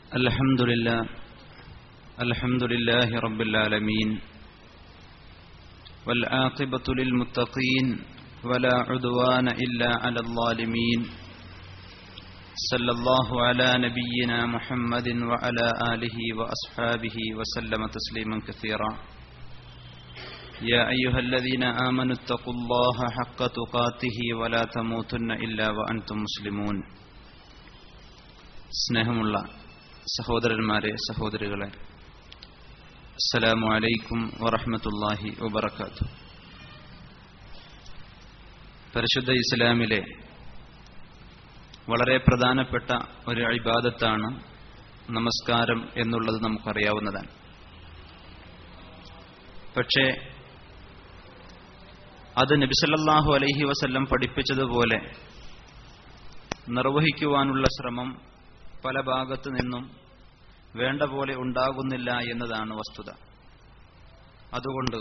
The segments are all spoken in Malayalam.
الحمد لله رب العالمين والعاقبة للمتقين ولا عدوان إلا على الظالمين صلى الله على نبينا محمد وعلى آله وأصحابه وسلم تسليما كثيرا يا أيها الذين آمنوا اتقوا الله حق تقاته ولا تموتن إلا وأنتم مسلمون. സ്നേഹമുള്ള സഹോദരന്മാരെ, സഹോദരികളെ, അസ്സലാമു അലൈക്കും വറഹ്മത്തുള്ളാഹി വബറകാതുഹു. പരിശുദ്ധ ഇസ്ലാമിലെ വളരെ പ്രധാനപ്പെട്ട ഒരു ഇബാദത്താണ് നമസ്കാരം എന്നുള്ളത് നമുക്കറിയാവുന്നതാണ്. പക്ഷേ അത് നബി സല്ലല്ലാഹു അലൈഹി വസല്ലം പഠിപ്പിച്ചതുപോലെ നിർവഹിക്കുവാനുള്ള ശ്രമം പല ഭാഗത്തു നിന്നും വേണ്ട പോലെ ഉണ്ടാകുന്നില്ല എന്നതാണ് വസ്തുത. അതുകൊണ്ട്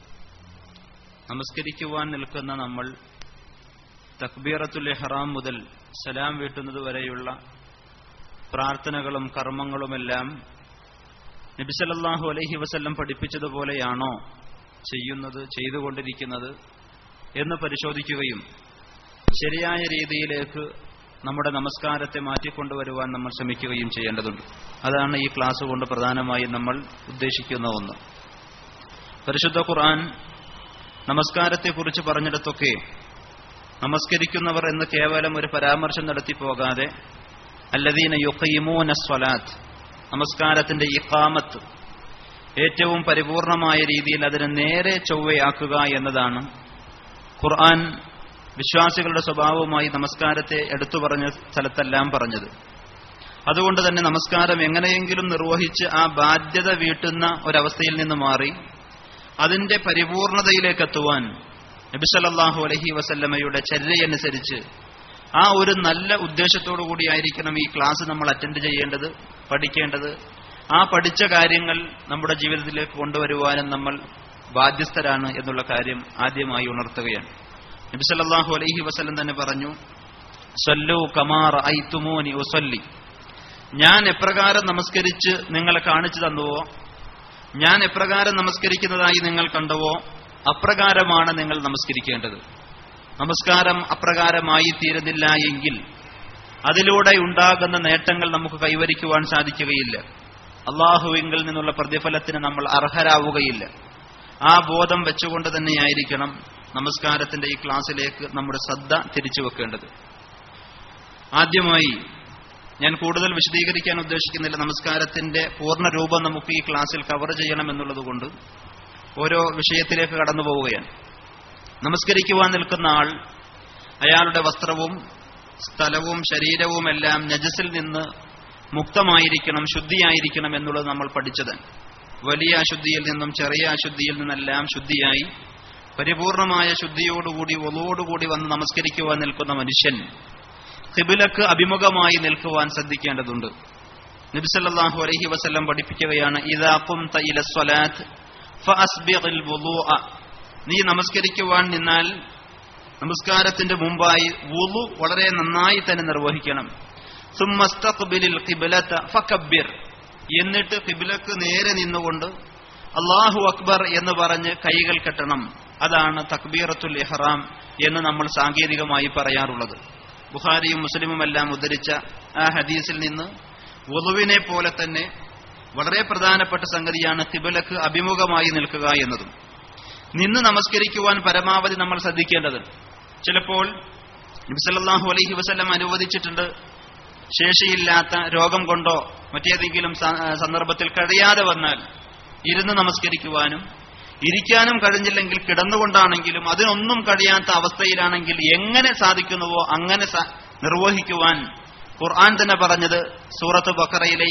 നമസ്കരിക്കുവാൻ നിൽക്കുന്ന നമ്മൾ തക്ബീറത്തുൽ ഇഹ്റാം മുതൽ സലാം വീട്ടുന്നത് വരെയുള്ള പ്രാർത്ഥനകളും കർമ്മങ്ങളുമെല്ലാം നബി സല്ലല്ലാഹു അലൈഹി വസല്ലം പഠിപ്പിച്ചതുപോലെയാണോ ചെയ്തുകൊണ്ടിരിക്കുന്നത് എന്ന് പരിശോധിക്കുകയും ശരിയായ രീതിയിലേക്ക് നമ്മുടെ നമസ്കാരത്തെ മാറ്റിക്കൊണ്ടുവരുവാൻ നമ്മൾ ശ്രമിക്കുകയും ചെയ്യേണ്ടതുണ്ട്. അതാണ് ഈ ക്ലാസ് കൊണ്ട് പ്രധാനമായും നമ്മൾ ഉദ്ദേശിക്കുന്ന ഒന്ന്. പരിശുദ്ധ ഖുർആൻ നമസ്കാരത്തെക്കുറിച്ച് പറഞ്ഞിടത്തൊക്കെ നമസ്കരിക്കുന്നവർ എന്ന് കേവലം ഒരു പരാമർശം നടത്തി പോകാതെ അല്ലദീന യുഖീമൂന സ്വലാത്ത്, നമസ്കാരത്തിന്റെ ഇഖാമത്ത് ഏറ്റവും പരിപൂർണമായ രീതിയിൽ അതിനെ നേരെ ചൊവ്വയാക്കുക എന്നതാണ് ഖുർആൻ വിശ്വാസികളുടെ സ്വഭാവവുമായി നമസ്കാരത്തെ എടുത്തു പറഞ്ഞ സ്ഥലത്തെല്ലാം പറഞ്ഞത്. അതുകൊണ്ട് തന്നെ നമസ്കാരം എങ്ങനെയെങ്കിലും നിർവഹിച്ച് ആ ബാധ്യത വീട്ടുന്ന ഒരവസ്ഥയിൽ നിന്ന് മാറി അതിന്റെ പരിപൂർണതയിലേക്ക് എത്തുവാൻ നബി സല്ലല്ലാഹു അലൈഹി വസല്ലമയുടെ ചര്യയനുസരിച്ച് ആ ഒരു നല്ല ഉദ്ദേശത്തോടു കൂടിയായിരിക്കണം ഈ ക്ലാസ് നമ്മൾ അറ്റൻഡ് ചെയ്യേണ്ടത്, പഠിക്കേണ്ടത്. ആ പഠിച്ച കാര്യങ്ങൾ നമ്മുടെ ജീവിതത്തിലേക്ക് കൊണ്ടുവരുവാനും നമ്മൾ ബാധ്യസ്ഥരാണ് എന്നുള്ള കാര്യം ആദ്യമായി ഉണർത്തുകയാണ്. നബി സല്ലല്ലാഹു അലൈഹി വസല്ലം തന്നെ പറഞ്ഞു, സല്ലു കമാ റഅയ്തുമൂനി ഉസല്ലി, ഞാൻ എപ്രകാരം നമസ്കരിച്ച് നിങ്ങളെ കാണിച്ചു തന്നുവോ, ഞാൻ എപ്രകാരം നമസ്കരിക്കുന്നതായി നിങ്ങൾ കണ്ടുവോ അപ്രകാരമാണ് നിങ്ങൾ നമസ്കരിക്കേണ്ടത്. നമസ്കാരം അപ്രകാരമായി തീരുന്നില്ല എങ്കിൽ അതിലൂടെ ഉണ്ടാകുന്ന നേട്ടങ്ങൾ നമുക്ക് കൈവരിക്കുവാൻ സാധിക്കുകയില്ല. അല്ലാഹുവിങ്കിൽ നിന്നുള്ള പ്രതിഫലത്തിന് നമ്മൾ അർഹരാവുകയില്ല. ആ ബോധം വെച്ചുകൊണ്ട് തന്നെയായിരിക്കണം നമസ്കാരത്തിന്റെ ഈ ക്ലാസ്സിലേക്ക് നമ്മുടെ ശ്രദ്ധ തിരിച്ചു വെക്കേണ്ടത്. ആദ്യമായി ഞാൻ കൂടുതൽ വിശദീകരിക്കാൻ ഉദ്ദേശിക്കുന്നില്ല. നമസ്കാരത്തിന്റെ പൂർണ്ണ രൂപം നമുക്ക് ഈ ക്ലാസ്സിൽ കവർ ചെയ്യണം എന്നുള്ളതുകൊണ്ട് ഓരോ വിഷയത്തിലേക്ക് കടന്നു പോവുകയാണ്. നമസ്കരിക്കുവാൻ നിൽക്കുന്ന ആൾ അയാളുടെ വസ്ത്രവും സ്ഥലവും ശരീരവുമെല്ലാം നജസിൽ നിന്ന് മുക്തമായിരിക്കണം, ശുദ്ധിയായിരിക്കണം എന്നുള്ളത് നമ്മൾ പഠിച്ചതാണ്. വലിയ അശുദ്ധിയിൽ നിന്നും ചെറിയ അശുദ്ധിയിൽ നിന്നെല്ലാം ശുദ്ധിയായി പരിപൂർണമായ ശുദ്ധിയോടുകൂടി ഒളോടുകൂടി വന്ന് നമസ്കരിക്കുവാൻ നിൽക്കുന്ന മനുഷ്യൻ ഖിബ്ലക്ക് അഭിമുഖമായി നിൽക്കുവാൻ ശ്രദ്ധിക്കേണ്ടതുണ്ട്. നബി സല്ലല്ലാഹു അലൈഹി വസല്ലം പഠിപ്പിക്കുകയാണ്, ഇദാ ഖുംത ഇല സ്വലാത്ത് ഫഅസ്ബിഗിൽ വുളൂഅ, നീ നമസ്കരിക്കുവാൻ നിന്നാൽ നമസ്കാരത്തിന്റെ മുമ്പായി വുളു വളരെ നന്നായി തന്നെ നിർവഹിക്കണം. സുമ്മസ്തഖ്ബിലിൽ ഖിബ്ലത ഫകബ്ബിർ, എന്നിട്ട് ഖിബ്ലക്ക് നേരെ നിന്നുകൊണ്ട് അല്ലാഹു അക്ബർ എന്ന് പറഞ്ഞ് കൈകൾ കെട്ടണം. അതാണ് തക്ബീറത്തുൽ ഇഹ്റാം എന്ന് നമ്മൾ സാങ്കേതികമായി പറയാറുള്ളത്. ബുഖാരിയും മുസ്ലിമുമെല്ലാം ഉദ്ധരിച്ച ആ ഹദീസിൽ നിന്ന് വുളുവിനെ പോലെ തന്നെ വളരെ പ്രധാനപ്പെട്ട സംഗതിയാണ് ഖിബ്ലക്ക് അഭിമുഖമായി നിൽക്കുക എന്നതും. നിന്ന് നമസ്കരിക്കുവാൻ പരമാവധി നമ്മൾ ശ്രദ്ധിക്കേണ്ടത്. ചിലപ്പോൾ നബി സല്ലല്ലാഹു അലൈഹി വസല്ലം അനുവദിച്ചിട്ടുണ്ട്, ശേഷിയില്ലാത്ത രോഗം കൊണ്ടോ മറ്റേതെങ്കിലും സന്ദർഭത്തിൽ കഴിയാതെ വന്നാൽ ഇരുന്ന് നമസ്കരിക്കുവാനും, ഇരിക്കാനും കഴിഞ്ഞില്ലെങ്കിൽ കിടന്നുകൊണ്ടാണെങ്കിലും അതിനൊന്നും കഴിയാത്ത അവസ്ഥയിലാണെങ്കിൽ എങ്ങനെ സാധിക്കുന്നുവോ അങ്ങനെ നിർവഹിക്കുവാൻ ഖുർആൻ തന്നെ പറഞ്ഞത് സൂറത്ത് ബഖറയിലെ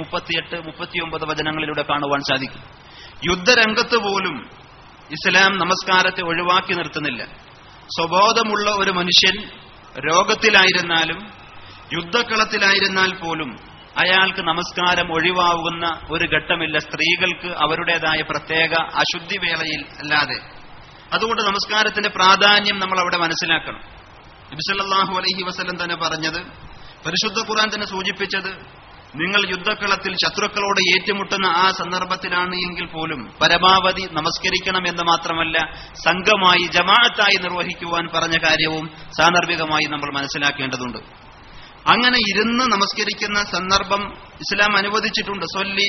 238-39 വചനങ്ങളിലൂടെ കാണുവാൻ സാധിക്കും. യുദ്ധരംഗത്ത് പോലും ഇസ്ലാം നമസ്കാരത്തെ ഒഴിവാക്കി നിർത്തുന്നില്ല. സ്വബോധമുള്ള ഒരു മനുഷ്യൻ രോഗത്തിലായിരുന്നാലും യുദ്ധക്കളത്തിലായിരുന്നാൽ പോലും അയാൾക്ക് നമസ്കാരം ഒഴിവാകുന്ന ഒരു ഘട്ടമില്ല, സ്ത്രീകൾക്ക് അവരുടേതായ പ്രത്യേക അശുദ്ധി വേളയിൽ അല്ലാതെ. അതുകൊണ്ട് നമസ്കാരത്തിന്റെ പ്രാധാന്യം നമ്മൾ അവിടെ മനസ്സിലാക്കണം. നബി സല്ലല്ലാഹു അലൈഹി വസല്ലം തന്നെ പറഞ്ഞത്, പരിശുദ്ധ ഖുർആൻ തന്നെ സൂചിപ്പിച്ചത്, നിങ്ങൾ യുദ്ധക്കളത്തിൽ ശത്രുക്കളോട് ഏറ്റുമുട്ടുന്ന ആ സന്ദർഭത്തിലാണ് എങ്കിൽ പോലും പരമാവധി നമസ്കരിക്കണം എന്ന് മാത്രമല്ല, സംഘമായി ജമാഅത്തായി നിർവഹിക്കുവാൻ പറഞ്ഞ കാര്യവും സാന്ദർഭികമായി നമ്മൾ മനസ്സിലാക്കേണ്ടതുണ്ട്. അങ്ങനെ ഇരുന്ന് നമസ്കരിക്കുന്ന സന്ദർഭം ഇസ്ലാം അനുവദിച്ചിട്ടുണ്ട്.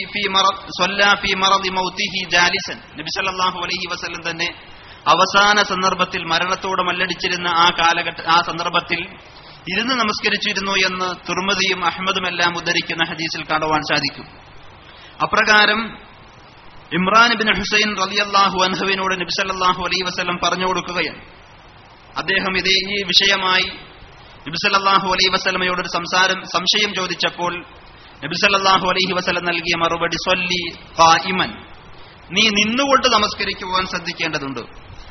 നബി സല്ലല്ലാഹു അലൈഹി വസല്ലം തന്നെ അവസാന സന്ദർഭത്തിൽ മരണത്തോട് മല്ലടിച്ചിരുന്ന ആ സന്ദർഭത്തിൽ ഇരുന്ന് നമസ്കരിച്ചിരുന്നു എന്ന് തുർമുദിയും അഹ്മദുമെല്ലാം ഉദ്ധരിക്കുന്ന ഹദീസിൽ കാണുവാൻ സാധിക്കും. അപ്രകാരം ഇമ്രാൻ ഇബ്നു ഹുസൈൻ റളിയല്ലാഹു അൻഹുവിനോട് നബി സല്ലല്ലാഹു അലൈഹി വസല്ലം പറഞ്ഞു കൊടുക്കുകയാണ്. അദ്ദേഹം ഈ വിഷയമായി നബി സല്ലല്ലാഹു അലൈഹി വസല്ലമയോട് ഒരു സംശയം ചോദിച്ചപ്പോൾ നബി സല്ലല്ലാഹു അലൈഹി വസല്ലം നൽകിയ മറുപടി സ്വല്ലി ഖായിമൻ, നീ നിന്നുകൊണ്ട് നമസ്കരിക്കുവാൻ ശ്രദ്ധിക്കേണ്ടതുണ്ട്.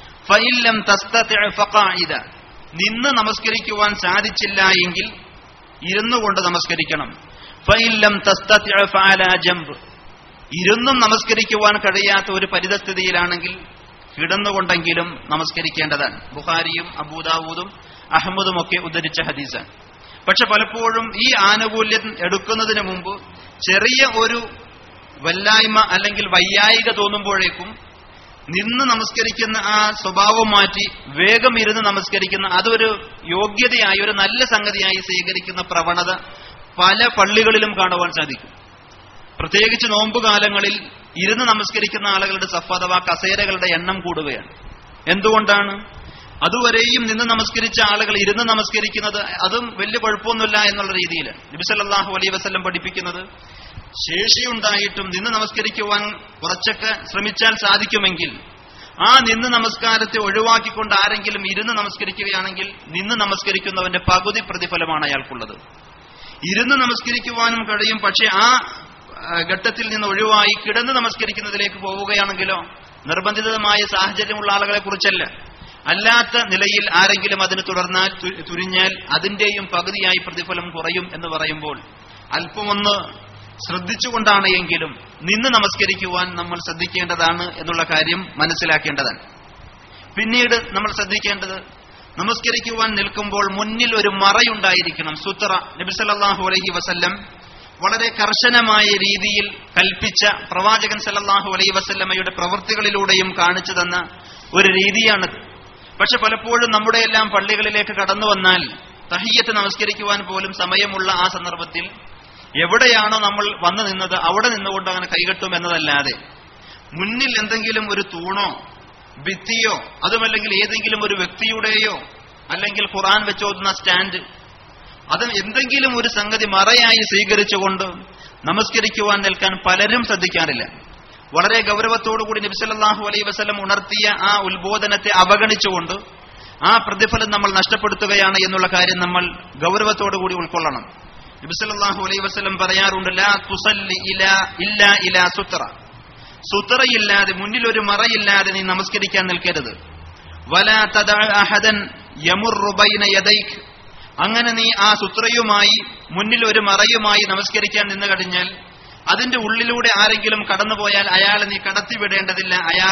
ഫഇല്ലം തസ്തതി' ഫഖാഇദ, നിന്ന് നമസ്കരിക്കുവാൻ സാധിച്ചില്ല എങ്കിൽ ഇരുന്നുകൊണ്ട് നമസ്കരിക്കണം. ഫഇല്ലം തസ്തതി' ഫഅലാ ജംബ്, ഇരുന്നും നമസ്കരിക്കുവാൻ കഴിയാത്ത ഒരു പരിതസ്ഥിതിയിലാണെങ്കിൽ കിടന്നുകൊണ്ടെങ്കിലും നമസ്കരിക്കേണ്ടതാണ്. ബുഖാരിയും അബൂദാവൂദും അഹ്മദും ഒക്കെ ഉദ്ധരിച്ച ഹദീസാണ്. പക്ഷെ പലപ്പോഴും ഈ ആനുകൂല്യം എടുക്കുന്നതിന് മുമ്പ് ചെറിയ ഒരു വല്ലായ്മ അല്ലെങ്കിൽ വയ്യായിക തോന്നുമ്പോഴേക്കും നിന്ന് നമസ്കരിക്കുന്ന ആ സ്വഭാവം മാറ്റി വേഗം ഇരുന്ന് നമസ്കരിക്കുന്ന അതൊരു യോഗ്യതയായി, ഒരു നല്ല സംഗതിയായി സ്വീകരിക്കുന്ന പ്രവണത പല പള്ളികളിലും കാണുവാൻ സാധിക്കും. പ്രത്യേകിച്ച് നോമ്പുകാലങ്ങളിൽ ഇരുന്ന് നമസ്കരിക്കുന്ന ആളുകളുടെ സഫ് അഥവാ കസേരകളുടെ എണ്ണം കൂടുകയാണ്. എന്തുകൊണ്ടാണ്? അതുവരെയും നിന്ന് നമസ്കരിച്ച ആളുകൾ ഇരുന്ന് നമസ്കരിക്കുന്നത് അതും വലിയ കുഴപ്പമൊന്നുമില്ല എന്നുള്ള രീതിയിൽ നബി സല്ലല്ലാഹു അലൈഹി വസല്ലം പഠിപ്പിക്കുന്നത്, ശേഷിയുണ്ടായിട്ടും നിന്ന് നമസ്കരിക്കുവാൻ കുറച്ചൊക്കെ ശ്രമിച്ചാൽ സാധിക്കുമെങ്കിൽ ആ നിന്ന് നമസ്കാരത്തെ ഒഴിവാക്കിക്കൊണ്ട് ആരെങ്കിലും ഇരുന്ന് നമസ്കരിക്കുകയാണെങ്കിൽ നിന്ന് നമസ്കരിക്കുന്നവന്റെ പകുതി പ്രതിഫലമാണ് അയാൾക്കുള്ളത്. ഇരുന്ന് നമസ്കരിക്കുവാനും കഴിയും, പക്ഷെ ആ ഘട്ടത്തിൽ നിന്ന് ഒഴിവായി കിടന്ന് നമസ്കരിക്കുന്നതിലേക്ക് പോവുകയാണെങ്കിലോ, നിർബന്ധിതമായ സാഹചര്യമുള്ള ആളുകളെ കുറിച്ചല്ല, അല്ലാത്ത നിലയിൽ ആരെങ്കിലും അതിന് തുരിഞ്ഞാൽ അതിന്റെയും പകുതിയായി പ്രതിഫലം കുറയും എന്ന് പറയുമ്പോൾ അല്പമൊന്ന് ശ്രദ്ധിച്ചുകൊണ്ടാണ് എങ്കിലും നിന്ന് നമസ്കരിക്കുവാൻ നമ്മൾ ശ്രദ്ധിക്കേണ്ടതാണ് എന്നുള്ള കാര്യം മനസ്സിലാക്കേണ്ടതാണ്. പിന്നീട് നമ്മൾ ശ്രദ്ധിക്കേണ്ടത്, നമസ്കരിക്കുവാൻ നിൽക്കുമ്പോൾ മുന്നിൽ ഒരു മറയുണ്ടായിരിക്കണം, സുത്ര. നബി സല്ലല്ലാഹു അലൈഹി വസല്ലം വളരെ കർശനമായ രീതിയിൽ കൽപ്പിച്ച, പ്രവാചകൻ സല്ലല്ലാഹു അലൈഹി വസല്ലമയുടെ പ്രവൃത്തികളിലൂടെയും കാണിച്ചു തന്ന ഒരു രീതിയാണത്. പക്ഷെ പലപ്പോഴും നമ്മുടെ എല്ലാം പള്ളികളിലേക്ക് കടന്നു വന്നാൽ തഹിയ്യത്ത് നമസ്കരിക്കുവാൻ പോലും സമയമുള്ള ആ സന്ദർഭത്തിൽ എവിടെയാണോ നമ്മൾ വന്നു നിന്നത് അവിടെ നിന്നുകൊണ്ട് അങ്ങനെ കൈകെട്ടും എന്നതല്ലാതെ മുന്നിൽ എന്തെങ്കിലും ഒരു തൂണോ ഭിത്തിയോ അതുമല്ലെങ്കിൽ ഏതെങ്കിലും ഒരു വ്യക്തിയുടെയോ അല്ലെങ്കിൽ ഖുർആൻ വെച്ചോതുന്ന സ്റ്റാൻഡ്, അത് എന്തെങ്കിലും ഒരു സംഗതി മറയായി സ്വീകരിച്ചുകൊണ്ട് നമസ്കരിക്കുവാൻ നിൽക്കാൻ പലരും ശ്രദ്ധിക്കാറില്ല. വളരെ ഗൗരവത്തോടുകൂടി നബി സല്ലല്ലാഹു അലൈഹി വസല്ലം ഉണർത്തിയ ആ ഉത്ബോധനത്തെ അവഗണിച്ചുകൊണ്ട് ആ പ്രതിഫലം നമ്മൾ നഷ്ടപ്പെടുത്തുകയാണ് എന്നുള്ള കാര്യം നമ്മൾ ഗൗരവത്തോടുകൂടി ഉൾക്കൊള്ളണം. നബി സല്ലല്ലാഹു അലൈഹി വസല്ലം പറയാറുണ്ട്, ലാ തുസല്ലി ഇല്ലാ ഇലാ സുത്ര, സുത്രയില്ലാതെ, മുന്നിൽ ഒരു മറയില്ലാതെ നീ നമസ്കരിക്കാൻ നിൽക്കരുത്. വലാ തദഅ അഹദൻ യമുറു ബൈന യദൈക, അങ്ങനെ നീ ആ സുത്രയുമായി മുന്നിൽ ഒരു മറയുമായി നമസ്കരിക്കാൻ നിന്ന് കഴിഞ്ഞാൽ അതിന്റെ ഉള്ളിലൂടെ ആരെങ്കിലും കടന്നുപോയാൽ അയാളെ നീ കടത്തിവിടേണ്ടതില്ല,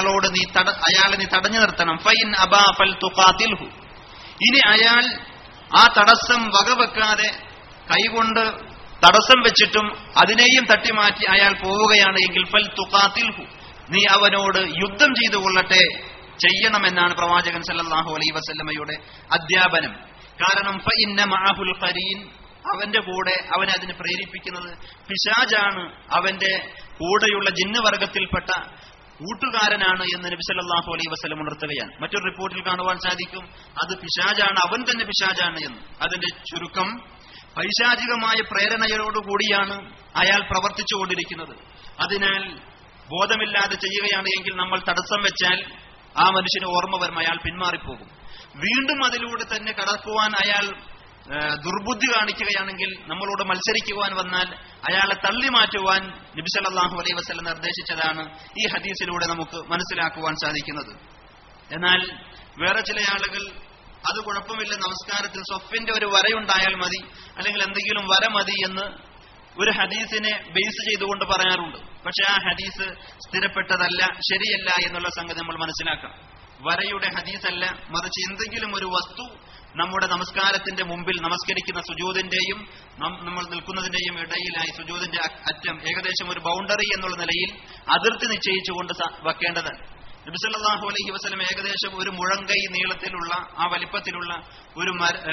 അയാളെ നീ തടഞ്ഞു നിർത്തണം. ഫൈൻ അബാ ഫൽ തുഖാതിൽഹു, ഇനി അയാൾ ആ തടസ്സം വകവെക്കാതെ കൈകൊണ്ട് തടസ്സം വെച്ചിട്ടും അതിനെയും തട്ടിമാറ്റി അയാൾ പോവുകയാണ് എങ്കിൽ ഫൽ തുഖാതിൽഹു, നീ അവനോട് യുദ്ധം ചെയ്തു കൊള്ളട്ടെ, ചെയ്യണമെന്നാണ് പ്രവാചകൻ സല്ലല്ലാഹു അലൈഹി വസല്ലമയുടെ അധ്യാപനം. കാരണം ഫഇന്ന മഅഹുൽ ഖരീൻ, അവന്റെ കൂടെ അവനെ അതിന് പ്രേരിപ്പിക്കുന്നത് പിശാചാണ്, അവന്റെ കൂടെയുള്ള ജിന്ന് വർഗത്തിൽപ്പെട്ട കൂട്ടുകാരനാണ് എന്ന് നബി സല്ലല്ലാഹു അലൈഹി വസല്ലം ഉണർത്തുകയാണ്. മറ്റൊരു റിപ്പോർട്ടിൽ കാണുവാൻ സാധിക്കും അത് പിശാചാണ്, അവൻ തന്നെ പിശാചാണ് എന്ന്. അതിന്റെ ചുരുക്കം, പൈശാചികമായ പ്രേരണയോടുകൂടിയാണ് അയാൾ പ്രവർത്തിച്ചുകൊണ്ടിരിക്കുന്നത്. അതിനാൽ ബോധമില്ലാതെ ചെയ്യുകയാണ് എങ്കിൽ നമ്മൾ തടസ്സം വെച്ചാൽ ആ മനുഷ്യന് ഓർമ്മ വരും, അയാൾ പിന്മാറിപ്പോകും. വീണ്ടും അതിലൂടെ തന്നെ കടക്കുവാൻ അയാൾ ദുർബുദ്ധി കാണിക്കുകയാണെങ്കിൽ, നമ്മളോട് മത്സരിക്കുവാൻ വന്നാൽ അയാളെ തള്ളി മാറ്റുവാൻ നബി സല്ലല്ലാഹു അലൈഹി വസല്ലം നിർദ്ദേശിച്ചതാണ് ഈ ഹദീസിലൂടെ നമുക്ക് മനസ്സിലാക്കുവാൻ സാധിക്കുന്നത്. എന്നാൽ വേറെ ചില ആളുകൾ അത് കുഴപ്പമില്ല, നമസ്കാരത്തിൽ സ്വഫിന്റെ ഒരു വരയുണ്ടായാൽ മതി, അല്ലെങ്കിൽ എന്തെങ്കിലും വര മതി എന്ന് ഒരു ഹദീസിനെ ബേസ് ചെയ്തുകൊണ്ട് പറയാറുണ്ട്. പക്ഷെ ആ ഹദീസ് സ്ഥിരപ്പെട്ടതല്ല, ശരിയല്ല എന്നുള്ള സംഗതി നമ്മൾ മനസ്സിലാക്കണം. വരയുടെ ഹദീസല്ല, മറിച്ച് എന്തെങ്കിലും ഒരു വസ്തു നമ്മുടെ നമസ്കാരത്തിന്റെ മുമ്പിൽ നമസ്കരിക്കുന്ന സുജൂദിന്റെയും നമ്മൾ നിൽക്കുന്നതിന്റെയും ഇടയിലായി സുജൂദിന്റെ അറ്റം ഏകദേശം ഒരു ബൗണ്ടറി എന്നുള്ള നിലയിൽ അതിർത്തി നിശ്ചയിച്ചുകൊണ്ട് വെക്കേണ്ടതാണ്. നബി സല്ലല്ലാഹു അലൈഹി വസല്ലം ഏകദേശം ഒരു മുഴങ്കൈ നീളത്തിലുള്ള ആ വലിപ്പത്തിലുള്ള ഒരു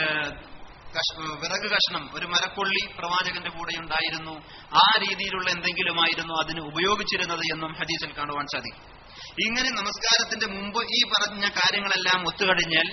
വിറക് കഷ്ണം, ഒരു മരക്കൊള്ളി പ്രവാചകന്റെ കൂടെ ഉണ്ടായിരുന്നു. ആ രീതിയിലുള്ള എന്തെങ്കിലുമായിരുന്നു അതിന് ഉപയോഗിച്ചിരുന്നത് എന്നും ഹദീസിൽ കാണുവാൻ സാധിക്കും. ഇങ്ങനെ നമസ്കാരത്തിന്റെ മുമ്പ് ഈ പറഞ്ഞ കാര്യങ്ങളെല്ലാം ഒത്തുകഴിഞ്ഞാൽ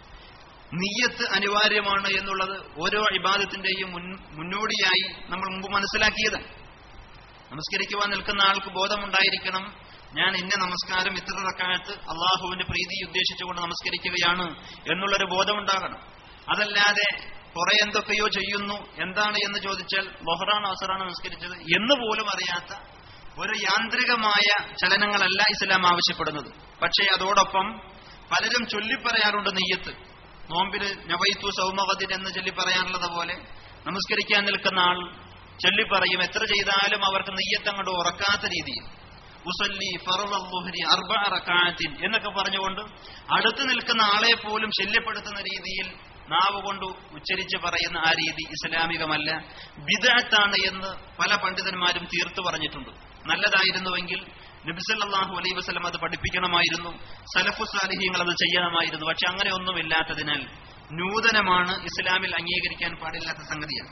നിയ്യത്ത് അനിവാര്യമാണ് എന്നുള്ളത് ഓരോ ഇബാദത്തിന്റെയും മുന്നോടിയായി നമ്മൾ മുമ്പ് മനസ്സിലാക്കിയതാണ്. നമസ്കരിക്കുവാൻ നിൽക്കുന്ന ആൾക്ക് ബോധമുണ്ടായിരിക്കണം, ഞാൻ ഇന്ന നമസ്കാരം ഇത്ര റക്അത്ത് അള്ളാഹുവിന്റെ പ്രീതി ഉദ്ദേശിച്ചുകൊണ്ട് നമസ്കരിക്കുകയാണ് എന്നുള്ളൊരു ബോധമുണ്ടാകണം. അതല്ലാതെ കുറെ എന്തൊക്കെയോ ചെയ്യുന്നു, എന്താണ് എന്ന് ചോദിച്ചാൽ ലൊഹറാണ് അസറാണ് നമസ്കരിച്ചത് എന്ന് പോലും അറിയാത്ത ഒരു യാന്ത്രികമായ ചലനങ്ങളല്ല ഇസ്ലാം ആവശ്യപ്പെടുന്നത്. പക്ഷേ അതോടൊപ്പം പലരും ചൊല്ലിപ്പറയാറുണ്ട് നിയ്യത്ത്. നോമ്പിന് നവൈതു സൗമഗദിൻ എന്ന് ചൊല്ലിപ്പറയാനുള്ളത് പോലെ നമസ്കരിക്കാൻ നിൽക്കുന്ന ആൾ ചൊല്ലിപ്പറയും. എത്ര ചെയ്താലും അവർക്ക് നിയ്യത്ത് അങ്ങോട്ട് ഉറക്കാത്ത രീതിയിൽ ഉസല്ലി ഫർള ളുഹ്രി 4 റക്അത്തിൻ എന്നൊക്കെ പറഞ്ഞുകൊണ്ട് അടുത്ത് നിൽക്കുന്ന ആളെ പോലും ശല്യപ്പെടുത്തുന്ന രീതിയിൽ നാവ് കൊണ്ട് ഉച്ചരിച്ച് പറയുന്ന ആ രീതി ഇസ്ലാമികമല്ല, ബിദ്അത്താണ് എന്ന് പല പണ്ഡിതന്മാരും തീർത്തു പറഞ്ഞിട്ടുണ്ട്. നല്ലതായിരുന്നുവെങ്കിൽ നബി സല്ലല്ലാഹു അലൈഹി വസല്ലം അത് പഠിപ്പിക്കണമായിരുന്നു, സലഫു സാലിഹീങ്ങൾ അത് ചെയ്യണമായിരുന്നു. പക്ഷെ അങ്ങനെ ഒന്നുമില്ലാത്തതിനാൽ നൂതനമാണ്, ഇസ്ലാമിൽ അംഗീകരിക്കാൻ പാടില്ലാത്ത സംഗതിയാണ്.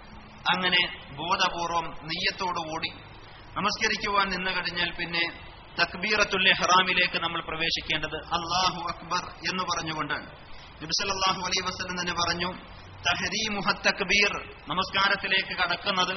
അങ്ങനെ ബോധപൂർവം നിയ്യത്തോടുകൂടി നമസ്കരിക്കുവാൻ നിന്ന് കഴിഞ്ഞാൽ പിന്നെ തക്ബീറത്തുൽ ഇഹ്റാമിലേക്ക് നമ്മൾ പ്രവേശിക്കേണ്ടത് അല്ലാഹു അക്ബർ എന്ന് പറഞ്ഞുകൊണ്ടാണ്. നബി സല്ലല്ലാഹു അലൈഹി വസല്ലം തന്നെ പറഞ്ഞു, തഹരീമുഹത് തക്ബീർ, നമസ്കാരത്തിലേക്ക് കടക്കുന്നത്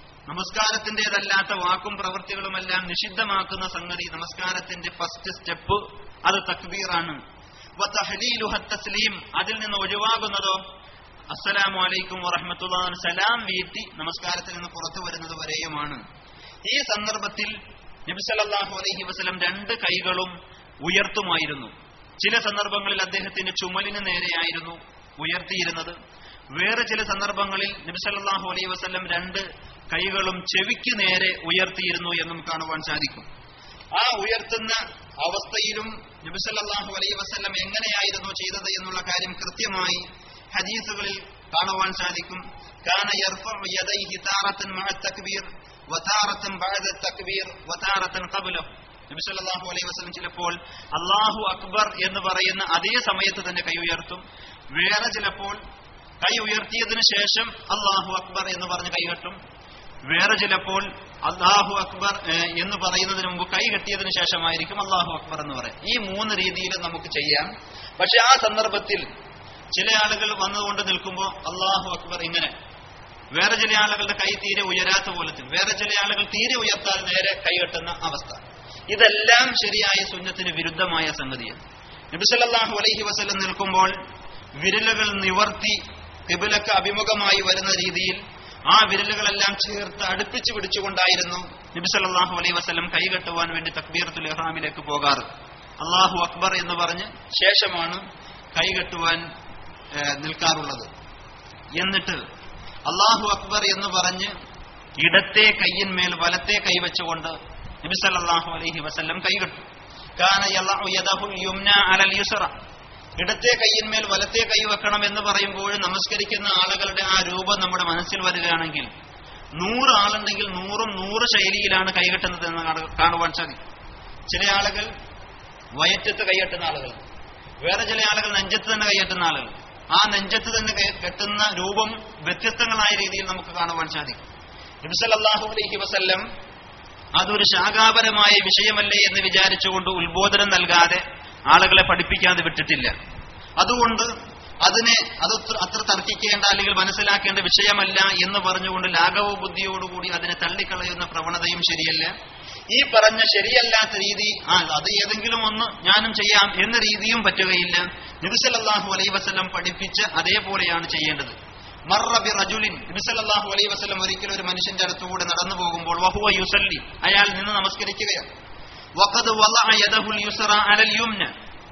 നമസ്കാരത്തിന്റേതല്ലാത്ത വാക്കും പ്രവൃത്തികളുമെല്ലാം നിഷിദ്ധമാക്കുന്ന സംഗതി, നമസ്കാരത്തിന്റെ ഫസ്റ്റ് സ്റ്റെപ്പ് അത് തക്ബീറാണ്. വതഹ്ലീലുഹത് തസ്ലീം, അതിൽ നിന്ന് ഒഴിവാകുന്നതോ അസ്സലാമു അലൈക്കും വറഹ്മത്തുള്ളാഹി സലാം വീട്ടി നമസ്കാരത്തിൽ നിന്ന് പുറത്തു വരുന്നത് വരെയുമാണ്. ഈ സന്ദർഭത്തിൽ നബി സല്ലല്ലാഹു അലൈഹി വസല്ലം 2 കൈകളും ഉയർത്തുമായിരുന്നു. ചില സന്ദർഭങ്ങളിൽ അദ്ദേഹത്തിന്റെ ചുമലിന് നേരെയായിരുന്നു ഉയർത്തിയിരുന്നത്. വേറെ ചില സന്ദർഭങ്ങളിൽ നബി സല്ലല്ലാഹു അലൈഹി വസല്ലം 2 കൈകളും ചെവിക്ക് നേരെ ഉയർത്തിയിരുന്നു എന്നും കാണുവാൻ സാധിക്കും. ആ ഉയർത്തുന്ന അവസ്ഥയിലും നബി സല്ലല്ലാഹു അലൈഹി വസല്ലം എങ്ങനെയായിരുന്നു ചെയ്തത് എന്നുള്ള കാര്യം കൃത്യമായി ഹദീസുകളിൽ കാണുവാൻ സാധിക്കും. കാന യർഫഉ യദൈഹി താറത്തൻ മഅ തക്ബീർ വതാറത്തൻ ബഅദ തക്ബീർ വതാറത്തൻ ഖബ്ലഹു. നബി സല്ലല്ലാഹു അലൈഹി വസല്ലം ചിലപ്പോൾ അല്ലാഹു അക്ബർ എന്ന് പറയുന്ന അതേ സമയത്ത് തന്നെ കൈ ഉയർത്തും, വേറെ ചിലപ്പോൾ കൈ ഉയർത്തിയതിനു ശേഷം അല്ലാഹു അക്ബർ എന്ന് പറഞ്ഞ് കൈകെട്ടും, വേറെ ചിലപ്പോൾ അല്ലാഹു അക്ബർ എന്ന് പറയുന്നതിന് മുമ്പ് കൈ കെട്ടിയതിനു ശേഷമായിരിക്കും അല്ലാഹു അക്ബർ എന്ന് പറയും. ഈ 3 രീതിയിൽ നമുക്ക് ചെയ്യാം. പക്ഷെ ആ സന്ദർഭത്തിൽ ചില ആളുകൾ വന്നുകൊണ്ട് നിൽക്കുമ്പോൾ അല്ലാഹു അക്ബർ ഇങ്ങനെ, വേറെ ചില ആളുകളുടെ കൈ തീരെ ഉയരാത്ത പോലത്തിൽ, വേറെ ചില ആളുകൾ തീരെ ഉയർത്താതെ നേരെ കൈകെട്ടുന്ന അവസ്ഥ. ഇതെല്ലാം ശരിയായ സുന്നത്തിന് വിരുദ്ധമായ സംഗതിയാണ്. നബി സല്ലല്ലാഹു അലൈഹി വസല്ലം നിൽക്കുമ്പോൾ വിരലുകൾ നിവർത്തി ഖിബ്ലക്ക് അഭിമുഖമായി വരുന്ന രീതിയിൽ ആ വിരലുകളെല്ലാം ചേർത്ത് അടുപ്പിച്ചു പിടിച്ചുകൊണ്ടായിരുന്നു നബി സല്ലല്ലാഹു അലൈഹി വസല്ലം കൈകെട്ടുവാൻ വേണ്ടി തക്ബീറത്തുൽ ഇഹ്റാമിലേക്ക് പോകാറ്. അല്ലാഹു അക്ബർ എന്ന് പറഞ്ഞ് ശേഷമാണ് കൈകെട്ടുവാൻ നിൽക്കാറുള്ളത്. എന്നിട്ട് അല്ലാഹു അക്ബർ എന്ന് പറഞ്ഞ് ഇടത്തെ കൈയിന്മേൽ വലത്തെ കൈ വെച്ചുകൊണ്ട് നബി സല്ലല്ലാഹു അലൈഹി വസല്ലം കൈകെട്ടു. കാന യളഉ യദഹുൽ യുംന അലൽ യുസ്റ, ഇടത്തെ കൈയിന്മേൽ വലത്തെ കൈ വെക്കണം എന്ന് പറയുമ്പോൾ നമസ്കരിക്കുന്ന ആളുകളുടെ ആ രൂപം നമ്മുടെ മനസ്സിൽ വരികയാണെങ്കിൽ 100 ആളുണ്ടെങ്കിൽ 100 ശൈലിയിലാണ് കൈകെട്ടുന്നത് എന്ന് കാണുവാൻ സാധിക്കും. ചില ആളുകൾ വയറ്റത്ത് കൈകെട്ടുന്ന ആളുകൾ, വേറെ ചില ആളുകൾ നെഞ്ചത്ത് തന്നെ കൈകെട്ടുന്ന ആളുകൾ. ആ നെഞ്ചത്ത് തന്നെ കെട്ടുന്ന രൂപം വ്യത്യസ്തങ്ങളായ രീതിയിൽ നമുക്ക് കാണുവാൻ സാധിക്കും. നബി സല്ലല്ലാഹു അലൈഹി വസല്ലം അതൊരു ശാഖാപരമായ വിഷയമല്ലേ എന്ന് വിചാരിച്ചുകൊണ്ട് ഉത്ബോധനം നൽകാതെ ആളുകളെ പഠിപ്പിക്കാതെ വിട്ടിട്ടില്ല. അതുകൊണ്ട് അതിനെ അത്ര തർക്കിക്കേണ്ട അല്ലെങ്കിൽ മനസ്സിലാക്കേണ്ട വിഷയമല്ല എന്ന് പറഞ്ഞുകൊണ്ട് ലാഘവ ബുദ്ധിയോടുകൂടി അതിനെ തള്ളിക്കളയുന്ന പ്രവണതയും ശരിയല്ല. ഈ പറഞ്ഞ ശരിയല്ലാത്ത രീതി, അത് ഏതെങ്കിലും ഒന്ന് ഞാനും ചെയ്യാം എന്ന രീതിയും പറ്റുകയില്ല. നബി സല്ലല്ലാഹു അലൈഹി വസല്ലം പഠിപ്പിച്ച അതേപോലെയാണ് ചെയ്യേണ്ടത്. മർറ ബി റജുലിൻ, നബി സല്ലല്ലാഹു അലൈഹി വസല്ലം ഒരിക്കലും ഒരു മനുഷ്യന്റെ അടുത്തുകൂടെ നടന്നു പോകുമ്പോൾ വഹുവ യുസല്ലി, അയാൾ നിന്ന് നമസ്കരിക്കുകയാണ്. വഖദ് വളഅ യദഹുൽ യുസ്റ അലൽ യുംന,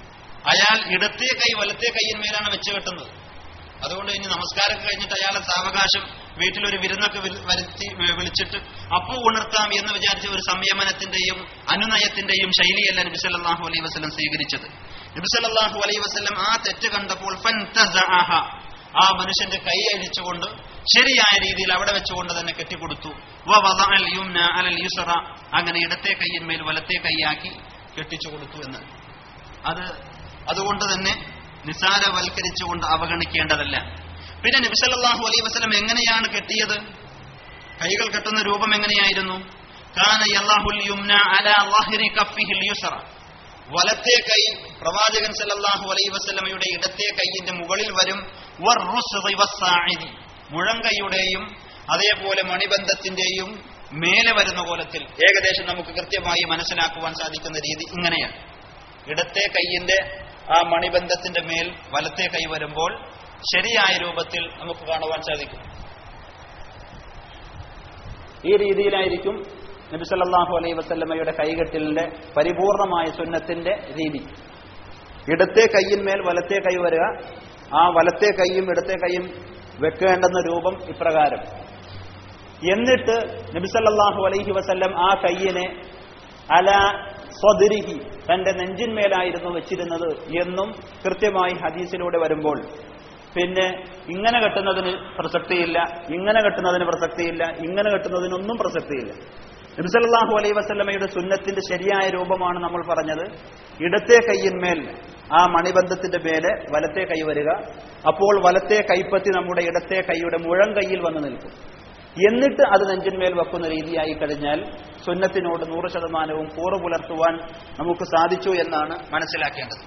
അയാൾ ഇടത്തെ കൈ വലത്തെ കൈയിന്മേലാണ് വെച്ച് കെട്ടുന്നത്. അതുകൊണ്ട് ഇനി നമസ്കാരം കഴിഞ്ഞിട്ട് അയാളെ സാവകാശം വീട്ടിലൊരു വിരുന്നൊക്കെ വിളിച്ചിട്ട് അപ്പോൾ ഉണർത്താം എന്ന് വിചാരിച്ച ഒരു സംയമനത്തിന്റെയും അനുനയത്തിന്റെയും ശൈലിയല്ല നബി സല്ലല്ലാഹു അലൈഹി വസല്ലം സ്വീകരിച്ചത്. നബി സല്ലല്ലാഹു അലൈഹി വസല്ലം ആ തെറ്റ് കണ്ടപ്പോൾ ഫൻതസഅഹ, ആ മനുഷ്യന്റെ കൈ അഴിച്ചുകൊണ്ട് ശരിയായ രീതിയിൽ അവിടെ വെച്ചുകൊണ്ട് തന്നെ കെട്ടിക്കൊടുത്തു. വവദഅൽ യുംന അലൽ യുസ്റ, അങ്ങനെ ഇടത്തെ കൈയിന്മേൽ വലത്തെ കൈയാക്കി കെട്ടിച്ചു കൊടുത്തു എന്ന്. അതുകൊണ്ട് തന്നെ നിസാരവൽക്കരിച്ചുകൊണ്ട് അവഗണിക്കേണ്ടതല്ല. പിന്നെ നബി സല്ലല്ലാഹു അലൈഹി വസല്ലം എങ്ങനെയാണ് കെട്ടിയത്? കൈകൾ കെട്ടുന്ന രൂപം എങ്ങനെയായിരുന്നു? കാന യല്ലാഹുൽ യുംന അലാ ളഹ്രി കഫ്ഫിഹിൽ യുസ്റ, വലത്തെ കൈ പ്രവാചകൻ സല്ലല്ലാഹു അലൈഹി വസല്ലമയുടെ ഇടത്തെ കൈയിന്റെ മുകളിൽ വരും. വറുസ്ദി വസ്സാഇദി, മുഴങ്കൈയുടെയും അതേപോലെ മണിബന്ധത്തിന്റെയും മേലെ വരുന്ന കോലത്തിൽ ഏകദേശം നമുക്ക് കൃത്യമായി മനസ്സിലാക്കുവാൻ സാധിക്കുന്ന രീതി ഇങ്ങനെയാണ്. ഇടത്തെ കൈയിന്റെ ആ മണിബന്ധത്തിന്റെ മേൽ വലത്തെ കൈ വരുമ്പോൾ ശരിയായ രൂപത്തിൽ നമുക്ക് കാണുവാൻ സാധിക്കും. ഈ രീതിയിലായിരിക്കും നബി സല്ലല്ലാഹു അലൈഹി വസല്ലമയുടെ കൈകെട്ടലിന്റെ പരിപൂർണമായ സുന്നത്തിന്റെ രീതി. ഇടത്തെ കൈയിന്മേൽ വലത്തെ കൈ വരിക, ആ വലത്തെ കൈയും ഇടത്തെ കൈയും വെക്കേണ്ടുന്ന രൂപം ഇപ്രകാരം. എന്നിട്ട് നബി സല്ലല്ലാഹു അലൈഹി വസല്ലം ആ കൈയിനെ അലാ സ്വദ്രിഹി, തന്റെ നെഞ്ചിന്മേലായിരുന്നു വെച്ചിരുന്നത് എന്നും കൃത്യമായി ഹദീസിലൂടെ വരുമ്പോൾ പിന്നെ ഇങ്ങനെ കെട്ടുന്നതിന് പ്രസക്തിയില്ല, ഇങ്ങനെ കെട്ടുന്നതിന് പ്രസക്തിയില്ല, ഇങ്ങനെ കെട്ടുന്നതിനൊന്നും പ്രസക്തിയില്ല. നബി സല്ലല്ലാഹു അലൈഹി വസല്ലമയുടെ സുന്നത്തിന്റെ ശരിയായ രൂപമാണ് നമ്മൾ പറഞ്ഞത്. ഇടത്തെ കൈയിന്മേൽ ആ മണിബന്ധത്തിന്റെ മേലെ വലത്തെ കൈ വരിക, അപ്പോൾ വലത്തെ കൈപ്പത്തി നമ്മുടെ ഇടത്തെ കൈയുടെ മുഴം കൈയിൽ വന്നു നിൽക്കും. എന്നിട്ട് അത് നെഞ്ചിന്മേൽ വെക്കുന്ന രീതിയായി കഴിഞ്ഞാൽ സുന്നത്തിനോട് 100% കൂറ് പുലർത്തുവാൻ നമുക്ക് സാധിച്ചു എന്നാണ് മനസ്സിലാക്കേണ്ടത്.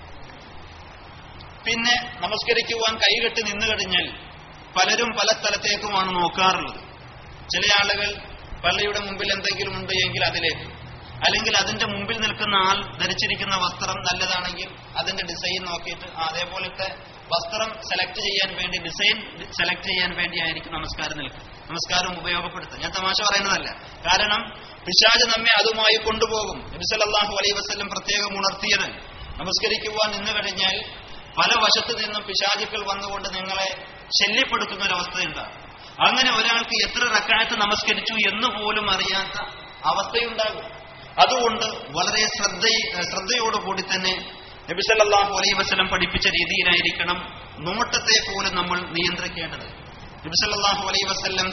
പിന്നെ നമസ്കരിക്കുവാൻ കൈകെട്ടി നിന്നു കഴിഞ്ഞാൽ പലരും പല സ്ഥലത്തേക്കുമാണ് നോക്കാറുള്ളത്. ചില ആളുകൾ പള്ളിയുടെ മുമ്പിൽ എന്തെങ്കിലും ഉണ്ട് എങ്കിൽ അതിലേക്ക്, അല്ലെങ്കിൽ അതിന്റെ മുമ്പിൽ നിൽക്കുന്ന ആൾ ധരിച്ചിരിക്കുന്ന വസ്ത്രം നല്ലതാണെങ്കിൽ അതിന്റെ ഡിസൈൻ നോക്കിയിട്ട് അതേപോലത്തെ വസ്ത്രം സെലക്ട് ചെയ്യാൻ വേണ്ടി, ഡിസൈൻ സെലക്ട് ചെയ്യാൻ വേണ്ടിയായിരിക്കും നമസ്കാരം ഉപയോഗപ്പെടുത്തുക. ഞാൻ തമാശ പറയുന്നതല്ല. കാരണം പിശാച് നമ്മെ അതുമായി കൊണ്ടുപോകും. നബി സല്ലല്ലാഹു അലൈഹി വസല്ലം പ്രത്യേകം ഉണർത്തിയത്, നമസ്കരിക്കുവാൻ നിന്ന് കഴിഞ്ഞാൽ പല വശത്തു നിന്നും പിശാചുക്കൾ വന്നുകൊണ്ട് നിങ്ങളെ ശല്യപ്പെടുത്തുന്ന ഒരവസ്ഥയുണ്ടാകും. അങ്ങനെ ഒരാൾക്ക് എത്ര റക്അത്ത് നമസ്കരിച്ചു എന്ന് പോലും അറിയാത്ത അവസ്ഥയുണ്ടാകും. അതുകൊണ്ട് വളരെ ശ്രദ്ധയോടുകൂടി തന്നെ നബി സല്ലല്ലാഹു അലൈഹി വസല്ലം പഠിപ്പിച്ച രീതിയിലായിരിക്കണം നോട്ടത്തെ പോലും നമ്മൾ നിയന്ത്രിക്കേണ്ടത്. നബി സല്ലല്ലാഹു അലൈഹി വസല്ലം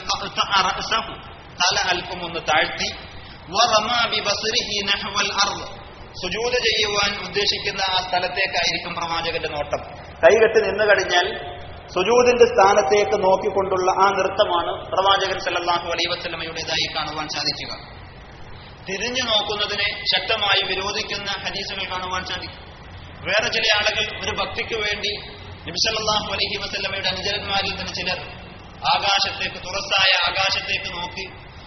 തല അല്പം ഒന്ന് താഴ്ത്തി, വറമാ ബിബസ്രിഹി നഹ്വൽ അർദ്, സുജൂദ് ചെയ്യുവാൻ ഉദ്ദേശിക്കുന്ന ആ സ്ഥലത്തേക്കായിരിക്കും പ്രവാചകന്റെ നോട്ടം. കൈകെട്ടി നിന്നു കഴിഞ്ഞാൽ സുജൂദിന്റെ സ്ഥാനത്തേക്ക് നോക്കിക്കൊണ്ടുള്ള ആ നൃത്തമാണ് പ്രവാചകൻ സല്ലല്ലാഹു അലൈഹി വസല്ലമയുടേതായി കാണുവാൻ സാധിക്കുക. തിരിഞ്ഞു നോക്കുന്നതിനെ ശക്തമായി വിരോധിക്കുന്ന ഹദീസുകൾ കാണുവാൻ സാധിക്കും. വേറെ ചില ആളുകൾ ഒരു ഭക്തിക്ക് വേണ്ടി നബി സല്ലല്ലാഹു അലൈഹി വസല്ലമയുടെ അനുചരന്മാരിൽ തന്നെ ചിലർ ആകാശത്തേക്ക്, തുറസായ ആകാശത്തേക്ക് നോക്കി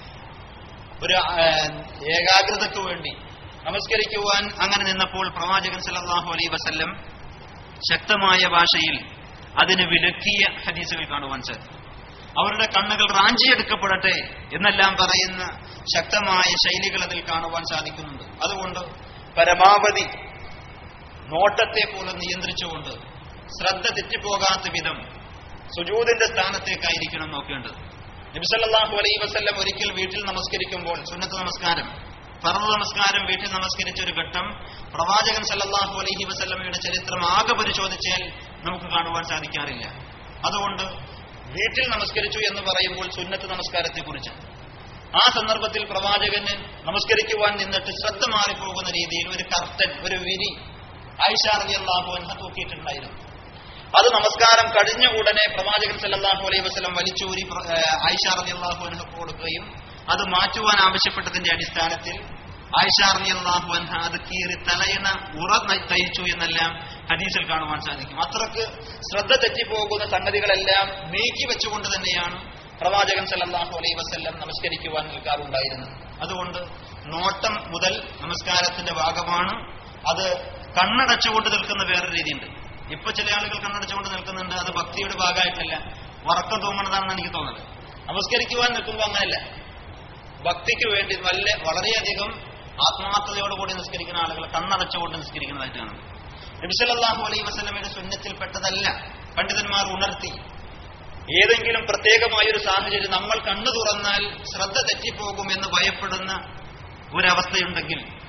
ഒരു ഏകാഗ്രതയ്ക്ക് വേണ്ടി നമസ്കരിക്കുവാൻ അങ്ങനെ നിന്നപ്പോൾ പ്രവാചകൻ സല്ലല്ലാഹു അലൈഹി വസല്ലം ശക്തമായ ഭാഷയിൽ അതിന് വിലക്കിയ ഹദീസുകൾ കാണുവാൻ സാധിക്കും. അവരുടെ കണ്ണുകൾ റാഞ്ചിയെടുക്കപ്പെടട്ടെ എന്നെല്ലാം പറയുന്ന ശക്തമായ ശൈലികൾ അതിൽ കാണുവാൻ സാധിക്കുന്നുണ്ട്. അതുകൊണ്ട് പരമാവധി നോട്ടത്തെ പോലും നിയന്ത്രിച്ചുകൊണ്ട് ശ്രദ്ധ തെറ്റിപ്പോകാത്ത വിധം സുജൂദിന്റെ സ്ഥാനത്തേക്കായിരിക്കണം നോക്കേണ്ടത്. നബി സല്ലല്ലാഹു അലൈഹി വസല്ലം ഒരിക്കൽ വീട്ടിൽ നമസ്കരിക്കുമ്പോൾ, സുന്നത്ത് നമസ്കാരം, ഫർദ് നമസ്കാരം വീട്ടിൽ നമസ്കരിച്ച ഒരു ഘട്ടം പ്രവാചകൻ സല്ലല്ലാഹു അലൈഹി വസല്ലമയുടെ ചരിത്രം ആകെ പരിശോധിച്ചാൽ നമുക്ക് കാണുവാൻ സാധിക്കാറില്ല. അതുകൊണ്ട് വീട്ടിൽ നമസ്കരിച്ചു എന്ന് പറയുമ്പോൾ സുന്നത്ത് നമസ്കാരത്തെക്കുറിച്ച് ആ സന്ദർഭത്തിൽ പ്രവാചകന് നമസ്കരിക്കുവാൻ നിന്നിട്ട് ശ്രദ്ധ മാറിപ്പോകുന്ന രീതിയിൽ ഒരു കർട്ടൻ, ഒരു വിരി ആയിഷ റളിയല്ലാഹു അൻഹ തൂക്കിയിട്ടുണ്ടായിരുന്നു. അത് നമസ്കാരം കഴിഞ്ഞ ഉടനെ പ്രവാചകൻ സല്ലല്ലാഹു അലൈഹി വസല്ലം വലിച്ചൂരി ആയിഷ റളിയല്ലാഹു അൻഹക്ക് കൊടുക്കുകയും അത് മാറ്റുവാൻ ആവശ്യപ്പെട്ടതിന്റെ അടിസ്ഥാനത്തിൽ ആയിഷ റളിയല്ലാഹു അൻഹ അത് കീറി തലയിണ തയ്ച്ചു എന്നെല്ലാം ഹദീസിൽ കാണുവാൻ സാധിക്കും. അത്രക്ക് ശ്രദ്ധ തെറ്റിപ്പോകുന്ന സംഗതികളെല്ലാം നീക്കി വെച്ചുകൊണ്ട് തന്നെയാണ് പ്രവാചകൻ സല്ലല്ലാഹു അലൈഹി വസല്ലം നമസ്കരിക്കുവാൻ നിൽക്കാറുണ്ടായിരുന്നത്. അതുകൊണ്ട് നോട്ടം മുതൽ നമസ്കാരത്തിന്റെ ഭാഗമാണ്. അത് കണ്ണടച്ചുകൊണ്ട് നിൽക്കുന്ന വേറെ രീതിയുണ്ട്. ഇപ്പൊ ചില ആളുകൾ കണ്ണടച്ചുകൊണ്ട് നിൽക്കുന്നുണ്ട്. അത് ഭക്തിയുടെ ഭാഗമായിട്ടല്ല, ഉറക്കം തൂങ്ങുന്നതാണെന്ന് എനിക്ക് തോന്നുന്നത്. നമസ്കരിക്കുവാൻ നിൽക്കുമ്പോൾ അങ്ങനെയല്ല, ഭക്തിക്ക് വേണ്ടി വളരെയധികം ആത്മാർത്ഥതയോടുകൂടി നിസ്കരിക്കുന്ന ആളുകൾ കണ്ണടച്ചുകൊണ്ട് നിസ്കരിക്കുന്നതായിട്ടാണ്. നബി സല്ലല്ലാഹു അലൈഹി വസല്ലമയുടെ സുന്നത്തിൽപ്പെട്ടതല്ല. പണ്ഡിതന്മാർ ഉണർത്തി, ഏതെങ്കിലും പ്രത്യേകമായൊരു സാഹചര്യം നമ്മൾ കണ്ണു തുറന്നാൽ ശ്രദ്ധ തെറ്റിപ്പോകുമെന്ന് ഭയപ്പെടുന്ന ഒരവസ്ഥയുണ്ടെങ്കിൽ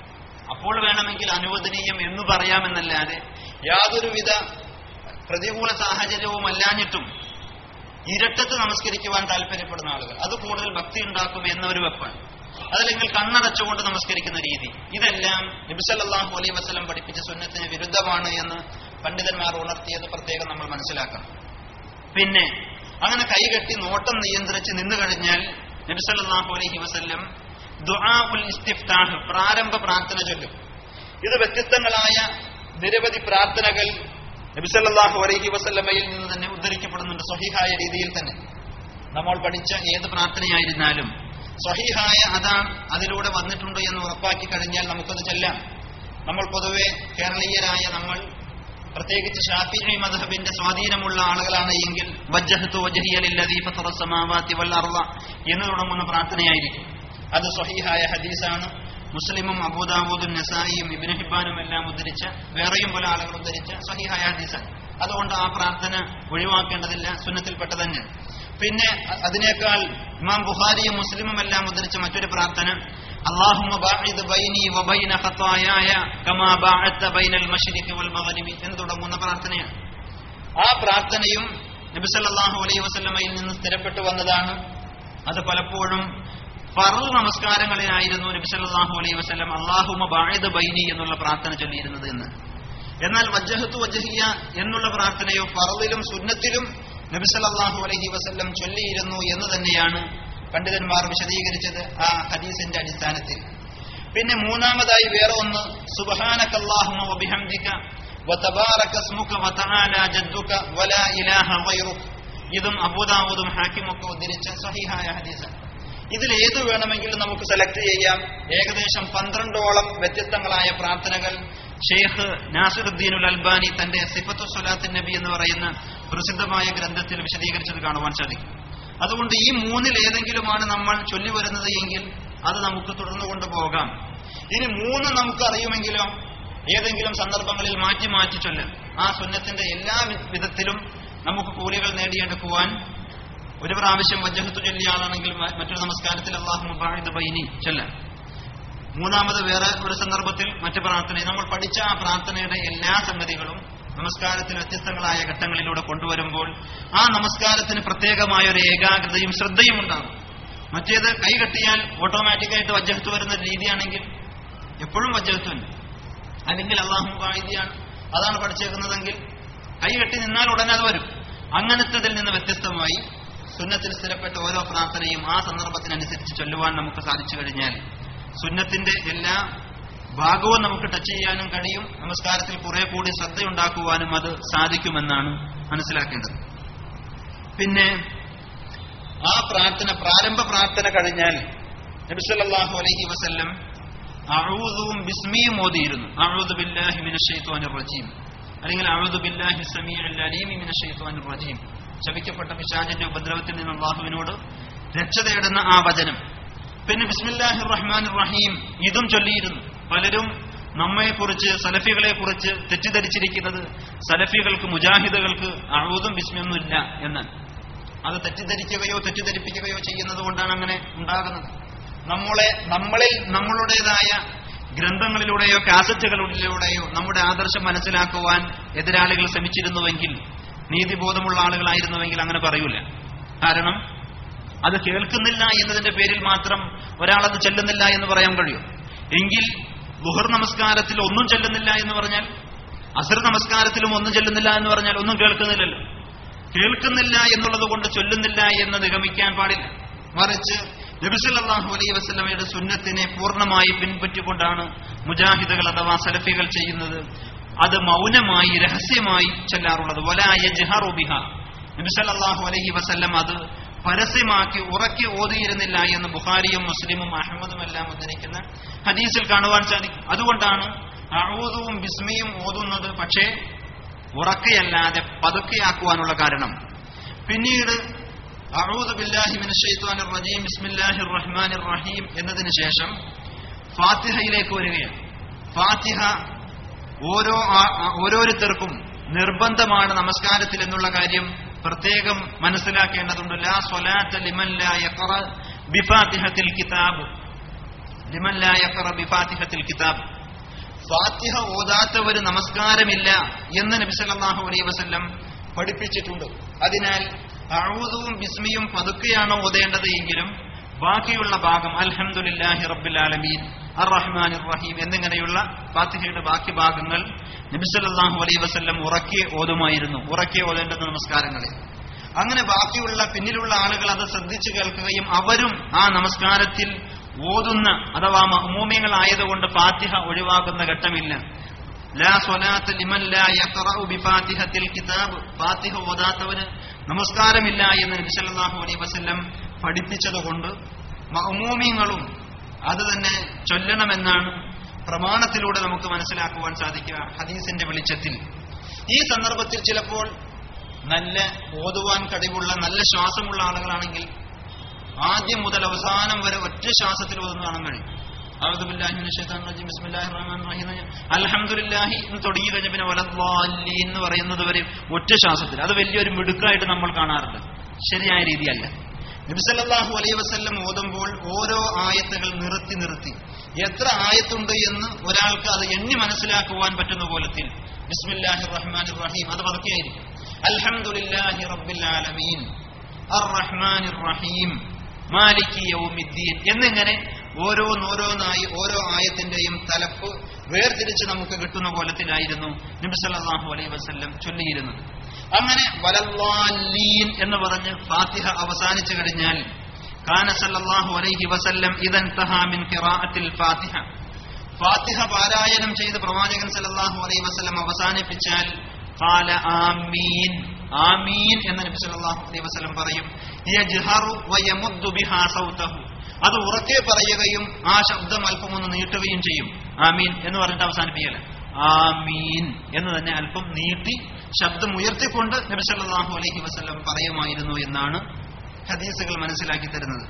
അപ്പോൾ വേണമെങ്കിൽ അനുവദനീയം എന്ന് പറയാമെന്നല്ലാതെ യാതൊരുവിധ പ്രതികൂല സാഹചര്യവും അല്ലാഞ്ഞിട്ടും ഇരട്ടത്ത് നമസ്കരിക്കുവാൻ താല്പര്യപ്പെടുന്ന ആളുകൾ, അത് കൂടുതൽ ഭക്തി ഉണ്ടാക്കും എന്നൊരു വെപ്പാണ്. അതല്ലെങ്കിൽ കണ്ണടച്ചുകൊണ്ട് നമസ്കരിക്കുന്ന രീതി, ഇതെല്ലാം നബി സല്ലല്ലാഹു അലൈഹി വസല്ലം പഠിപ്പിച്ച സുന്നത്തിന് വിരുദ്ധമാണ് എന്ന് പണ്ഡിതന്മാർ ഉണർത്തിയത് പ്രത്യേകം നമ്മൾ മനസ്സിലാക്കണം. പിന്നെ അങ്ങനെ കൈകെട്ടി നോട്ടം നിയന്ത്രിച്ച് നിന്നു കഴിഞ്ഞാൽ നബി സല്ലല്ലാഹു അലൈഹി വസല്ലം ദുആഉൽ ഇസ്തിഫ്താഹ്, പ്രാരംഭ പ്രാർത്ഥന ചൊല്ലും. ഇത് വ്യത്യസ്തങ്ങളായ നിരവധി പ്രാർത്ഥനകൾ നബി സല്ലല്ലാഹു അലൈഹി വസല്ലമയിൽ നിന്ന് തന്നെ ഉദ്ധരിക്കപ്പെടുന്നുണ്ട്. സ്വഹീഹായ രീതിയിൽ തന്നെ നമ്മൾ പഠിച്ച ഏത് പ്രാർത്ഥനയായിരുന്നാലും സ്വഹീഹായ അതിലൂടെ വന്നിട്ടുണ്ട് എന്ന് ഉറപ്പാക്കി കഴിഞ്ഞാൽ നമുക്കത് ചെല്ലാം. നമ്മൾ പൊതുവെ കേരളീയരായ നമ്മൾ, പ്രത്യേകിച്ച് ശാഫിഈ മദ്ഹബിന്റെ സ്വാധീനമുള്ള ആളുകളാണ് എങ്കിൽ വജ്ജഹ്തു വജ്ഹിയ ലില്ലദീ ഫതറ സമാവാതി വൽ അർള എന്ന് തുടങ്ങുന്ന പ്രാർത്ഥനയായിരിക്കും. അത് സ്വഹീഹായ ഹദീസാണ്. മുസ്ലിമും അബൂദാവൂദും നസായിയും ഇബ്നു ഹിബ്ബാനും എല്ലാം ഉദ്ധരിച്ച, വേറെയും പല ആളുകൾ ഉദ്ധരിച്ച സ്വഹീഹായ ഹദീസാണ്. അതുകൊണ്ട് ആ പ്രാർത്ഥന ഒഴിവാക്കേണ്ടതില്ല, സുന്നത്തിൽപ്പെട്ട തന്നെ. പിന്നെ അതിനേക്കാൾ ഇമാം ബുഖാരിയും മുസ്ലിമും എല്ലാം ഉദ്ധരിച്ച മറ്റൊരു പ്രാർത്ഥന അല്ലാഹുമ്മ ബഅഇദ് ബൈനി വബൈന ഖതായായ കമാ ബഅഅത ബൈനൽ മശ്രിഖി വൽ മഗ്രിബി എന്ന് തുടങ്ങുന്ന പ്രാർത്ഥനയാണ്. ആ പ്രാർത്ഥനയും നബി സല്ലല്ലാഹു അലൈഹി വസല്ലമയിൽ നിന്ന് സ്ഥിരപ്പെട്ടു വന്നതാണ്. അത് പലപ്പോഴും ഫർള് നമസ്കാരങ്ങളിലായിരുന്നു നബി സല്ലല്ലാഹു അലൈഹി വസല്ലം അല്ലാഹുമ്മ ബഅഇദ് ബൈനി എന്നുള്ള പ്രാർത്ഥന ചൊല്ലിയിരുന്നത് എന്ന്. എന്നാൽ വജ്ജഹ്തു വജ്ഹിയ എന്നുള്ള പ്രാർത്ഥനയോ ഫർളിലും സുന്നത്തിലും നബി സല്ലല്ലാഹു അലൈഹി വസല്ലം ചൊല്ലിയിരുന്നു എന്ന് തന്നെയാണ് പണ്ഡിതന്മാർ വിശദീകരിച്ചത് ആ ഹദീസിന്റെ അടിസ്ഥാനത്തിൽ. പിന്നെ മൂന്നാമതായി വേറെ ഒന്ന് സുബ്ഹാനകല്ലാഹുമ്മ വബിഹംദിക വതബാറക ഇസ്മുക വതആല ജദ്ദുക വലാ ഇലാഹ ഗൈറുക. ഇതും അബൂദാവൂദും ഹാക്കിമൊക്കെ ഉദ്ധരിച്ച സ്വഹീഹായ ഹദീസാണ്. ഇതിൽ ഏത് വേണമെങ്കിലും നമുക്ക് സെലക്ട് ചെയ്യാം. ഏകദേശം 12ഓളം വ്യത്യസ്തങ്ങളായ പ്രാർത്ഥനകൾ ഷെയ്ഖ് നാസിറുദ്ദീനുൽ അൽബാനി തന്റെ സിഫത്തു സ്വലാത്തിൻ നബി എന്ന് പറയുന്ന പ്രസിദ്ധമായ ഗ്രന്ഥത്തിൽ വിശദീകരിച്ചത് കാണുവാൻ സാധിക്കും. അതുകൊണ്ട് ഈ മൂന്നിൽ ഏതെങ്കിലുമാണ് നമ്മൾ ചൊല്ലി വരുന്നത് എങ്കിൽ അത് നമുക്ക് തുടർന്നു കൊണ്ടുപോകാം. ഇനി മൂന്ന് നമുക്ക് അറിയുമെങ്കിലോ ഏതെങ്കിലും സന്ദർഭങ്ങളിൽ മാറ്റി മാറ്റി ചൊല്ലാം. ആ സുന്നത്തിന്റെ എല്ലാ വിധത്തിലും നമുക്ക് കൂലികൾ നേടിയെടുക്കുവാൻ ഒരു പ്രാവശ്യം വജ്ജഹത്തു ചൊല്ലിയ ആളാണെങ്കിൽ മറ്റൊരു നമസ്കാരത്തിൽ അല്ലാഹുമ്മ ബഅഇദ് ബൈനി ചൊല്ലാം. മൂന്നാമത് വേറെ ഒരു സന്ദർഭത്തിൽ മറ്റു പ്രാർത്ഥന. നമ്മൾ പഠിച്ച ആ പ്രാർത്ഥനയുടെ എല്ലാ സംഗതികളും നമസ്കാരത്തിൽ വ്യത്യസ്തങ്ങളായ ഘട്ടങ്ങളിലൂടെ കൊണ്ടുവരുമ്പോൾ ആ നമസ്കാരത്തിന് പ്രത്യേകമായ ഒരു ഏകാഗ്രതയും ശ്രദ്ധയും ഉണ്ടാകും. മറ്റേത് കൈകെട്ടിയാൽ ഓട്ടോമാറ്റിക്കായിട്ട് വജ്ജഹത്ത് വരുന്ന രീതിയാണെങ്കിൽ എപ്പോഴും വജ്ജഹത്ത് തന്നെ, അല്ലെങ്കിൽ അല്ലാഹുമ്മ ബഅഇദിയാണ് അതാണ് പഠിച്ചേക്കുന്നതെങ്കിൽ കൈകെട്ടി നിന്നാൽ ഉടനെ അത് വരും. അങ്ങനത്തതിൽ നിന്ന് വ്യത്യസ്തമായി സുന്നത്തിൽ സ്ഥിരപ്പെട്ട ഓരോ പ്രാർത്ഥനയും ആ സന്ദർഭത്തിനനുസരിച്ച് ചൊല്ലുവാൻ നമുക്ക് സാധിച്ചു കഴിഞ്ഞാൽ സുന്നത്തിന്റെ എല്ലാ ഭാഗവും നമുക്ക് ടച്ച് ചെയ്യാനും കഴിയും. നമസ്കാരത്തിൽ കുറെ കൂടി ശ്രദ്ധയുണ്ടാക്കുവാനും അത് സാധിക്കുമെന്നാണ് മനസ്സിലാക്കേണ്ടത്. പിന്നെ ആ പ്രാർത്ഥന, പ്രാരംഭ പ്രാർത്ഥന കഴിഞ്ഞാൽ നബി സല്ലല്ലാഹു അലൈഹി വസല്ലം അഊദും ബിസ്മിയും ഓതിയിരുന്നു. അഊദു ബില്ലാഹി മിനശ് ശൈത്വാനിർ റജീം, അല്ലെങ്കിൽ അഊദു ബില്ലാഹി സമീഉൽ അലീം മിനശ് ശൈത്വാനിർ റജീം. ശപിക്കപ്പെട്ട പിശാചിന്റെ ഉപദ്രവത്തിൽ നിന്ന് അല്ലാഹുവിനോട് രക്ഷ തേടുന്ന ആ വചനം. പിന്നെ ബിസ്മില്ലാഹിർ റഹ്മാനിർ റഹീം ഇതും ചൊല്ലിയിരുന്നു. പലരും നമ്മെക്കുറിച്ച്, സലഫികളെ കുറിച്ച് തെറ്റിദ്ധരിച്ചിരിക്കുന്നത് സലഫികൾക്ക്, മുജാഹിദുകൾക്ക് അഊദും ബിസ്മിയൊന്നും ഇല്ല എന്നാണ്. അത് തെറ്റിദ്ധരിക്കുകയോ തെറ്റിദ്ധരിപ്പിക്കുകയോ ചെയ്യുന്നത് കൊണ്ടാണ് അങ്ങനെ ഉണ്ടാകുന്നത്. നമ്മളിൽ നമ്മളുടേതായ ഗ്രന്ഥങ്ങളിലൂടെയോ കാസറ്റുകളിലൂടെയോ നമ്മുടെ ആദർശം മനസ്സിലാക്കുവാൻ എതിരാളികൾ ശ്രമിച്ചിരുന്നുവെങ്കിൽ, നീതിബോധമുള്ള ആളുകളായിരുന്നുവെങ്കിൽ അങ്ങനെ പറയൂല. കാരണം അത് കേൾക്കുന്നില്ല എന്നതിന്റെ പേരിൽ മാത്രം ഒരാളത് ചെല്ലുന്നില്ല എന്ന് പറയാൻ കഴിയും. എങ്കിൽ ളുഹർ നമസ്കാരത്തിൽ ഒന്നും ചെല്ലുന്നില്ല എന്ന് പറഞ്ഞാൽ, അസ്ർ നമസ്കാരത്തിലും ഒന്നും ചെല്ലുന്നില്ല എന്ന് പറഞ്ഞാൽ ഒന്നും കേൾക്കുന്നില്ലല്ലോ. കേൾക്കുന്നില്ല എന്നുള്ളത് കൊണ്ട് ചൊല്ലുന്നില്ല എന്ന് നിഗമിക്കാൻ പാടില്ല. മറിച്ച് നബി സല്ലല്ലാഹു അലൈഹി വസല്ലമയുടെ സുന്നത്തിനെ പൂർണ്ണമായി പിൻപറ്റിക്കൊണ്ടാണ് മുജാഹിദുകൾ അഥവാ സലഫികൾ ചെയ്യുന്നത്. അത് മൗനമായി, രഹസ്യമായി ചെല്ലാറുള്ളത്. വലാ യജ്ഹറു ബിഹാ, നബി സല്ലല്ലാഹു അലൈഹി വസല്ലം അത് പരസ്യമാക്കി ഉറക്കി ഓതിയിരുന്നില്ല എന്ന് ബുഖാരിയും മുസ്ലിമും അഹ്മദും എല്ലാം ഉദ്ധരിക്കുന്ന ഹദീസിൽ കാണുവാൻ സാധിക്കും. അതുകൊണ്ടാണ് അഊദുവും ബിസ്മിയും ഓതുന്നത്, പക്ഷേ ഉറക്കെയല്ലാതെ പതുക്കെയാക്കുവാനുള്ള കാരണം. പിന്നീട് അഊദു ബില്ലാഹി മിനശ് ശൈത്വാനിർ റജീം ബിസ്മില്ലാഹിർ റഹ്മാനിർ റഹീം എന്നതിന് ശേഷം ഫാത്തിഹയിലേക്ക് വരികയാണ്. ഫാത്തിഹ ഓരോരുത്തർക്കും നിർബന്ധമാണ് നമസ്കാരത്തിൽ എന്നുള്ള കാര്യം പ്രത്യേകം മനസ്സിലാക്കേണ്ടതുണ്ട്. ലാ സ്വലാത്ത ലിമൻ ലാ യഖറ ബിഫാത്തിഹത്തിൽ കിതാബ്, ലിമൻ ലാ യഖറ ബിഫാത്തിഹത്തിൽ കിതാബ്. ഫാത്തിഹ ഓതാത്തവര് നമസ്കാരമില്ല എന്ന് നബി സല്ലല്ലാഹു അലൈഹി വസല്ലം പഠിപ്പിച്ചിട്ടുണ്ട്. അതിനാൽ അഊദുവും ബിസ്മിയും പതുക്കെയാണ് ഓതേണ്ടത് എങ്കിലും ബാക്കിയുള്ള ഭാഗം അൽഹംദുലില്ലാഹി റബ്ബിൽ ആലമീൻ അർറഹ്മാനിർ റഹീം എന്നിങ്ങനെയുള്ള ഫാത്തിഹയുടെ ബാക്കി ഭാഗങ്ങൾ നബി സല്ലല്ലാഹു അലൈഹി വസല്ലം ഉറക്കെ ഓതുമായിരുന്നു. ഉറക്കെ ഓതേണ്ടത് നമസ്കാരങ്ങളിൽ. അങ്ങനെ ബാക്കിയുള്ള പിന്നിലുള്ള ആളുകൾ അത് ശ്രദ്ധിച്ചു കേൾക്കുകയും അവരും ആ നമസ്കാരത്തിൽ ഓതുന്ന അഥവാ മഅ്മൂമികളായതുകൊണ്ട് ഫാത്തിഹ ഒഴിവാക്കുന്ന ഘട്ടമില്ല. ലാ സ്വലാത്ത് ലിമൻ ലാ യഖറഉ ബിഫാത്തിഹത്തിൽ കിതാബ്, ഫാത്തിഹ ഓതാത്തവന് നമസ്കാരമില്ല എന്ന് നബി സല്ലല്ലാഹു അലൈഹി വസല്ലം പഠിപ്പിച്ചതുകൊണ്ട് മഅ്മൂമികളും അത് തന്നെ ചൊല്ലണമെന്നാണ് പ്രമാണത്തിലൂടെ നമുക്ക് മനസ്സിലാക്കുവാൻ സാധിക്കുക ഹദീസിന്റെ വെളിച്ചത്തിൽ. ഈ സന്ദർഭത്തിൽ ചിലപ്പോൾ നല്ല ഓതുവാൻ കഴിവുള്ള നല്ല ശ്വാസമുള്ള ആളുകളാണെങ്കിൽ ആദ്യം മുതൽ അവസാനം വരെ ഒറ്റ ശ്വാസത്തിൽ ഓതുന്ന കാണാൻ കഴിയും. അഊദു ബില്ലാഹി മിനശ് ശൈത്താനിർ റജീം ബിസ്മില്ലാഹിർ റഹ്മാനിർ റഹീം അൽഹംദുലില്ലാഹി എന്ന് തുടങ്ങി കഴിഞ്ഞ പിന്നെ വലദ്ദാല്ലീൻ എന്ന് പറയുന്നത് വരെ ഒറ്റ ശ്വാസത്തിൽ. അത് വലിയൊരു മിടുക്കായിട്ട് നമ്മൾ കാണാറുണ്ട്. ശരിയായ രീതിയല്ല. നബി സല്ലല്ലാഹു അലൈഹി വസല്ലം ഓതുമ്പോൾ ഓരോ ആയത്തുകൾ നിർത്തി എത്ര ആയത്തുണ്ട് എന്ന് ഒരാൾക്ക് അത് എണ്ണി മനസ്സിലാക്കുവാൻ പറ്റുന്ന കോലത്തിൽ ബിസ്മില്ലാഹിർ റഹ്മാനിർ റഹീം അത് പതുക്കെയായിരിക്കും. അൽഹംദുലില്ലാഹി റബ്ബിൽ ആലമീൻ അർറഹ്മാനിർ റഹീം മാലികി യൗമിദ്ദീൻ എന്നിങ്ങനെ ഓരോന്നായി ഓരോ ആയത്തിന്റെയും തലപ്പ് വേർതിരിച്ച് നമുക്ക് കിട്ടുന്ന കോലത്തിലായിരുന്നു നബി സല്ലല്ലാഹു അലൈഹി വസല്ലം ചൊല്ലിയിരുന്നത്. അങ്ങനെ വലദ്ദാല്ലീൻ എന്ന് പറഞ്ഞ് ഫാത്തിഹ അവസാനിച്ചു കഴിഞ്ഞാൽ കാന സല്ലല്ലാഹു അലൈഹി വസല്ലം ഇദൻതഹാ മിൻ ഖിറാഅത്തിൽ ഫാത്തിഹ, ഫാത്തിഹ പാരായണം ചെയ്ത് പ്രവാചകൻ സല്ലല്ലാഹു അലൈഹി വസല്ലം അവസാനിപ്പിച്ചാൽ ഖാല ആമീൻ, ആമീൻ എന്ന് നബി സല്ലല്ലാഹു അലൈഹി വസല്ലം പറയും. യജ്ഹറു വയമുദ്ദു ബിഹാ സൗതഹു, അത് ഉറക്കെ പറയുകയും ആ ശബ്ദം അല്പം ഒന്ന് നീട്ടുകയും ചെയ്യും. ആമീൻ എന്ന് പറഞ്ഞിട്ട് അവസാനിപ്പിക്കല, ആമീൻ എന്ന് തന്നെ അല്പം നീട്ടി ശബ്ദം ഉയർത്തിക്കൊണ്ട് നബി സല്ലല്ലാഹു അലൈഹി വസല്ലം പറയുമായിരുന്നു എന്നാണ് ഹദീസുകൾ മനസ്സിലാക്കി തരുന്നത്.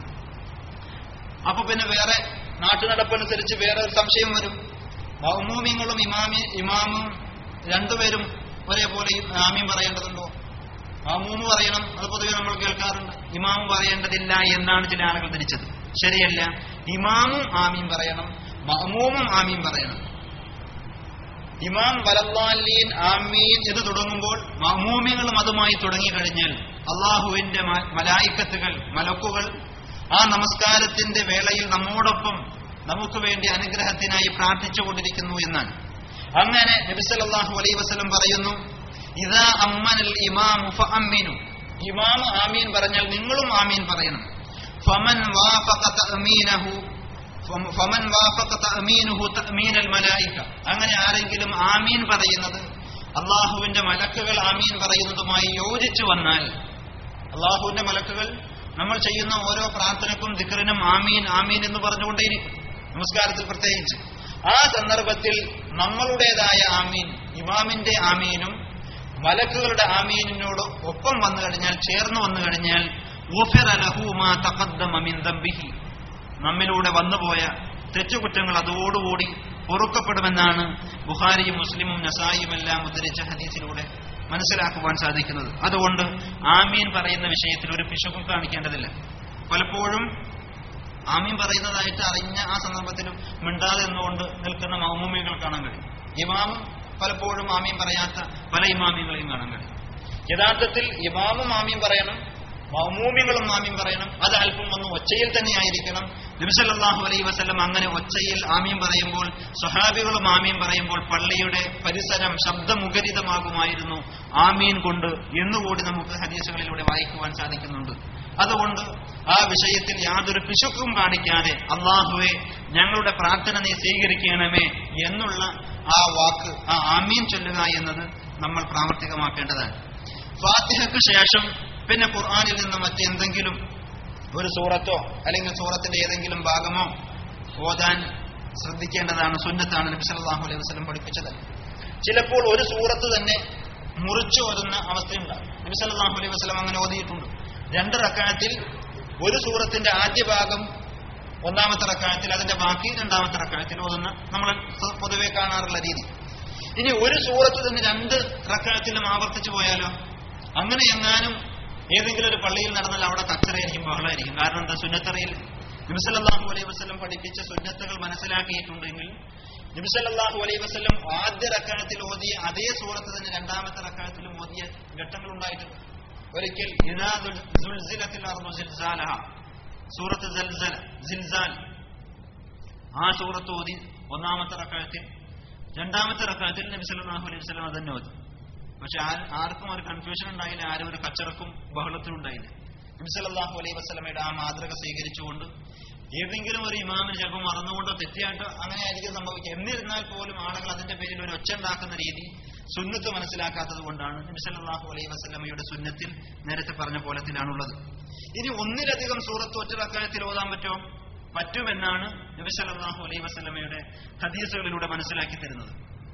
അപ്പൊ പിന്നെ വേറെ നാട്ടുനടപ്പനുസരിച്ച് വേറെ ഒരു സംശയം വരും. മഅ്മൂമിങ്ങളും ഇമാമും രണ്ടുപേരും ഒരേപോലെ ആമീൻ പറയേണ്ടതുണ്ടോ? മഅ്മൂമ് പറയണം, അത് പൊതുവെ നമ്മൾ കേൾക്കാറുണ്ട്. ഇമാമ് പറയേണ്ടതില്ല എന്നാണ് ചില ആളുകൾ ധരിച്ചത്. ശരിയല്ല. ഇമാമും ആമീൻ പറയണം, മഅ്മൂമും ആമീൻ പറയണം. ഇമാം വലദ്ദാല്ലീൻ ആമീൻ എന്ന് തുടങ്ങുമ്പോൾ മഅ്മൂമികളും അതുമായി തുടങ്ങിക്കഴിഞ്ഞാൽ അള്ളാഹുവിന്റെ മലായിക്കത്തുകൾ മലക്കുകൾ ആ നമസ്കാരത്തിന്റെ വേളയിൽ നമ്മോടൊപ്പം നമുക്ക് വേണ്ടി അനുഗ്രഹത്തിനായി പ്രാർത്ഥിച്ചുകൊണ്ടിരിക്കുന്നു എന്നാണ്. അങ്ങനെ നബി സല്ലല്ലാഹു അലൈഹി വസല്ലം പറയുന്നു, ഇദാ അമ്മനൽ ഇമാമു ഫഅമ്മിനു, ഇമാം ആമീൻ പറഞ്ഞാൽ നിങ്ങളും ആമീൻ പറയണം. ഫമൻ വാഫഖ തഅമീനുഹു തഅമീനൽ മലായിക, അങ്ങനെ ആരെങ്കിലും ആമീൻ പറയുന്നത് അള്ളാഹുവിന്റെ മലക്കുകൾ ആമീൻ പറയുന്നതുമായി യോജിച്ചു വന്നാൽ, അള്ളാഹുവിന്റെ മലക്കുകൾ നമ്മൾ ചെയ്യുന്ന ഓരോ പ്രാർത്ഥനക്കും ദിക്റിനും ആമീൻ ആമീൻ എന്ന് പറഞ്ഞുകൊണ്ടേയിരിക്കും, നമസ്കാരത്തിൽ പ്രത്യേകിച്ച്. ആ സന്ദർഭത്തിൽ നമ്മളുടേതായ ആമീൻ, ഇമാമിന്റെ ആമീനും മലക്കുകളുടെ ആമീനിനോട് ഒപ്പം വന്നു കഴിഞ്ഞാൽ, ചേർന്ന് വന്നു കഴിഞ്ഞാൽ, ഗുഫിറ ലഹു മാ തഖദ്ദമ മിൻ ദംബിഹി, നമ്മിലൂടെ വന്നുപോയ തെറ്റുകുറ്റങ്ങൾ അതോടുകൂടി പൊറുക്കപ്പെടുമെന്നാണ് ബുഖാരിയും മുസ്ലിമും നസായിയും എല്ലാം ഉദ്ധരിച്ച ഹദീസിലൂടെ മനസ്സിലാക്കുവാൻ സാധിക്കുന്നത്. അതുകൊണ്ട് ആമീൻ പറയുന്ന വിഷയത്തിൽ ഒരു പിശകും കാണിക്കേണ്ടതില്ല. പലപ്പോഴും ആമീൻ പറയുന്നതായിട്ട് അറിഞ്ഞ ആ സന്ദർഭത്തിലും മിണ്ടാതെ എന്നുകൊണ്ട് നിൽക്കുന്ന മഅ്മൂമികൾ കാണാൻ കഴിയും. ഇമാമും പലപ്പോഴും ആമീൻ പറയാത്ത പല ഇമാമികളെയും കാണാൻ കഴിയും. യഥാർത്ഥത്തിൽ ഇമാമും ആമീൻ പറയണം, മഅ്മൂമികളും ആമീൻ പറയണം. അത് അല്പം ഒന്ന് ഒച്ചയിൽ തന്നെയായിരിക്കണം. നബി സല്ലല്ലാഹു അലൈഹി വസല്ലം അങ്ങനെ ഒച്ചയിൽ ആമീൻ പറയുമ്പോൾ, സ്വഹാബികളും ആമീൻ പറയുമ്പോൾ പള്ളിയുടെ പരിസരം ശബ്ദമുഖരിതമാകുമായിരുന്നു ആമീൻ കൊണ്ട് എന്നുകൂടി നമുക്ക് ഹദീസുകളിലൂടെ വായിക്കുവാൻ സാധിക്കുന്നുണ്ട്. അതുകൊണ്ട് ആ വിഷയത്തിൽ യാതൊരു പിശുക്കും കാണിക്കാതെ അള്ളാഹുവെ ഞങ്ങളുടെ പ്രാർത്ഥന നീ സ്വീകരിക്കണമേ എന്നുള്ള ആ വാക്ക്, ആ ആമീൻ ചൊല്ലുക എന്നത് നമ്മൾ പ്രാവർത്തികമാക്കേണ്ടതാണ്. ഫാത്തിഹയ്ക്ക് ശേഷം പിന്നെ ഖുർആനിൽ നിന്ന് മറ്റെന്തെങ്കിലും ഒരു സൂറത്തോ അല്ലെങ്കിൽ സൂറത്തിന്റെ ഏതെങ്കിലും ഭാഗമോ ഓതാൻ ശ്രദ്ധിക്കേണ്ടതാണ്, സുന്നത്താണ്. നബി സല്ലല്ലാഹു അലൈഹി വസല്ലം പഠിപ്പിച്ചത്. ചിലപ്പോൾ ഒരു സൂറത്ത് തന്നെ മുറിച്ചു ഓതുന്ന അവസ്ഥയുണ്ടാകും. നബി സല്ലല്ലാഹു അലൈഹി വസല്ലം അങ്ങനെ ഓതിയിട്ടുണ്ട്. 2 റക്അത്തിൽ ഒരു സൂറത്തിന്റെ ആദ്യ ഭാഗം ഒന്നാമത്തെ റക്അത്തിൽ, അതിന്റെ ബാക്കി 2ാമത്തെ റക്അത്തിൽ ഓതുന്ന നമ്മൾ പൊതുവെ കാണാറുള്ള രീതി. ഇനി ഒരു സൂറത്ത് തന്നെ 2 റക്അത്തിലും ആവർത്തിച്ചു പോയാലോ? അങ്ങനെ എങ്ങാനും ഏതെങ്കിലും ഒരു പള്ളിയിൽ നടന്നാൽ അവിടെ കച്ചറയായിരിക്കും, ബഹളമായിരിക്കും. കാരണം എന്താ? സുന്നത്തറിയിൽ നബി സല്ലല്ലാഹു അലൈഹി വസല്ലം പഠിപ്പിച്ച സുന്നത്തുകൾ മനസ്സിലാക്കിയിട്ടുണ്ടെങ്കിൽ നബി സല്ലല്ലാഹു അലൈഹി വസല്ലം ആദ്യ റക്അത്തിൽ ഓതിയ അതേ സൂറത്ത് തന്നെ രണ്ടാമത്തെ റക്അത്തിലും ഓതിയ ഘട്ടങ്ങൾ ഉണ്ടായിട്ടുണ്ട്. ഒരിക്കൽ ഇദാ സുൽസിലത്തിൽ അർദു സിൽസാലഹ, സൂറത്ത് സിൽസാൽ, ആ സൂറത്ത് ഓതി ഒന്നാമത്തെ റക്അത്തിൽ. രണ്ടാമത്തെ റക്അത്തിൽ നബി സല്ലല്ലാഹു അലൈഹി വസല്ലം അതന്നെ ഓതി. പക്ഷെ ആർക്കും ഒരു കൺഫ്യൂഷൻ ഉണ്ടായില്ല, ആരും ഒരു കച്ചറക്കും ബഹളത്തിനും ഉണ്ടായില്ല. നബി സല്ലല്ലാഹു അലൈഹി വസല്ലമയുടെ ആ മാതൃക സ്വീകരിച്ചുകൊണ്ട് ഏതെങ്കിലും ഒരു ഇമാമിന് ചിലപ്പോൾ മറന്നുകൊണ്ടോ തെറ്റിയായിട്ടോ അങ്ങനെ ആയിരിക്കും സംഭവിക്കുക. എന്നിരുന്നാൽ പോലും ആളുകൾ അതിന്റെ പേരിൽ ഒരു ഒച്ച ഉണ്ടാക്കുന്ന രീതി സുന്നത്ത് മനസ്സിലാക്കാത്തത് കൊണ്ടാണ് നബി സല്ലല്ലാഹു അലൈഹി വസല്ലമയുടെ സുന്നത്തിൽ നേരത്തെ പറഞ്ഞ പോലത്തിലാണുള്ളത്. ഇനി ഒന്നിലധികം സൂറത്ത് ഒറ്റ റക്അത്തിൽ ഓതാൻ പറ്റുമോ? പറ്റുമെന്നാണ് നബി സല്ലല്ലാഹു അലൈഹി വസല്ലമയുടെ ഹദീസുകളിലൂടെ മനസ്സിലാക്കി തരുന്നത്.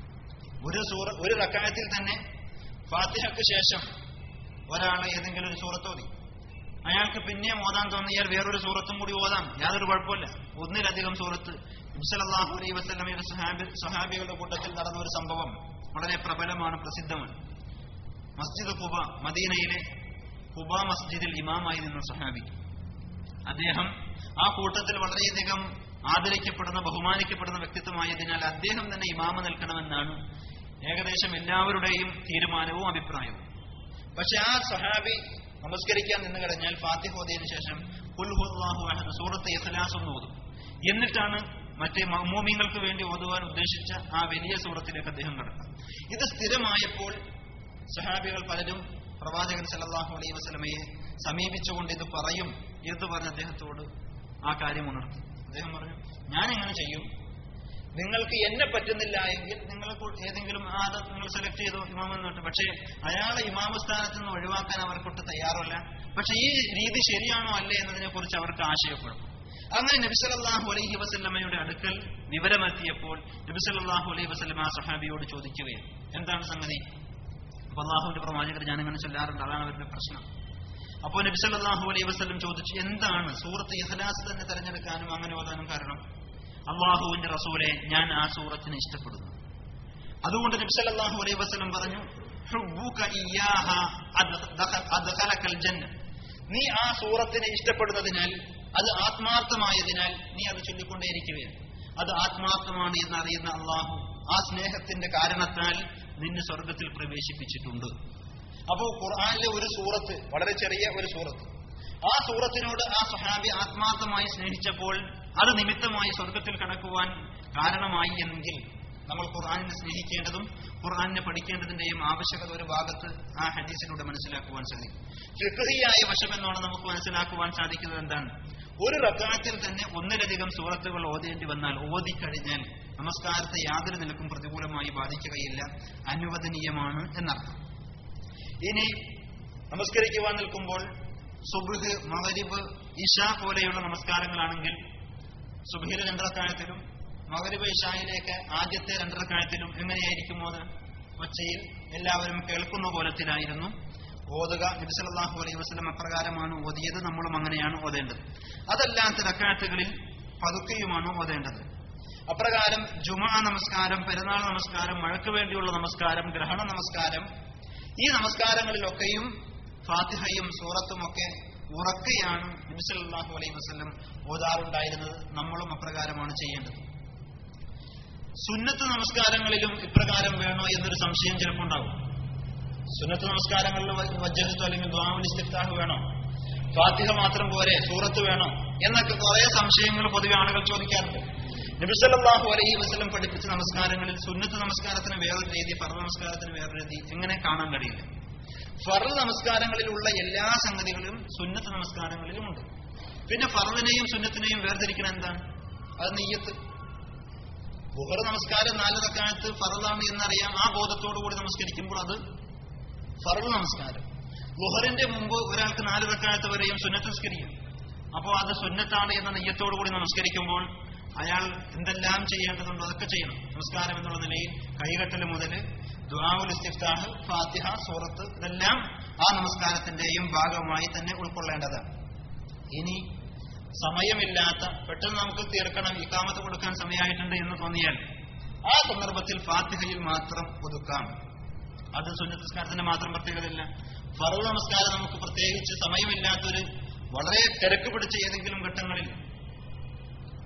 ഒരു റക്അത്തിൽ തന്നെ ഫാത്തിഹയ്ക്ക് ശേഷം ഒരാൾ ഏതെങ്കിലും ഒരു സൂറത്ത് ഓതി, അയാൾക്ക് പിന്നെയും ഓതാൻ തോന്നിയാൽ വേറൊരു സൂറത്തും കൂടി ഓതാം, യാതൊരു കുഴപ്പമില്ല. ഒന്നിലധികം സൂറത്ത്. നബി സല്ലല്ലാഹു അലൈഹി വസല്ലമയുടെ സ്വഹാബികളുടെ കൂട്ടത്തിൽ നടന്ന ഒരു സംഭവം വളരെ പ്രബലമാണ്, പ്രസിദ്ധമാണ്. മസ്ജിദ് ഖുബ, മദീനയിലെ ഖുബ മസ്ജിദിൽ ഇമാമായി നിന്ന സ്വഹാബി, അദ്ദേഹം ആ കൂട്ടത്തിൽ വളരെയധികം ആദരിക്കപ്പെടുന്ന ബഹുമാനിക്കപ്പെടുന്ന വ്യക്തിത്വമായതിനാൽ അദ്ദേഹം തന്നെ ഇമാമ നിൽക്കണമെന്നാണ് ഏകദേശം എല്ലാവരുടെയും തീരുമാനവും അഭിപ്രായവും. പക്ഷെ ആ സ്വഹാബി നമസ്കരിക്കാൻ നിന്ന് കഴിഞ്ഞാൽ ഫാത്തിഹ ഓതിയതിനു ശേഷം ഖുൽ ഹുവല്ലാഹു അഹദ് സൂറത്ത് ഇഖ്ലാസ് ഒന്ന് ഓതും. എന്നിട്ടാണ് മറ്റേ മഅ്മൂമീങ്ങൾക്ക് വേണ്ടി ഓതുവാൻ ഉദ്ദേശിച്ച ആ വലിയ സൂറത്തിലേക്ക് അദ്ദേഹം കടക്കും. ഇത് സ്ഥിരമായപ്പോൾ സ്വഹാബികൾ പലരും പ്രവാചകൻ സല്ലല്ലാഹു അലൈഹി വസല്ലമയെ സമീപിച്ചുകൊണ്ട് ഇത് പറയും എന്ന് പറഞ്ഞ് അദ്ദേഹത്തോട് ആ കാര്യം ഉണർത്തി. അദ്ദേഹം പറഞ്ഞു, ഞാൻ എങ്ങനെ ചെയ്യും? നിങ്ങൾക്ക് എന്നെ പറ്റുന്നില്ല എങ്കിൽ നിങ്ങൾ ഏതെങ്കിലും നിങ്ങൾ സെലക്ട് ചെയ്തോ ഇമാമെന്ന്. പക്ഷേ അയാളെ ഇമാമ സ്ഥാനത്ത് നിന്ന് ഒഴിവാക്കാൻ അവർക്കൊട്ട് തയ്യാറല്ല. പക്ഷെ ഈ രീതി ശരിയാണോ അല്ലേ എന്നതിനെ കുറിച്ച് അവർക്ക് ആശയപ്പെടും. അങ്ങനെ നബി സല്ലല്ലാഹു അലൈഹി വസല്ലമയുടെ അടുക്കൽ വിവരമെത്തിയപ്പോൾ നബി സല്ലല്ലാഹു അലൈഹി വസല്ലമ ആ സ്വഹാബിയോട് ചോദിക്കുകയാണ്, എന്താണ് സംഗതി? അപ്പൊ അള്ളാഹുവിന്റെ പ്രവാചകർ ഞാനങ്ങനെ ചൊല്ലാറുണ്ട്, അതാണ് അവരുടെ പ്രശ്നം. അപ്പോൾ നബി സല്ലല്ലാഹു അലൈഹി വസല്ലം ചോദിച്ചു, എന്താണ് സൂറത്ത് ഇഖ്ലാസ് തന്നെ തെരഞ്ഞെടുക്കാനും അങ്ങനെ ഓതാനും കാരണം? അള്ളാഹുവിന്റെ റസൂലെ, ഞാൻ ആ സൂറത്തിനെ ഇഷ്ടപ്പെടുന്നു. അതുകൊണ്ട് നബി സല്ലല്ലാഹു അലൈഹി വസല്ലം പറഞ്ഞു, ഹുബ്ബുക ഇയ്യാഹ അദ്ഖലകൽ ജന്ന. നീ ആ സൂറത്തിനെ ഇഷ്ടപ്പെടുന്നതിനാൽ, അത് ആത്മാർത്ഥമായതിനാൽ നീ അത് ചൊല്ലിക്കൊണ്ടേയിരിക്കുകയാണ്. അത് ആത്മാർത്ഥമാണ് എന്നറിയുന്ന അള്ളാഹു ആ സ്നേഹത്തിന്റെ കാരണത്താൽ നിന്നെ സ്വർഗത്തിൽ പ്രവേശിപ്പിച്ചിട്ടുണ്ട്. അപ്പോൾ ഖുർആനിലെ ഒരു സൂറത്ത്, വളരെ ചെറിയ ഒരു സൂറത്ത്, ആ സൂറത്തിനോട് ആ സ്വഹാബി ആത്മാർത്ഥമായി സ്നേഹിച്ചപ്പോൾ അത് നിമിത്തമായി സ്വർഗത്തിൽ കടക്കുവാൻ കാരണമായി എങ്കിൽ നമ്മൾ ഖുർആനിനെ സ്നേഹിക്കേണ്ടതും ഖുർആനിനെ പഠിക്കേണ്ടതിന്റെയും ആവശ്യകത ഒരു ഭാഗത്ത് ആ ഹദീസിലൂടെ മനസ്സിലാക്കുവാൻ സാധിക്കും. ഫിഖ്ഹിയായ വശമെന്നാണ് നമുക്ക് മനസ്സിലാക്കുവാൻ സാധിക്കുന്നത്. എന്താണ്? ഒരു റക്അത്തിൽ തന്നെ ഒന്നിലധികം സൂറത്തുകൾ ഓതേണ്ടി വന്നാൽ, ഓതിക്കഴിഞ്ഞാൽ നമസ്കാരത്തെ യാതൊരു നിലക്കും പ്രതികൂലമായി ബാധിക്കുകയില്ല, അനുവദനീയമാണ് എന്നർത്ഥം. ഇനി നമസ്കരിക്കുവാൻ നിൽക്കുമ്പോൾ സുബ്ഹ്, മഗ്രിബ്, ഇശ പോലെയുള്ള നമസ്കാരങ്ങളാണെങ്കിൽ സുബ്ഹിലെ 2 റക്അത്തിലും മഗ്രിബ് ഇശായിലേക്ക് ആദ്യത്തെ 2 റക്അത്തിലും എങ്ങനെയായിരിക്കും ഓതുക? ഒച്ചയിൽ എല്ലാവരും കേൾക്കുന്ന പോലത്തിലായിരുന്നു ഓതുക. നബി സല്ലല്ലാഹു അലൈഹി വസല്ലം അപ്രകാരമാണ് ഓതിയത്, നമ്മളും അങ്ങനെയാണ് ഓതേണ്ടത്. അതല്ലാത്ത റക്അത്തുകളിൽ പതുക്കെയുമാണ് ഓതേണ്ടത്. അപ്രകാരം ജുമുഅ നമസ്കാരം, പെരുന്നാൾ നമസ്കാരം, മഴയ്ക്ക് വേണ്ടിയുള്ള നമസ്കാരം, ഗ്രഹണ നമസ്കാരം, ഈ നമസ്കാരങ്ങളിലൊക്കെയും ഫാത്തിഹയും സൂറത്തുമൊക്കെ ഉറക്കെയാണ് നബി സല്ലല്ലാഹു അലൈഹി വസല്ലം ഓതാറുണ്ടായിരുന്നത്. നമ്മളും അപ്രകാരമാണ് ചെയ്യേണ്ടത്. സുന്നത്ത് നമസ്കാരങ്ങളിലും ഇപ്രകാരം വേണോ എന്നൊരു സംശയം ചിലപ്പോൾ ഉണ്ടാവും. സുന്നത്ത് നമസ്കാരങ്ങളിൽ വജ്ജഹത്ത് അല്ലെങ്കിൽ ദുആഉൽ ഇസ്തിഫ്താഹ് വേണോ, ഫാത്തിഹ മാത്രം പോരെ, സൂറത്ത് വേണോ എന്നൊക്കെ കുറെ സംശയങ്ങൾ പൊതുവെ ആളുകൾ ചോദിക്കാറുണ്ട്. നബി സല്ലല്ലാഹു അലൈഹി വസല്ലം പഠിപ്പിച്ച നമസ്കാരങ്ങളിൽ സുന്നത്ത് നമസ്കാരത്തിന് വേറൊരു രീതി, ഫർദ് നമസ്കാരത്തിന് വേറൊരു രീതി എങ്ങനെ കാണാൻ കഴിയില്ല. ഫർദ് നമസ്കാരങ്ങളിലുള്ള എല്ലാ സംഗതികളും സുന്നത്ത് നമസ്കാരങ്ങളിലുമുണ്ട്. പിന്നെ ഫർദിനെയും സുന്നത്തിനെയും വേർതിരിക്കണം എന്താണ്? അത് നിയ്യത്ത്. ളുഹർ നമസ്കാരം 4 റക്അത്ത് ഫർദാണ് എന്നറിയാം, ആ ബോധത്തോടുകൂടി നമസ്കരിക്കുമ്പോൾ അത് ഫർദ് നമസ്കാരം. ളുഹറിന്റെ മുമ്പ് ഒരാൾക്ക് 4 റക്അത്ത് വരെയും സുന്നത്ത് നമസ്കരിക്കും. അപ്പോൾ അത് സുന്നത്താണ് എന്ന നിയ്യത്തോടുകൂടി നമസ്കരിക്കുമ്പോൾ അയാൾ എന്തെല്ലാം ചെയ്യേണ്ടതുണ്ടോ അതൊക്കെ ചെയ്യണം. നമസ്കാരം എന്നുള്ള നിലയിൽ കൈകെട്ടൽ മുതൽ ദുആഉൽ ഇസ്തിഫ്താഹ്, ഫാത്തിഹ, സൂറത്ത്, ഇതെല്ലാം ആ നമസ്കാരത്തിന്റെയും ഭാഗമായി തന്നെ ഉൾക്കൊള്ളേണ്ടതാണ്. ഇനി സമയമില്ലാത്ത, പെട്ടെന്ന് നമുക്ക് തീർക്കണം, ഇഖാമത്ത് കൊടുക്കാൻ സമയമായിട്ടുണ്ട് എന്ന് തോന്നിയാൽ ആ സന്ദർഭത്തിൽ ഫാത്തിഹയിൽ മാത്രം ഒതുക്കാം. അത് സുന്നത്ത് നമസ്കാരത്തിന്റെ മാത്രം പ്രത്യേകതയില്ല. ഫർദ് നമസ്കാരം നമുക്ക് പ്രത്യേകിച്ച് സമയമില്ലാത്തൊരു വളരെ തിരക്ക് പിടിച്ച ഏതെങ്കിലും ഘട്ടങ്ങളിൽ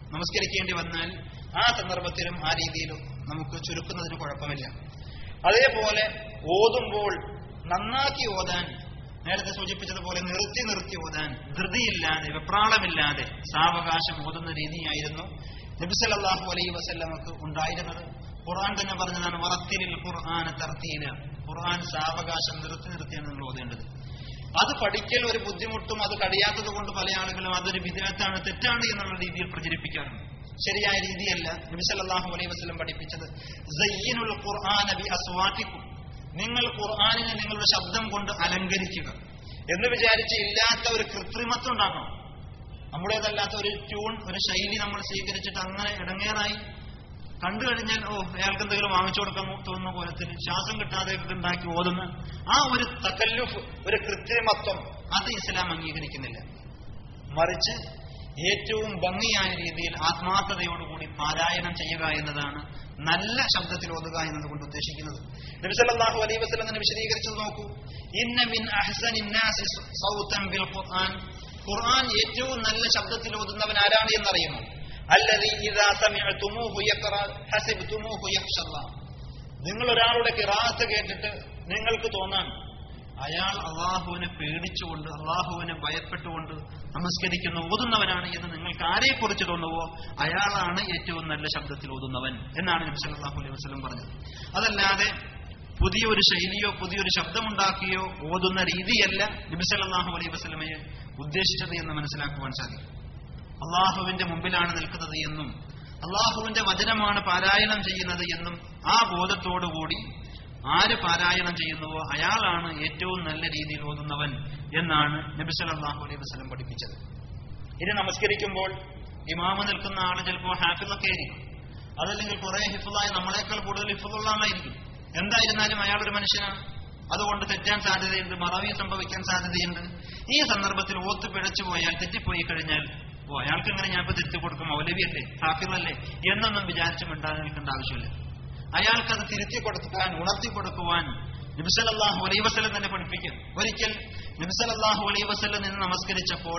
നമസ്കരിക്കേണ്ടി വന്നാൽ ആ സന്ദർഭത്തിലും ആ രീതിയിലും നമുക്ക് ചുരുക്കുന്നതിന് കുഴപ്പമില്ല. അതേപോലെ ഓതുമ്പോൾ നന്നാക്കി ഓതാൻ, നേരത്തെ സൂചിപ്പിച്ചതുപോലെ നിർത്തി ഓതാൻ, ധൃതിയില്ലാതെ വെപ്രാളമില്ലാതെ സാവകാശം ഓതുന്ന രീതിയായിരുന്നു നബി സല്ലല്ലാഹു അലൈഹി വസല്ലമക്ക് ഉണ്ടായിരുന്നത്. ഖുർആൻ തന്നെ പറഞ്ഞതാണ് വറത്തിലിൽ ഖുർആന തർത്തീല, ഖുർആൻ സാവകാശം നിർത്തിയാണ് നിങ്ങൾ ഓതേണ്ടത്. അത് പഠിക്കൽ ഒരു ബുദ്ധിമുട്ടും അത് കഴിയാത്തത് കൊണ്ട് പല ആളുകളും അതൊരു ബിദ്അത്താണ്, തെറ്റാണ് എന്നുള്ള രീതിയിൽ പ്രചരിപ്പിക്കാറുണ്ട്. ശരിയായ രീതിയല്ല. നബി സല്ലല്ലാഹു അലൈഹി വസല്ലം പഠിപ്പിച്ചത് സയ്യിനുൽ ഖുർആന ബി അസ്വാതികും, നിങ്ങൾ ഖുർആനിനെ നിങ്ങളുടെ ശബ്ദം കൊണ്ട് അലങ്കരിക്കുക എന്ന് വിചാരിച്ച് ഇല്ലാത്ത ഒരു കൃത്രിമത്വം ഉണ്ടാക്കണം. നമ്മുടേതല്ലാത്ത ഒരു ട്യൂൺ, ഒരു ശൈലി നമ്മൾ സ്വീകരിച്ചിട്ട് അങ്ങനെ ഇടങ്ങേറായി കണ്ടു കഴിഞ്ഞാൽ അയാൾക്ക് എന്തെങ്കിലും വാങ്ങിച്ചു കൊടുക്കാൻ തോന്നുന്ന പോലത്തിൽ ശ്വാസം കിട്ടാതെ ഉണ്ടാക്കി ഓതുന്ന ആ ഒരു തകല്ലുഫ്, ഒരു കൃത്രിമത്വം, അത് ഇസ്ലാം അംഗീകരിക്കുന്നില്ല. മറിച്ച് ഏറ്റവും ഭംഗിയായ രീതിയിൽ ആത്മാർത്ഥതയോടുകൂടി പാരായണം ചെയ്യുക എന്നതാണ് നല്ല ശബ്ദത്തിൽ ഓതുക എന്നതുകൊണ്ട് ഉദ്ദേശിക്കുന്നത്. നബി സല്ലല്ലാഹു അലൈഹി വസല്ലം തന്നെ വിശദീകരിച്ചത് നോക്കൂ. ഇന്ന മിൻ അഹ്സനിൻ നാസി സൗതൻ ബിൽ ഖുർആൻ, ഖുർആൻ ഏറ്റവും നല്ല ശബ്ദത്തിൽ ഓതുന്നവൻ ആരാണ് എന്നറിയുമോ? അല്ലദീ ഇദാ സമിഅതുമൂഹു യഖറ ഹസിബ്തുമൂഹു യഖ്ഷല്ലാഹ്, നിങ്ങൾ ഒരാളുടെ ഖിറാഅത്ത് കേട്ടിട്ട് നിങ്ങൾക്ക് തോന്നാൻ അയാൾ അള്ളാഹുവിനെ പേടിച്ചുകൊണ്ട് അള്ളാഹുവിനെ ഭയപ്പെട്ടുകൊണ്ട് നമസ്കരിക്കുന്ന ഓതുന്നവനാണ് എന്ന് നിങ്ങൾക്ക് ആരെക്കുറിച്ച് തോന്നുവോ അയാളാണ് ഏറ്റവും നല്ല ശബ്ദത്തിൽ ഓതുന്നവൻ എന്നാണ് നബി സല്ലല്ലാഹു അലൈഹി വസല്ലം പറഞ്ഞത്. അതല്ലാതെ പുതിയൊരു ശൈലിയോ പുതിയൊരു ശബ്ദമുണ്ടാക്കിയോ ഓതുന്ന രീതിയല്ല നബി സല്ലല്ലാഹു അലൈഹി വസല്ലമയെ ഉദ്ദേശിച്ചത് എന്ന് മനസ്സിലാക്കുവാൻ സാധിക്കും. അള്ളാഹുവിന്റെ മുമ്പിലാണ് നിൽക്കുന്നത് എന്നും അള്ളാഹുവിന്റെ വചനമാണ് പാരായണം ചെയ്യുന്നത് എന്നും ആ ബോധത്തോടുകൂടി ആര് പാരായണം ചെയ്യുന്നുവോ അയാളാണ് ഏറ്റവും നല്ല രീതിയിൽ ഓതുന്നവൻ എന്നാണ് നബി സല്ലല്ലാഹു അലൈഹി വസല്ലം പഠിപ്പിച്ചത്. ഇനി നമസ്കരിക്കുമ്പോൾ ഇമാമ നിൽക്കുന്ന ആള് ചിലപ്പോൾ ഹാഫിളൊക്കെ ആയിരിക്കും, അതല്ലെങ്കിൽ കുറെ ഹിഫ്ളായി നമ്മളെക്കാൾ കൂടുതൽ ഹിഫ്ളുള്ള ആളായിരിക്കും. എന്തായിരുന്നാലും അയാളൊരു മനുഷ്യനാണ്, അതുകൊണ്ട് തെറ്റാൻ സാധ്യതയുണ്ട്, മറവി സംഭവിക്കാൻ സാധ്യതയുണ്ട്. ഈ സന്ദർഭത്തിൽ ഓത്ത് പിഴച്ചു പോയാൽ, തെറ്റിപ്പോയി കഴിഞ്ഞാൽ അയാൾക്ക് എങ്ങനെ ഞാൻ ഇപ്പൊ തിരുത്തി കൊടുക്കും, മൗലവിയല്ലേ ഹാഫിളല്ലേ എന്നൊന്നും വിചാരിച്ച് മിണ്ടാതെ നിൽക്കേണ്ട ആവശ്യമില്ല. അയാൾക്കത് തിരുത്തി കൊടുക്കാൻ, ഉണർത്തി കൊടുക്കുവാൻ നബി സല്ലല്ലാഹു അലൈഹി വസല്ലം തന്നെ പഠിപ്പിക്കും. ഒരിക്കൽ നബി സല്ലല്ലാഹു അലൈഹി വസല്ലം നിന്ന് നമസ്കരിച്ചപ്പോൾ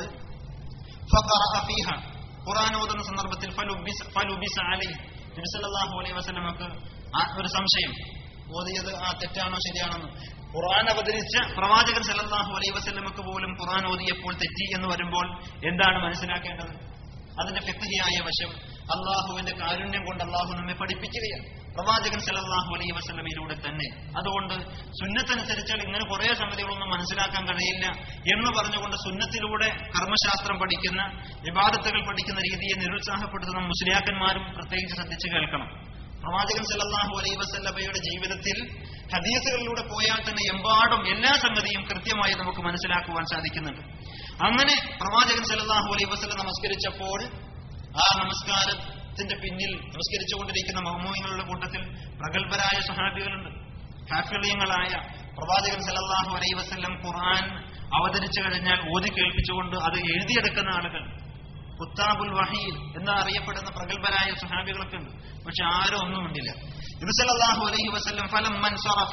ഫഖറഅ ഫീഹ, ഖുർആൻ ഓതുന്ന സന്ദർഭത്തിൽ ഫലുബിസ അലൈഹി, നബി സല്ലല്ലാഹു അലൈഹി വസല്ലമക്ക് ഒരു സംശയം, ഓതിയത് തെറ്റാണോ ശരിയാണെന്ന്. ഖുർആൻ അവതരിച്ച പ്രവാചകൻ സല്ലല്ലാഹു അലൈഹി വസല്ലമക്ക് പോലും ഖുർആൻ ഓതിയപ്പോൾ തെറ്റി എന്ന് വരുമ്പോൾ എന്താണ് മനസ്സിലാക്കേണ്ടത്? അതിന്റെ ഫിഖ്ഹിയായ വശം അള്ളാഹുവിന്റെ കാരുണ്യം കൊണ്ട് അള്ളാഹു നമ്മെ പഠിപ്പിക്കുകയാണ്, പ്രവാചകൻ സല്ലല്ലാഹു അലൈഹി വസല്ലമയിലൂടെ തന്നെ. അതുകൊണ്ട് സുന്നത്തനുസരിച്ചാൽ ഇങ്ങനെ കുറെ സംഗതികളൊന്നും മനസ്സിലാക്കാൻ കഴിയില്ല എന്ന് പറഞ്ഞുകൊണ്ട് സുന്നത്തിലൂടെ കർമ്മശാസ്ത്രം പഠിക്കുന്ന, ഇബാദത്തുകൾ പഠിക്കുന്ന രീതിയെ നിരുത്സാഹപ്പെടുത്തുന്ന മുസ്ലിയാക്കന്മാരും പ്രത്യേകിച്ച് ശ്രദ്ധിച്ചു കേൾക്കണം. പ്രവാചകൻ സല്ലല്ലാഹു അലൈഹി വസല്ലമയുടെ ജീവിതത്തിൽ ഹദീസുകളിലൂടെ പോയാൽ തന്നെ എമ്പാടും എല്ലാ സംഗതിയും കൃത്യമായി നമുക്ക് മനസ്സിലാക്കുവാൻ സാധിക്കുന്നുണ്ട്. അങ്ങനെ പ്രവാചകൻ സല്ലല്ലാഹു അലൈഹി വസല്ലം നമസ്കരിച്ചപ്പോൾ ആ നമസ്കാരത്തിന്റെ പിന്നിൽ നമസ്കരിച്ചുകൊണ്ടിരിക്കുന്ന മഅ്മൂമിങ്ങളുടെ കൂട്ടത്തിൽ പ്രഗത്ഭരായ സ്വഹാബികളുണ്ട്, ഹാഫിളീങ്ങളായ. പ്രവാചകൻ സല്ലല്ലാഹു അലൈഹി വസല്ലം ഖുർആൻ അവതരിച്ചു കഴിഞ്ഞാൽ ഓതി കേൾപ്പിച്ചുകൊണ്ട് അത് എഴുതിയെടുക്കുന്ന ആളുകൾ, കുത്താബുൽ വഹീൽ എന്ന് അറിയപ്പെടുന്ന പ്രഗത്ഭരായ സ്വഹാബികളൊക്കെ ഉണ്ട്. പക്ഷെ ആരും ഒന്നും ഉണ്ടില്ല. നബി സല്ലല്ലാഹു അലൈഹി വസല്ലം ഫലമ്മൻ സറഫ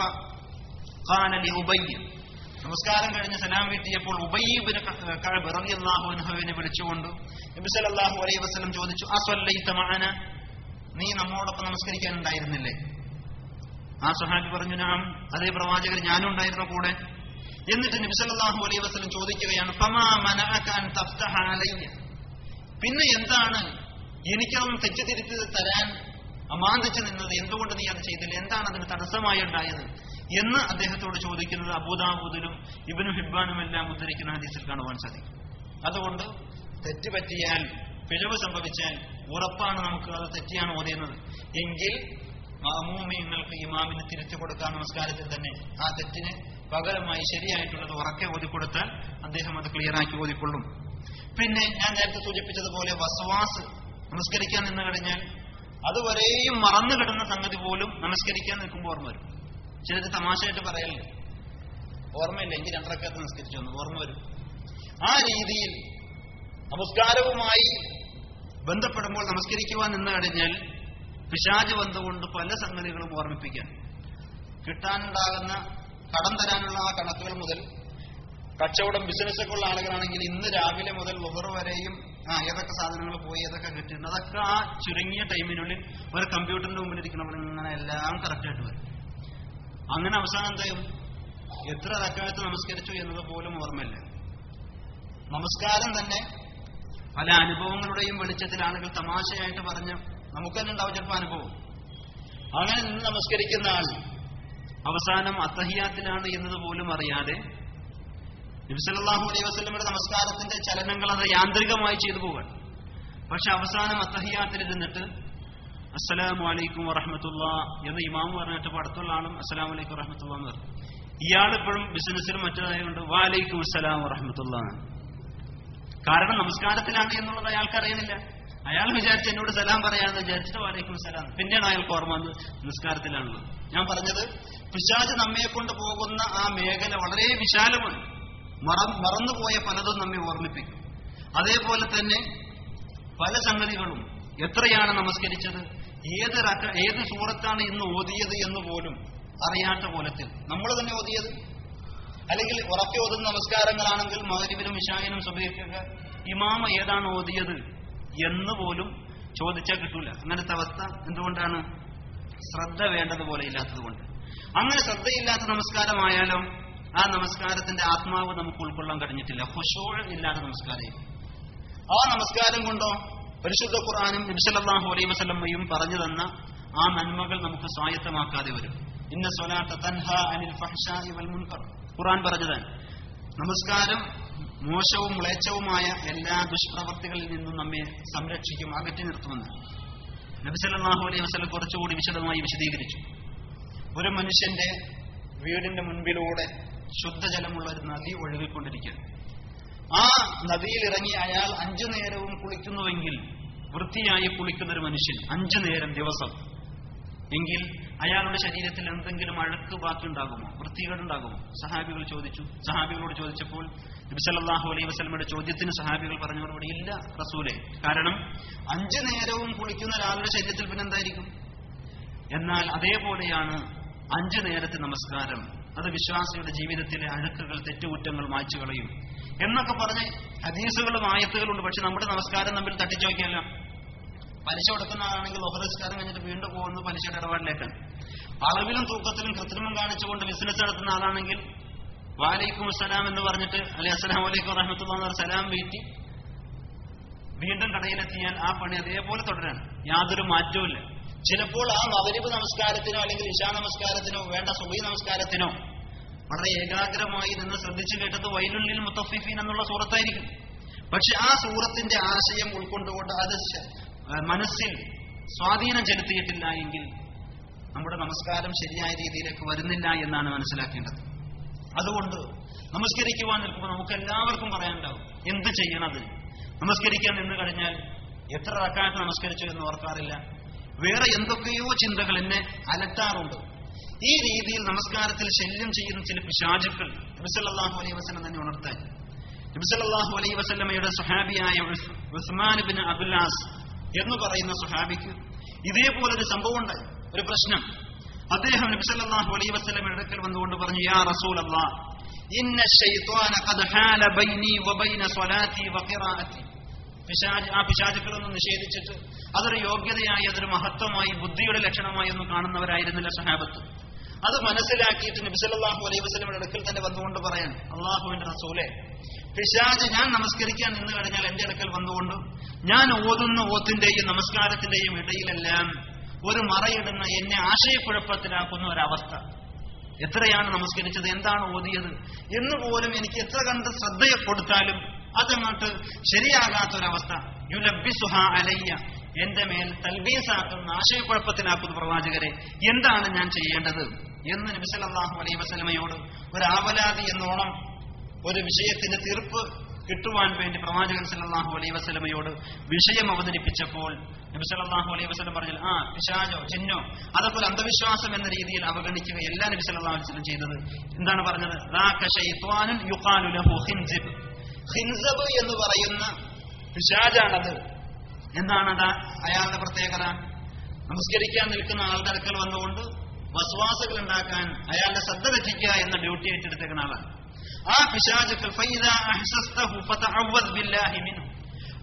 ഖാല ലി ഉബയ്യ്, നമസ്കാരം കഴിഞ്ഞ് സലാം വീട്ടിയപ്പോൾ ഉബയ്യ് ഇബ്നു കഅബ് റളിയല്ലാഹു അൻഹുവിനെ വിളിച്ചുകൊണ്ട് നബി സല്ലല്ലാഹു അലൈഹി വസല്ലം ചോദിച്ചു, അസ്വല്ലൈത മഅന, നീ നമ്മോടൊപ്പം നമസ്കരിക്കാനുണ്ടായിരുന്നില്ലേ? ആ സ്വഹാബി പറഞ്ഞു, നാം, അതേ പ്രവാചകർ, ഞാനും ഉണ്ടായിരുന്നു കൂടെ. എന്നിട്ട് നബി സല്ലല്ലാഹു അലൈഹി വസല്ലം ചോദിക്കുകയാണ്, ഫമാ മനഅക അൻ തഫ്തഹ അലയ്യ, പിന്നെ എന്താണ് എനിക്കതൊന്നും തെറ്റിദ്ധരിച്ച് തരാൻ അമാന്തിച്ചു നിന്നത്, എന്തുകൊണ്ട് നീ അത് ചെയ്തില്ല, എന്താണ് അതിന് തടസ്സമായി ഉണ്ടായത് എന്ന് അദ്ദേഹത്തോട് ചോദിക്കുന്നത് അബൂദാവൂദിലും ഇബ്നു ഹിബ്ബാനും എല്ലാം ഉദ്ധരിക്കുന്ന ഹദീസിൽ കാണുവാൻ സാധിക്കും. അതുകൊണ്ട് തെറ്റ് പറ്റിയാൽ, പിഴവ് സംഭവിച്ചാൽ ഉറപ്പാണ് നമുക്ക് അത് തെറ്റിയാണ് ഓതുന്നത് എങ്കിൽ മഅ്മൂമിങ്ങൾക്ക് ഇമാമിന് തിരിച്ചു കൊടുക്കാൻ നമസ്കാരത്തിൽ തന്നെ ആ തെറ്റിന് പകരമായി ശരിയായിട്ടുള്ളത് ഉറക്കെ ഓതിക്കൊടുത്താൽ അദ്ദേഹം അത് ക്ലിയറാക്കി ഓതിക്കൊള്ളും. പിന്നെ ഞാൻ നേരത്തെ സൂചിപ്പിച്ചതുപോലെ വസ്വാസ്, നമസ്കരിക്കാൻ നിന്ന് കഴിഞ്ഞാൽ അതുവരെയും മറന്നു കിടന്ന സംഗതി പോലും നമസ്കരിക്കാൻ നിൽക്കുമ്പോൾ ഓർമ്മ വരും. ചിലത് തമാശയായിട്ട് പറയല്ലേ, ഓർമ്മയില്ല എങ്കിൽ രണ്ടരക്കാലത്ത് നമസ്കരിച്ചു വന്നു, ഓർമ്മ വരും. ആ രീതിയിൽ നമസ്കാരവുമായി ബന്ധപ്പെടുമ്പോൾ നമസ്കരിക്കുവാൻ നിന്ന് കഴിഞ്ഞാൽ പിശാച് വന്നുകൊണ്ട് പല സംഗതികളും ഓർമ്മിപ്പിക്കാൻ, കിട്ടാനുണ്ടാകുന്ന കടം തരാനുള്ള ആ കണക്കുകൾ മുതൽ, കച്ചവടം ബിസിനസ്സൊക്കെ ഉള്ള ആളുകളാണെങ്കിൽ ഇന്ന് രാവിലെ മുതൽ ളുഹർ വരെയും ഏതൊക്കെ സാധനങ്ങൾ പോയി, ഏതൊക്കെ കിട്ടിയിട്ടുണ്ട്, അതൊക്കെ ആ ചുരുങ്ങിയ ടൈമിനുള്ളിൽ ഒരു കമ്പ്യൂട്ടറിന്റെ മുമ്പിൽ ഇരിക്കണപ്പോൾ ഇങ്ങനെ എല്ലാം കറക്റ്റായിട്ട് വരും. അങ്ങനെ അവസാനം എന്തായും എത്ര റക്അത്ത് നമസ്കരിച്ചു എന്നത് പോലും ഓർമ്മയില്ല. നമസ്കാരം തന്നെ പല അനുഭവങ്ങളുടെയും വെളിച്ചത്തിൽ ആളുകൾ തമാശയായിട്ട് പറഞ്ഞ് നമുക്ക് തന്നെ ഉണ്ടാവും ചിലപ്പോൾ അനുഭവം. അങ്ങനെ നിന്ന് നമസ്കരിക്കുന്ന ആൾ അവസാനം അത്തഹിയാത്തിലാണ് എന്നത് പോലും അറിയാതെ നബി സല്ലല്ലാഹു അലൈഹി വസല്ലമയുടെ നമസ്കാരത്തിന്റെ ചലനങ്ങൾ അത് യാന്ത്രികമായി ചെയ്തു പോവാൻ. പക്ഷെ അവസാനം അത്തഹിയാത്തിൽ ഇരുന്നിട്ട് അസ്സലാമു അലൈക്കും വറഹ്മത്തുള്ളാഹ് എന്ന് ഇമാം പറഞ്ഞിട്ട് അടുത്തുള്ള ആളും അസ്സലാമു അലൈക്കും വറഹ്മത്തുള്ളാഹ് എന്ന് പറഞ്ഞു. ഇയാൾ ഇപ്പോഴും ബിസിനസ്സിലും മറ്റേതായതുകൊണ്ട് വഅലൈക്കും അസ്സലാം വറഹ്മത്തുള്ളാഹ്. കാരണം നമസ്കാരത്തിലാണ് എന്നുള്ളത് അയാൾക്ക് അറിയുന്നില്ല. അയാൾ വിചാരിച്ച് എന്നോട് സലാം പറയാമെന്ന് വിചാരിച്ചിട്ട് വഅലൈക്കും സലാം. പിന്നെയാണ് അയാൾക്ക് ഓർമ്മ വന്ന് നിസ്കാരത്തിലാണുള്ളത്. ഞാൻ പറഞ്ഞത് പിശാച് നമ്മെ കൊണ്ട് പോകുന്ന ആ മേഖല വളരെ വിശാലമാണ്. മറന്നുപോയ പലതും നമ്മെ ഓർമ്മിപ്പിക്കും. അതേപോലെ തന്നെ പല സംഗതികളും എത്രയാണ് നമസ്കരിച്ചത്, ഏത് സൂറത്താണ് ഇന്ന് ഓതിയത് എന്ന് പോലും അറിയാത്ത കോലത്തിൽ നമ്മൾ തന്നെ ഓതിയത്, അല്ലെങ്കിൽ ഉറക്കെ ഓതുന്ന നമസ്കാരങ്ങളാണെങ്കിൽ മഗ്‌രിബിനും ഇശാഇനും സുബ്ഹിക്കൊക്കെ ഇമാമ ഏതാണ് ഓതിയത് എന്ന് പോലും ചോദിച്ചാൽ കിട്ടൂല. അങ്ങനത്തെ അവസ്ഥ എന്തുകൊണ്ടാണ്? ശ്രദ്ധ വേണ്ടതുപോലെ ഇല്ലാത്തത് കൊണ്ട്. അങ്ങനെ ശ്രദ്ധയില്ലാത്ത നമസ്കാരമായാലോ ആ നമസ്കാരത്തിന്റെ ആത്മാവ് നമുക്ക് ഉൾക്കൊള്ളാൻ കഴിഞ്ഞിട്ടില്ല. ഖുശൂ ഇല്ലാത്ത നമസ്കാരം. ആ നമസ്കാരം കൊണ്ടോ പരിശുദ്ധ ഖുർആനും നബി സല്ലല്ലാഹു അലൈഹി വസല്ലമയും പറഞ്ഞു തന്ന ആ നന്മകൾ നമുക്ക് സ്വായത്തമാക്കാതെ വരും. ഇന്ന സ്വലാത്ത തൻഹാ അനിൽ ഫഹ്ശാഇ വൽ മുൻകർ. ഖുർആൻ പറഞ്ഞതാണ് നമസ്കാരം മോശവും മ്ലേച്ഛവുമായ എല്ലാ ദുഷ്പ്രവർത്തികളിൽ നിന്നും നമ്മെ സംരക്ഷിക്കും, അകറ്റി നിർത്തുമെന്ന് നബി സല്ലല്ലാഹു അലൈഹി വസല്ലം കുറച്ചുകൂടി വിശദമായി വിശദീകരിച്ചു. ഒരു മനുഷ്യന്റെ വീടിന്റെ മുൻപിലൂടെ ശുദ്ധജലമുള്ള ഒരു നദി ഒഴുകിക്കൊണ്ടിരിക്കുക. ആ നദിയിൽ ഇറങ്ങി അയാൾ 5 നേരവും കുളിക്കുന്നുവെങ്കിൽ, വൃത്തിയായി കുളിക്കുന്ന ഒരു മനുഷ്യൻ 5 നേരം ദിവസം എങ്കിൽ അയാളുടെ ശരീരത്തിൽ എന്തെങ്കിലും അഴുക്ക് ബാക്കി ഉണ്ടാകുമോ, വൃത്തികേടുണ്ടാകുമോ? സഹാബികളോട് ചോദിച്ചപ്പോൾ നബി സല്ലല്ലാഹു അലൈഹി വസല്ലമയുടെ ചോദ്യത്തിന് സഹാബികൾ പറഞ്ഞ മറുപടി ഇല്ല റസൂലേ. കാരണം 5 നേരവും കുളിക്കുന്ന ഒരാളുടെ ശരീരത്തിൽ പിന്നെ എന്തായിരിക്കും? എന്നാൽ അതേപോലെയാണ് 5 നേരത്തെ നമസ്കാരം. അത് വിശ്വാസിയുടെ ജീവിതത്തിലെ അഴുക്കുകൾ, തെറ്റുകുറ്റങ്ങൾ മായ്ച്ചു കളയും എന്നൊക്കെ പറഞ്ഞ് ഹദീസുകളും ആയത്തുകളുണ്ട്. പക്ഷെ നമ്മുടെ നമസ്കാരം തമ്മിൽ തട്ടിച്ചു നോക്കിയല്ല. പലിശ കൊടുക്കുന്ന ആളാണെങ്കിൽ നമസ്കാരം കഴിഞ്ഞിട്ട് വീണ്ടും പോകുന്നത് പലിശയുടെ ഇടപാടിലേക്കാണ്. അളവിലും തൂക്കത്തിലും കൃത്രിമം കാണിച്ചുകൊണ്ട് ബിസിനസ് നടത്തുന്ന ആളാണെങ്കിൽ വഅലൈക്കും അസ്സലാം എന്ന് പറഞ്ഞിട്ട് അല്ലെങ്കിൽ അസ്സലാമു അലൈക്കും വറഹ്മത്തുള്ളാഹി എന്ന് സലാം വീട്ടി വീണ്ടും കടയിലെത്തിയാൽ ആ പണി അതേപോലെ തുടരാണ്, യാതൊരു മാറ്റവുമില്ല. ചിലപ്പോൾ ആ മഗ്‌രിബ് നമസ്കാരത്തിനോ അല്ലെങ്കിൽ ഇശാ നമസ്കാരത്തിനോ വേണ്ട സുബ്ഹി നമസ്കാരത്തിനോ വളരെ ഏകാഗ്രമായി നിന്ന് ശ്രദ്ധിച്ചു കേട്ടത് വൈലുൽ ലിൽ മുത്തഫിഫീൻ എന്നുള്ള സൂറത്തായിരിക്കും. പക്ഷെ ആ സൂറത്തിന്റെ ആശയം ഉൾക്കൊണ്ടുകൊണ്ട് അത് മനസ്സിൽ സ്വാധീനം ചെലുത്തിയിട്ടില്ല എങ്കിൽ നമ്മുടെ നമസ്കാരം ശരിയായ രീതിയിലേക്ക് വരുന്നില്ല എന്നാണ് മനസ്സിലാക്കേണ്ടത്. അതുകൊണ്ട് നമസ്കരിക്കുവാൻ നിൽക്കുമ്പോൾ നമുക്ക് എല്ലാവർക്കും പറയാനുണ്ടാവും എന്ത് ചെയ്യണത്. നമസ്കരിക്കാൻ നിന്ന് കഴിഞ്ഞാൽ എത്ര റക്അത്ത് നമസ്കരിച്ചു എന്ന് ഓർക്കാറില്ല. വേറെ എന്തൊക്കെയോ ചിന്തകൾ എന്നെ അലട്ടാറുണ്ട്. ഈ രീതിയിൽ നമസ്കാരത്തിൽ ശല്യം ചെയ്യുന്ന ചില പിശാചുക്കൾ നബി സല്ലല്ലാഹു അലൈഹി വസല്ലം തന്നെ ഉണർത്താൻ. നബി സല്ലല്ലാഹു അലൈഹി വസല്ലമയുടെ സ്വഹാബിയായ ഉസ്മാൻ ഇബ്നു അബ്ദുൽ ആസ് എന്ന് പറയുന്ന സ്വഹാബിക്ക് ഇതേപോലൊരു സംഭവം ഉണ്ടായി, ഒരു പ്രശ്നം. അദ്ദേഹം നബി സല്ലല്ലാഹു അലൈഹി വസല്ലമയുടെ അടുക്കൽ വന്നുകൊണ്ട് പറഞ്ഞു, യാ റസൂലല്ലാഹ് ഇന്ന ശൈത്വാന ഖദ് ഹാല ബൈനി വബൈന സ്വലാത്തി വഖിറാഅത്തി. ആ പിശാചുക്കളൊന്നും നിഷേധിച്ചിട്ട് അതൊരു യോഗ്യതയായി, അതൊരു മഹത്വമായി, ബുദ്ധിയുടെ ലക്ഷണമായി ഒന്നും കാണുന്നവരായിരുന്നില്ല സഹാബത്ത്. അത് മനസ്സിലാക്കിയിട്ട് നബി സല്ലല്ലാഹു അലൈഹി വസല്ലമയുടെ അടുക്കൽ തന്നെ വന്നുകൊണ്ട് പറയാൻ, അല്ലാഹുവിന്റെ റസൂലേ, പിശാച് ഞാൻ നമസ്കരിക്കാൻ നിന്ന് കഴിഞ്ഞാൽ എന്റെ അടുക്കൽ വന്നുകൊണ്ട് ഞാൻ ഓതുന്ന ഓത്തിന്റെയും നമസ്കാരത്തിന്റെയും ഇടയിലെല്ലാം ഒരു മറയിടുന്ന, എന്നെ ആശയക്കുഴപ്പത്തിലാക്കുന്ന ഒരവസ്ഥ. എത്രയാണ് നമസ്കരിച്ചത്, എന്താണ് ഓതിയത് എന്നുപോലും എനിക്ക് എത്ര കണ്ട് ശ്രദ്ധയെ കൊടുത്താലും അതങ്ങോട്ട് ശരിയാകാത്തൊരവസ്ഥ. യുലബ്ബിസുഹാ അലയ്യ, എന്റെ മേൽ തൽബീസാക്കുന്ന, ആശയക്കുഴപ്പത്തിലാക്കുന്ന പ്രവാചകരെ, എന്താണ് ഞാൻ ചെയ്യേണ്ടത് എന്ന് നബി സല്ലല്ലാഹു അലൈഹി വസല്ലമയോട് ഒരു ആവലാതി എന്നോണം ഒരു വിഷയത്തിന് തീർപ്പ് കിട്ടുവാൻ വേണ്ടി പ്രവാചകൻ സല്ലല്ലാഹു അലൈഹി വസല്ലമയോട് വിഷയം അവതരിപ്പിച്ചപ്പോൾ നബി സല്ലല്ലാഹു അലൈഹി വസല്ലം പറഞ്ഞു, പിശാചോ ജിന്നോ അതൊക്കെ അന്ധവിശ്വാസം എന്ന രീതിയിൽ അവഗണിക്കുക എല്ലാ നബി സല്ലല്ലാഹു അലൈഹി വസല്ലം ചെയ്തത്. എന്താണ് പറഞ്ഞത്? ദാക ശൈത്വാനുൻ യുഖാലു ലഹു ഖിൻസിബ്. ഖിൻസബ് എന്ന് പറയുന്ന പിശാചാണത്. എന്താണത് അയാളുടെ പ്രത്യേകത? നമസ്കരിക്കാൻ നിൽക്കുന്ന ആളുടെ അടുക്കൽ വന്നുകൊണ്ട് വസ്വാസുകൾ ഉണ്ടാക്കാൻ, അയാളുടെ ശ്രദ്ധ തെറ്റിക്കുക എന്ന ഡ്യൂട്ടി ഏറ്റെടുത്തേക്കുന്ന ആളാണ്. ആ പിശാചുക്കൾ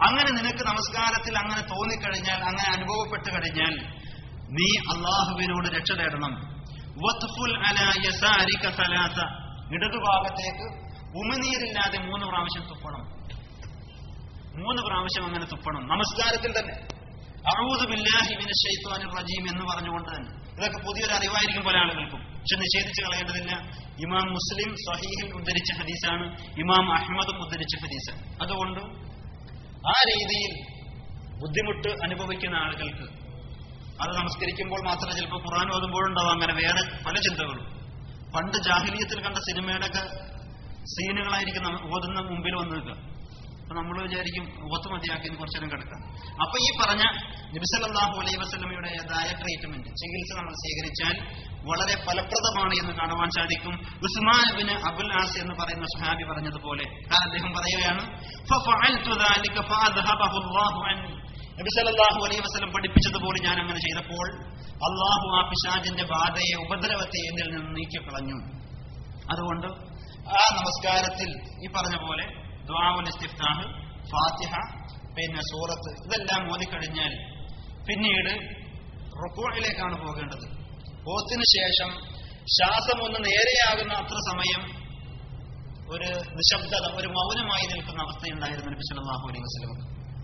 അങ്ങനെ നിനക്ക് നമസ്കാരത്തിൽ അങ്ങനെ തോന്നിക്കഴിഞ്ഞാൽ, അങ്ങനെ അനുഭവപ്പെട്ട് കഴിഞ്ഞാൽ നീ അള്ളാഹുവിനോട് രക്ഷ തേടണം. വത്ഫുൽ അലാ യസാരിക സലാസ, ഇടതുഭാഗത്തേക്ക് ഉമിനീരില്ലാതെ 3 പ്രാവശ്യം തുപ്പണം. 3 പ്രാവശ്യം അങ്ങനെ തുപ്പണം നമസ്കാരത്തിൽ തന്നെ. അഊദു ബില്ലാഹി മിനശ് ശൈത്വാനിർ റജീം എന്ന് പറഞ്ഞുകൊണ്ട് തന്നെ. ഇതൊക്കെ പുതിയൊരു അറിവായിരിക്കും പല ആളുകൾക്കും, പക്ഷെ നിഷേധിച്ച് കളയേണ്ടതില്ല. ഇമാം മുസ്ലിം സ്വഹീഹിൽ ഉദ്ധരിച്ച ഹദീസാണ്, ഇമാം അഹ്മദും ഉദ്ധരിച്ച ഹദീസാണ്. അതുകൊണ്ട് ആ രീതിയിൽ ബുദ്ധിമുട്ട് അനുഭവിക്കുന്ന ആളുകൾക്ക് അത് നമസ്കരിക്കുമ്പോൾ മാത്രമേ, ചിലപ്പോൾ ഖുർആൻ ഓതുമ്പോഴുണ്ടാവും അങ്ങനെ വേറെ പല ചിന്തകളും. പണ്ട് ജാഹിലിയത്തിൽ കണ്ട സിനിമയുടെ ഒക്കെ സീനുകളായിരിക്കും ഓതുന്ന മുമ്പിൽ വന്ന് നിൽക്കുക. അപ്പൊ നമ്മൾ വിചാരിക്കും ഓത്ത് മതിയാക്കി കുറച്ചു നേരം കിടക്കാം. അപ്പൊ ഈ പറഞ്ഞ നബി സല്ലല്ലാഹു അലൈഹി വസല്ലമയുടേതായ ട്രീറ്റ്മെന്റ്, ചികിത്സ നമ്മൾ സ്വീകരിച്ചാൽ വളരെ ഫലപ്രദമാണ് എന്ന് കാണുവാൻ സാധിക്കും. ഉസ്മാൻ ഇബ്നു അബുൽ ആസ് എന്ന് പറയുന്ന സ്വഹാബി പറഞ്ഞതുപോലെ, അദ്ദേഹം പറയുകയാണ്, ഫഫഅൽതു ദാലിക ഫഅദ്ഹബഹു അല്ലാഹു അന്നി. നബി സല്ലല്ലാഹു അലൈഹി വസല്ലം പഠിപ്പിച്ചതുപോലെ ഞാൻ അങ്ങനെ ചെയ്തപ്പോൾ അല്ലാഹു ആ പിശാചിന്റെ ബാധയെ, ഉപദ്രവത്തെ എന്നിൽ നിന്ന് നീക്കിക്കളഞ്ഞു. അതുകൊണ്ട് ആ നമസ്കാരത്തിൽ ഈ പറഞ്ഞ പോലെ ദുആഉൽ ഇസ്തിഫ്താഹ്, ഫാത്തിഹ, പിന്നെ സൂറത്ത്, ഇതെല്ലാം ഓതിക്കഴിഞ്ഞാൽ പിന്നീട് റുക്കൂഇലേക്കാണ് പോകേണ്ടത്. ഓത്തിന് ശേഷം ശ്വാസം ഒന്ന് നേരെയാകുന്ന അത്ര സമയം ഒരു നിശബ്ദത, ഒരു മൗനമായി നിൽക്കുന്ന അവസ്ഥയുണ്ടായിരുന്നു നബി സല്ലല്ലാഹു അലൈഹി വസല്ലം.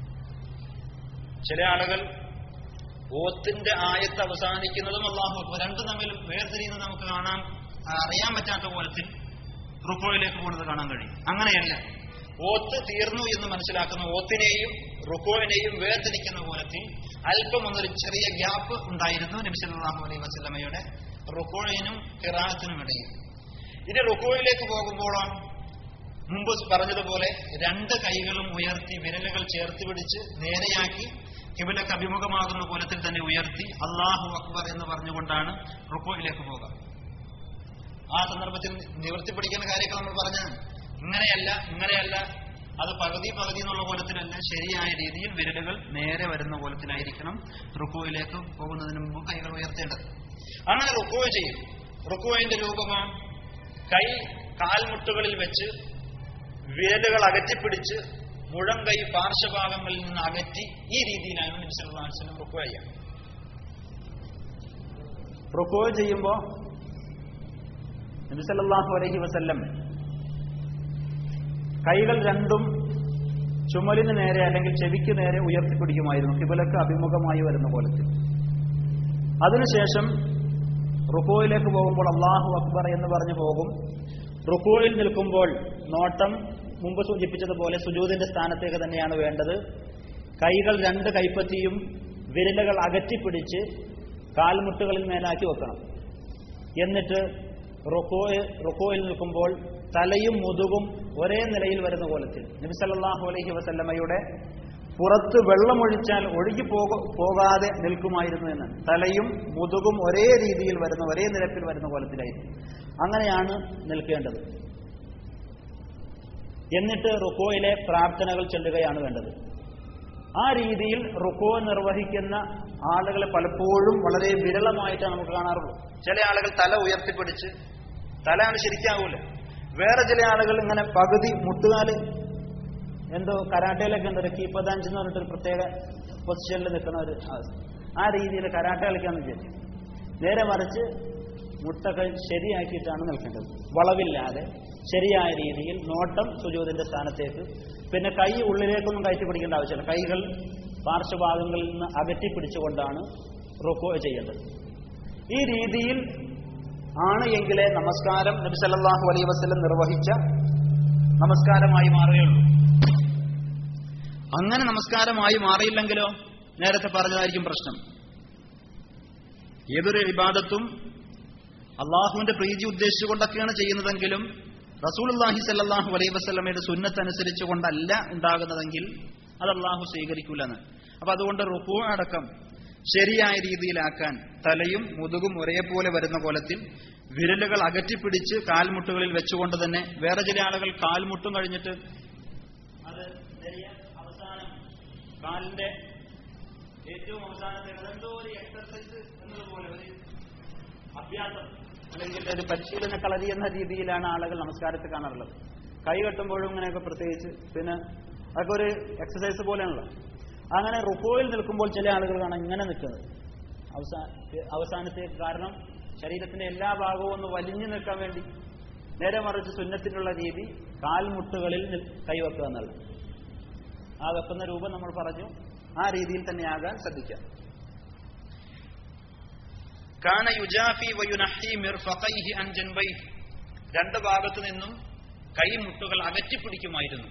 ചില ആളുകൾ ഓത്തിന്റെ ആയത്ത് അവസാനിക്കുന്നതും അല്ലാഹു അക്ബർ രണ്ടും തമ്മിൽ വേർതിരിയുന്നത് നമുക്ക് കാണാൻ അറിയാൻ പറ്റാത്ത കോലത്തിൽ റുക്കൂഇലേക്ക് പോകുന്നത് കാണാൻ കഴിയും. അങ്ങനെയല്ല, ഓത്ത് തീർന്നു എന്ന് മനസ്സിലാക്കുന്ന ഓത്തിനെയും റുക്കൂഇനെയും വേർതിരിക്കുന്ന കോലത്തിൽ അല്പം ഒന്നൊരു ചെറിയ ഗ്യാപ്പ് ഉണ്ടായിരുന്നു നബി സല്ലല്ലാഹു അലൈഹി വസല്ലമയുടെ റുക്കൂഇനും ഖിറാഅത്തിനും ഇടയിൽ. ഇനി റുക്കൂഇലേക്ക് പോകുമ്പോഴോ മുമ്പ് പറഞ്ഞതുപോലെ 2 കൈകളും ഉയർത്തി വിരലുകൾ ചേർത്ത് പിടിച്ച് നേരെയാക്കി ഖിബലക്ക് അഭിമുഖമാകുന്ന കോലത്തിൽ തന്നെ ഉയർത്തി അല്ലാഹു അക്ബർ എന്ന് പറഞ്ഞുകൊണ്ടാണ് റുക്കൂഇലേക്ക് പോകുക. ആ സന്ദർഭത്തിൽ നിവർത്തി പിടിക്കുന്ന കാര്യങ്ങൾ നമ്മൾ പറഞ്ഞാൽ ഇങ്ങനെയല്ല, അത് പകുതി എന്നുള്ള കോലത്തിലല്ല, ശരിയായ രീതിയിൽ വിരലുകൾ നേരെ വരുന്ന കോലത്തിലായിരിക്കണം റുക്കൂഇലേക്ക് പോകുന്നതിന് മുമ്പ് കൈകൾ ഉയർത്തേണ്ടത്. അങ്ങനെ റുക്കൂഇ ചെയ്യും. റുക്കൂഇന്റെ രൂപമാണ് കൈ കാൽമുട്ടുകളിൽ വെച്ച് വിരലുകൾ അകറ്റിപ്പിടിച്ച് മുഴം കൈ പാർശ്വഭാഗങ്ങളിൽ നിന്ന് അകറ്റി, ഈ രീതിയിലാണ് നബി സല്ലല്ലാഹു അലൈഹി വസല്ലം റുക്കൂഇ ചെയ്യുക. റുക്കൂഇ ചെയ്യുമ്പോൾ നബി സല്ലല്ലാഹു അലൈഹി വസല്ലം കൈകൾ രണ്ടും ചുമലിന് നേരെ അല്ലെങ്കിൽ ചെവിക്ക് നേരെ ഉയർത്തിപ്പിടിക്കുമായിരുന്നു, ഖിബലക്ക് അഭിമുഖമായി വരുന്ന കോലത്തിൽ. അതിനുശേഷം റുക്കൂഇലേക്ക് പോകുമ്പോൾ അല്ലാഹു അക്ബർ എന്ന് പറഞ്ഞു പോകും. റുക്കൂഇൽ നിൽക്കുമ്പോൾ നോട്ടം മുമ്പ് സൂചിപ്പിച്ചതുപോലെ സുജൂദിന്റെ സ്ഥാനത്തേക്ക് തന്നെയാണ് വേണ്ടത്. കൈകൾ 2 കൈപ്പത്തിയും വിരലുകൾ അകറ്റിപ്പിടിച്ച് കാൽമുട്ടുകളിൽ മേലാക്കി വെക്കണം. എന്നിട്ട് റുക്കൂഇൽ നിൽക്കുമ്പോൾ തലയും മുതുകും ഒരേ നിലയിൽ വരുന്ന കോലത്തിൽ, നബി സല്ലല്ലാഹു അലൈഹി വസല്ലമയുടെ പുറത്ത് വെള്ളമൊഴിച്ചാൽ ഒഴുകി പോകാതെ നിൽക്കുമായിരുന്നു എന്ന്. തലയും മുതുകും ഒരേ രീതിയിൽ വരുന്ന, ഒരേ നിരപ്പിൽ വരുന്ന കോലത്തിലായിരുന്നു. അങ്ങനെയാണ് നിൽക്കേണ്ടത്. എന്നിട്ട് റുക്കൂഇലെ പ്രാർത്ഥനകൾ ചൊല്ലുകയാണ് വേണ്ടത്. ആ രീതിയിൽ റുക്കൂഅ നിർവഹിക്കുന്ന ആളുകളെ പലപ്പോഴും വളരെ വിരളമായിട്ടാണ് നമുക്ക് കാണാറുള്ളൂ. ചില ആളുകൾ തല ഉയർത്തിപ്പിടിച്ച്, തലയാണ് ശരിക്കാവൂല. വേറെ ചില ആളുകൾ ഇങ്ങനെ പകുതി മുട്ടുകാല്, എന്തോ കരാട്ടയിലൊക്കെ ഉണ്ട് ഒരു കീപ്പദാഞ്ച് എന്ന് പറഞ്ഞിട്ടൊരു പ്രത്യേക പൊസിഷനിൽ നിൽക്കുന്ന ഒരു അവസ്ഥ. ആ രീതിയിൽ കരാട്ട കളിക്കാന്ന് വിചാരിച്ചു. നേരെ മറിച്ച് മുട്ടൊക്കെ ശരിയാക്കിയിട്ടാണ് നിൽക്കേണ്ടത്, വളവില്ലാതെ ശരിയായ രീതിയിൽ. നോട്ടം സുജൂദിന്റെ സ്ഥാനത്തേക്ക്. പിന്നെ കൈ ഉള്ളിലേക്കൊന്നും കയറ്റി പിടിക്കേണ്ട ആവശ്യമില്ല. കൈകൾ പാർശ്വഭാഗങ്ങളിൽ നിന്ന് അകറ്റിപ്പിടിച്ചുകൊണ്ടാണ് റുക്കൂഅ ചെയ്യേണ്ടത്. ഈ രീതിയിൽ ആണ് എങ്കിലേ നമസ്കാരം നബി സല്ലല്ലാഹു അലൈഹി വസല്ലം നിർവഹിച്ച നമസ്കാരമായി മാറുകയുള്ളൂ. അങ്ങനെ നമസ്കാരമായി മാറിയില്ലെങ്കിലോ നേരത്തെ പറഞ്ഞതായിരിക്കും പ്രശ്നം. ഏതൊരു ഇബാദത്തും അള്ളാഹുവിന്റെ പ്രീതി ഉദ്ദേശിച്ചുകൊണ്ടൊക്കെയാണ് ചെയ്യുന്നതെങ്കിലും റസൂലുള്ളാഹി സ്വല്ലല്ലാഹു അലൈഹി വസല്ലമയുടെ സുന്നത്ത് അനുസരിച്ചുകൊണ്ടല്ല ഉണ്ടാകുന്നതെങ്കിൽ അത് അള്ളാഹു സ്വീകരിക്കൂലെന്ന്. അപ്പൊ അതുകൊണ്ട് റുക്കൂഅ അടക്കം ശരിയായ രീതിയിലാക്കാൻ തലയും മുതുകും ഒരേപോലെ വരുന്ന കോലത്തിൽ വിരലുകൾ അകറ്റിപ്പിടിച്ച് കാൽമുട്ടുകളിൽ വെച്ചുകൊണ്ട് തന്നെ. വേറെ ചില ആളുകൾ കാൽമുട്ടും കഴിഞ്ഞിട്ട് അത് അവസാനം കാലിന്റെ ഏറ്റവും അവസാനത്തെ എന്തോ ഒരു എക്സർസൈസ് എന്നതുപോലെ ഒരു അഭ്യാസം അല്ലെങ്കിൽ ഒരു പരിശീലന കളരി എന്ന രീതിയിലാണ് ആളുകൾ നമസ്കാരത്തിൽ കാണാറുള്ളത്. കൈ കെട്ടുമ്പോഴും ഇങ്ങനെയൊക്കെ പ്രത്യേകിച്ച്. പിന്നെ അതൊക്കെ ഒരു എക്സസൈസ് പോലെയാണല്ലോ. അങ്ങനെ റുക്കോയിൽ നിൽക്കുമ്പോൾ ചില ആളുകൾ കാണാൻ ഇങ്ങനെ നിൽക്കുന്നത് അവസാനത്തേക്ക്. കാരണം ശരീരത്തിന്റെ എല്ലാ ഭാഗവും ഒന്ന് വലിഞ്ഞു നിൽക്കാൻ വേണ്ടി. നേരെ മറിച്ച് സുന്നത്തിനുള്ള രീതി കാൽമുട്ടുകളിൽ കൈവെക്കുക എന്നുള്ളത്. ആ വെക്കുന്ന രൂപം നമ്മൾ പറഞ്ഞു, ആ രീതിയിൽ തന്നെ ആകാൻ ശ്രദ്ധിക്കാം. കാന യുജാഫി വയുനഹി മിർഫഖൈഹി അൻ ജൻബൈഹി, രണ്ട് ഭാഗത്തു നിന്നും കൈമുട്ടുകൾ അകറ്റിപ്പിടിക്കുമായിരുന്നു.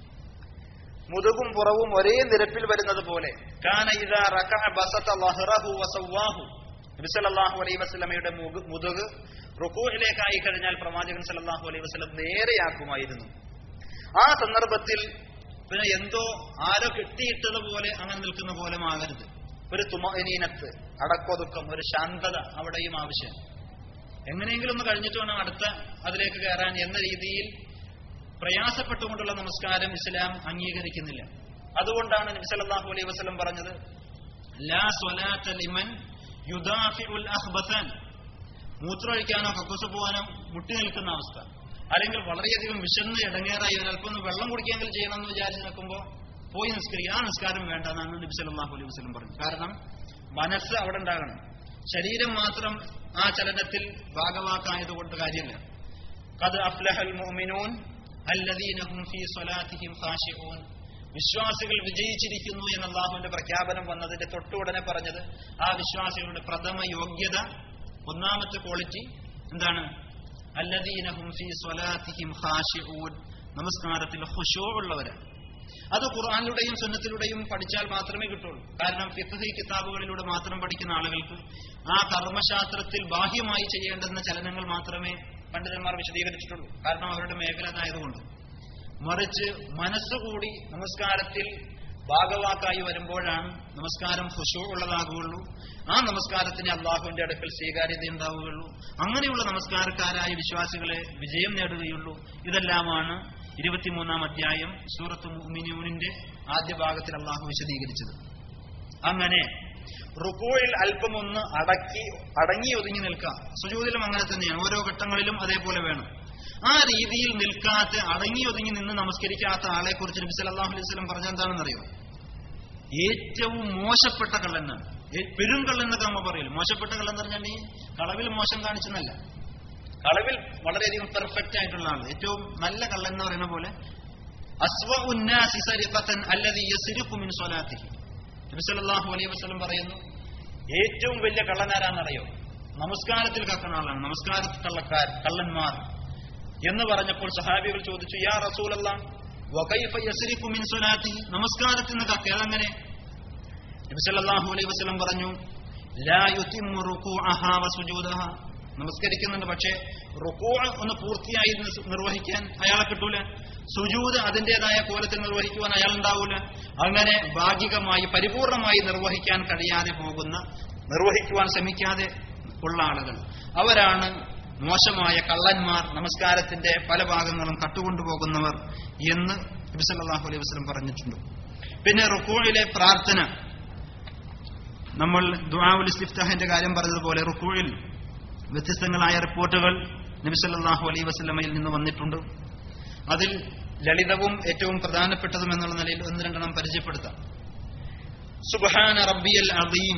മുതുകും പുറവും ഒരേ നിരപ്പിൽ വരുന്നത് പോലെ. കാന ഇദാ റകഅ ബസത ലഹ്റഹു വസവാഹു, നബി സല്ലല്ലാഹു അലൈഹി വസല്ലമയുടെ മുതുക് റുകൂഇലേക്കായി കഴിഞ്ഞാൽ പ്രവാചകൻ സല്ലല്ലാഹു അലൈഹി വസല്ലം നേരെയാക്കുമായിരുന്നു. ആ സന്ദർഭത്തിൽ പിന്നെ എന്തോ ആരോ കെട്ടിയിട്ടതുപോലെ അങ്ങനെ നിൽക്കുന്ന പോലെ ആകരുത്. ഒരു തുമഅനീനത്ത്, അടക്കൊതുക്കം, ഒരു ശാന്തത അവിടെയും ആവശ്യം. എങ്ങനെയെങ്കിലും ഒന്ന് കഴിഞ്ഞിട്ട് വേണം അടുത്ത അതിലേക്ക് കയറാൻ എന്ന രീതിയിൽ പ്രയാസപ്പെട്ടുകൊണ്ടുള്ള നമസ്കാരം ഇസ്ലാം അംഗീകരിക്കുന്നില്ല. അതുകൊണ്ടാണ് നബി സല്ലല്ലാഹു അലൈഹി വസല്ലം പറഞ്ഞത്, ലാ സ്വലാത്ത ലിമൻ യുദാഫിഉൽ അഖ്ബതൻ, മൂത്രമൊഴിക്കാനോ കക്കൂസ് പോകാനോ മുട്ടി നിൽക്കുന്ന അവസ്ഥ, അല്ലെങ്കിൽ വളരെയധികം വിശന്ന് ഇടങ്ങേറായി ഒരൽപ്പം ഒന്ന് വെള്ളം കുടിക്കുകയെങ്കിലും ചെയ്യണമെന്ന് വിചാരിച്ച് നിൽക്കുമ്പോൾ പോയി നിസ്കരിക്കുക. ആ നിസ്കാരം വേണ്ട എന്നാണ് നബി സല്ലല്ലാഹു അലൈഹി വസല്ലം പറഞ്ഞത്. കാരണം മനസ്സ് അവിടെ ഉണ്ടാകണം, ശരീരം മാത്രം ആ ചലനത്തിൽ ഭാഗവാക്കായതുകൊണ്ട് കാര്യമില്ല. ഖദ് അഫ്ലഹൽ മുഅ്മിനൂൻ അല്ലദീന ഹും ഫീ സ്വലാത്തിഹിം ഖാശിഊൻ, വിശ്വാസികൾ വിജയിച്ചിരിക്കുന്നു എന്ന അല്ലാഹുവിന്റെ പ്രഖ്യാപനം വന്നതിന്റെ തൊട്ടുടനെ പറഞ്ഞത് ആ വിശ്വാസികളുടെ പ്രഥമ യോഗ്യത, ഒന്നാമത്തെ ക്വാളിറ്റി എന്താണ്? അല്ലദീന ഹും ഫീ സ്വലാത്തിഹിം ഖാശിഊൻ, നമസ്കാരത്തിൽ ഖുശൂ ഉള്ളവരാണ്. അത് ഖുർആനിലൂടെയും സുന്നത്തിലൂടെയും പഠിച്ചാൽ മാത്രമേ കിട്ടുള്ളൂ. കാരണം ഫിഖ്ഹി കിതാബുകളിലൂടെ മാത്രം പഠിക്കുന്ന ആളുകൾക്ക് ആ കർമ്മശാസ്ത്രത്തിൽ ബാഹ്യമായി ചെയ്യേണ്ടുന്ന ചലനങ്ങൾ മാത്രമേ പണ്ഡിതന്മാർ വിശദീകരിച്ചിട്ടുള്ളൂ. കാരണം അവരുടെ മേഖല അതായതുകൊണ്ട്. മറിച്ച് മനസ്സുകൂടി നമസ്കാരത്തിൽ ഭാഗവാക്കായി വരുമ്പോഴാണ് നമസ്കാരം ഖുശൂ ഉള്ളതാകുകയുള്ളൂ. ആ നമസ്കാരത്തിന് അള്ളാഹുവിന്റെ അടുക്കൽ സ്വീകാര്യത ഉണ്ടാവുകയുള്ളൂ. അങ്ങനെയുള്ള നമസ്കാരക്കാരായ വിശ്വാസികളെ വിജയം നേടുകയുള്ളൂ. ഇതെല്ലാമാണ് 23-ാം അധ്യായം സൂറത്ത് മുഅ്മിനൂനിന്റെ ആദ്യ ഭാഗത്തിൽ അള്ളാഹു വിശദീകരിച്ചത്. അങ്ങനെ റുകൂഇൽ അല്പമൊന്ന് അടങ്ങി ഒതുങ്ങി നിൽക്കുക. സുജൂദിലും അങ്ങനെ തന്നെയാണ്, ഓരോ ഘട്ടങ്ങളിലും അതേപോലെ വേണം. ആ രീതിയിൽ നിൽക്കാത്ത, അടങ്ങി ഒതുങ്ങി നിന്ന് നമസ്കരിക്കാത്ത ആളെ കുറിച്ച് നബി സല്ലല്ലാഹു അലൈഹി വസല്ലം പറഞ്ഞ എന്താണെന്നറിയോ? ഏറ്റവും മോശപ്പെട്ട കള്ളനാണ്. പെരുങ്കള്ളൻ എന്നൊക്കെ നമ്മൾ പറയില്ല. മോശപ്പെട്ട കള്ളൻ എന്ന് പറഞ്ഞാൽ ഈ കളവിൽ മോശം കാണിച്ചെന്നല്ല, കളവിൽ വളരെയധികം പെർഫെക്റ്റ് ആയിട്ടുള്ള ആൾ. ഏറ്റവും നല്ല കള്ളൻ എന്ന് പറയുന്ന പോലെ അസ്വഉൻ നാസി സരിഖതൻ അല്ലദീ യസ്രിഖു മിൻ സ്വലാത്തിഹി, നബി സല്ലല്ലാഹു അലൈഹി വസല്ലം പറയുന്നു, ഏറ്റവും വലിയ കള്ളനാരാന്നറിയോ? നമസ്കാരത്തിൽ കക്കുന്ന ആളാണ്. നമസ്കാരത്തിൽ കള്ളന്മാർ എന്ന് പറഞ്ഞപ്പോൾ സഹാബികൾ ചോദിച്ചു, യാ റസൂലല്ലാഹ് വകൈഫ യസ്രിഖു മിൻ സ്വലാത്തിഹി, നമസ്കാരത്തിൽ നിന്ന് കക്ക അതങ്ങനെ? നബി സല്ലല്ലാഹു അലൈഹി വസല്ലം പറഞ്ഞു, ലാ യുതിമ്മു റുകൂഅഹാ വസുജൂദഹാ, നമസ്കരിക്കുന്നുണ്ട് പക്ഷേ റുകൂഅ ഒന്ന് പൂർത്തിയായി നിർവഹിക്കാൻ അയാളെ കിട്ടൂല, സുജൂദ് അതിന്റേതായ കോലത്തിൽ നിർവഹിക്കുവാൻ അയാൾ ഉണ്ടാവൂല. അങ്ങനെ ഭാഗികമായി പരിപൂർണമായി നിർവഹിക്കാൻ കഴിയാതെ പോകുന്ന, നിർവഹിക്കുവാൻ ശ്രമിക്കാതെ ഉള്ള ആളുകൾ, അവരാണ് മോശമായ കള്ളന്മാർ, നമസ്കാരത്തിന്റെ പല ഭാഗങ്ങളും കട്ടുകൊണ്ടുപോകുന്നവർ എന്ന് നബി സല്ലല്ലാഹു അലൈഹി വസല്ലം പറഞ്ഞിട്ടുണ്ട്. പിന്നെ റുകൂഇലെ പ്രാർത്ഥന, നമ്മൾ ദുആഉൽ ഇസ്തിഫ്താഹിന്റെ കാര്യം പറഞ്ഞതുപോലെ റുകൂഇൽ വ്യത്യസ്തങ്ങളായ റിപ്പോർട്ടുകൾ നബി സല്ലല്ലാഹു അലൈഹി വസല്ലമയിൽ നിന്ന് വന്നിട്ടുണ്ട്. അതിൽ ലളിതവും ഏറ്റവും പ്രധാനപ്പെട്ടതും എന്നുള്ള നിലയിൽ ഒന്ന് രണ്ടെണ്ണം പരിചയപ്പെടുത്താം. സുബ്ഹാന റബ്ബിയൽ അദീം,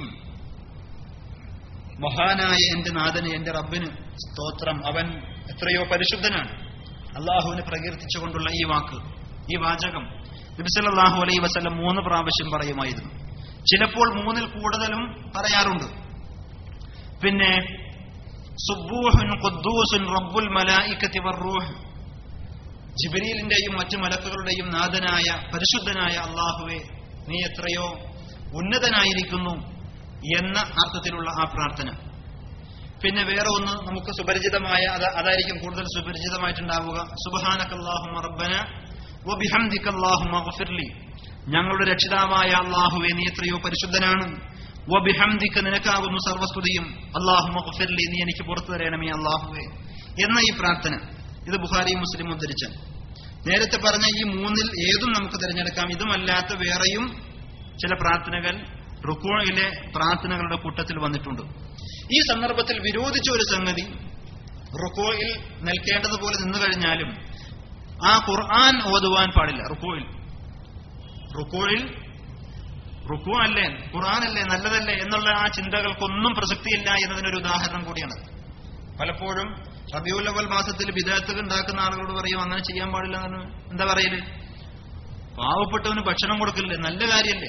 മഹാനായ എന്റെ നാഥന്, എന്റെ റബ്ബിന് സ്തോത്രം, അവൻ എത്രയോ പരിശുദ്ധനാണ്. അള്ളാഹുവിനെ പ്രകീർത്തിച്ചുകൊണ്ടുള്ള ഈ വാക്ക്, ഈ വാചകം നബി സല്ലല്ലാഹു അലൈഹി വസല്ലം 3 പ്രാവശ്യം പറയുമായിരുന്നു. ചിലപ്പോൾ 3-ൽ കൂടുതലും പറയാറുണ്ട്. പിന്നെ സുബ്ബൂഹുൻ ഖുദ്ദൂസുൻ റബ്ബുൽ മലായികത്തി വറൂഹ്, ജിബ്രീലിന്റെയും മറ്റു മലക്കുകളുടെയും നാഥനായ പരിശുദ്ധനായ അള്ളാഹുവേ, നീ എത്രയോ ഉന്നതനായിരിക്കുന്നു എന്ന അർത്ഥത്തിലുള്ള ആ പ്രാർത്ഥന. പിന്നെ വേറെ ഒന്ന് നമുക്ക് സുപരിചിതമായ, അതായിരിക്കും കൂടുതൽ സുപരിചിതമായിട്ടുണ്ടാവുക. സുബ്ഹാനകല്ലാഹുമ്മ റബ്ബന വബിഹംദിക അല്ലാഹുമ്മ ഗഫിർലി, ഞങ്ങളുടെ രക്ഷിതാവായ അള്ളാഹുവേ, നീ എത്രയോ പരിശുദ്ധനാണ്. വബിഹംദിക, നിനക്കാകുന്നു സർവസ്തുതിയും. അല്ലാഹുമ്മ ഗഫിർലി, നീ എനിക്ക് പുറത്തു തരണമേ അള്ളാഹുവേ എന്ന ഈ പ്രാർത്ഥന. ഇത് ബുഖാരിയും മുസ്ലിം ഉദ്ധരിച്ച. നേരത്തെ പറഞ്ഞ ഈ 3-ൽ ഏതും നമുക്ക് തിരഞ്ഞെടുക്കാം. ഇതുമല്ലാത്ത വേറെയും ചില പ്രാർത്ഥനകൾ റുകൂഇലെ പ്രാർത്ഥനകളുടെ കൂട്ടത്തിൽ വന്നിട്ടുണ്ട്. ഈ സന്ദർഭത്തിൽ വിരോധിച്ച ഒരു സംഗതി, റുകൂഇൽ നിൽക്കേണ്ടതുപോലെ നിന്നു കഴിഞ്ഞാലും ആ ഖുർആൻ ഓതുവാൻ പാടില്ല. റുകൂഇൽ റുക്കൂ അല്ലേ, ഖുർആനല്ലേ, നല്ലതല്ലേ എന്നുള്ള ആ ചിന്തകൾക്കൊന്നും പ്രസക്തിയില്ല എന്നതിനൊരു ഉദാഹരണം കൂടിയാണ്. പലപ്പോഴും റബീഉൽ അവ്വൽ മാസത്തിൽ ബിദ്അത്ത് ഉണ്ടാക്കുന്ന ആളുകളോട് പറയും അങ്ങനെ ചെയ്യാൻ പാടില്ല എന്ന്. എന്താ പറയല്? പാവപ്പെട്ടവന് ഭക്ഷണം കൊടുക്കില്ലേ, നല്ല കാര്യല്ലേ,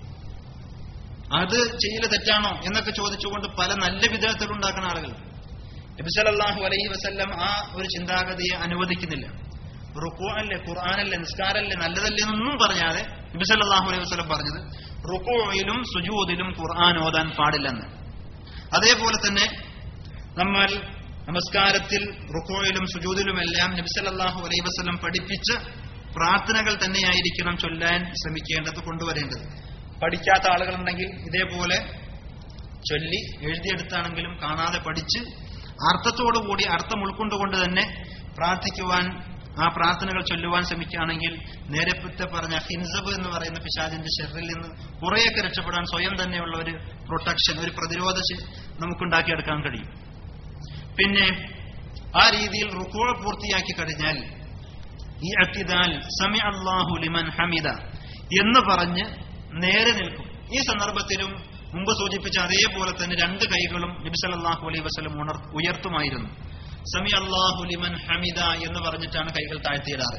അത് ചെയ്യല് തെറ്റാണോ എന്നൊക്കെ ചോദിച്ചുകൊണ്ട് പല നല്ല ബിദ്അത്തുകൾ ഉണ്ടാക്കുന്ന ആളുകൾ. നബി സല്ലല്ലാഹു അലൈഹി വസല്ലം ആ ഒരു ചിന്താഗതിയെ അനുവദിക്കുന്നില്ല. റുക്കൂ അല്ലേ, ഖുർആനല്ലേ, നിസ്കാരല്ലേ, നല്ലതല്ലേ എന്നൊന്നും പറയാതെ നബി സല്ലല്ലാഹു അലൈഹി വസല്ലം പറഞ്ഞത് റുക്കൂയിലും സുജൂദിലും ഖുർആൻ ഓതാൻ പാടില്ലെന്ന്. അതേപോലെ തന്നെ നമ്മൾ നമസ്കാരത്തിൽ റുക്കൂയിലും സുജൂദിലുമെല്ലാം നബി സല്ലല്ലാഹു അലൈഹി വസല്ലം പഠിപ്പിച്ച പ്രാർത്ഥനകൾ തന്നെയായിരിക്കണം ചൊല്ലാൻ ശ്രമിക്കേണ്ടത്, കൊണ്ടുവരേണ്ടത്. പഠിക്കാത്ത ആളുകളുണ്ടെങ്കിൽ ഇതേപോലെ ചൊല്ലി എഴുതിയെടുത്താണെങ്കിലും കാണാതെ പഠിച്ച് അർത്ഥത്തോടുകൂടി അർത്ഥം ഉൾക്കൊണ്ടുകൊണ്ട് തന്നെ പ്രാർത്ഥിക്കുവാൻ, ആ പ്രാർത്ഥനകൾ ചൊല്ലുവാൻ ശ്രമിക്കുകയാണെങ്കിൽ നേരത്തെ പറഞ്ഞ ഹിൻസബ് എന്ന് പറയുന്ന പിശാചിന്റെ ശർറിൽ നിന്ന് കുറേയൊക്കെ രക്ഷപ്പെടാൻ സ്വയം തന്നെയുള്ള ഒരു പ്രൊട്ടക്ഷൻ, ഒരു പ്രതിരോധ നമുക്കുണ്ടാക്കിയെടുക്കാൻ കഴിയും. പിന്നെ ആ രീതിയിൽ റുക്കൂ പൂർത്തിയാക്കി കഴിഞ്ഞാൽ ഈ അത്തിദാൽ സമി അല്ലാഹു ലിമൻ ഹമിദ എന്ന് പറഞ്ഞ് നേരെ നിൽക്കും. ഈ സന്ദർഭത്തിലും മുമ്പ് സൂചിപ്പിച്ച അതേപോലെ തന്നെ രണ്ട് കൈകളും നബി സല്ലല്ലാഹു അലൈഹി വസല്ലം ഉയർത്തുമായിരുന്നു. സമി അല്ലാഹു ലിമൻ ഹമിദ എന്ന് പറഞ്ഞിട്ടാണ് കൈകൾ താഴ്ത്തിയിടാറ്.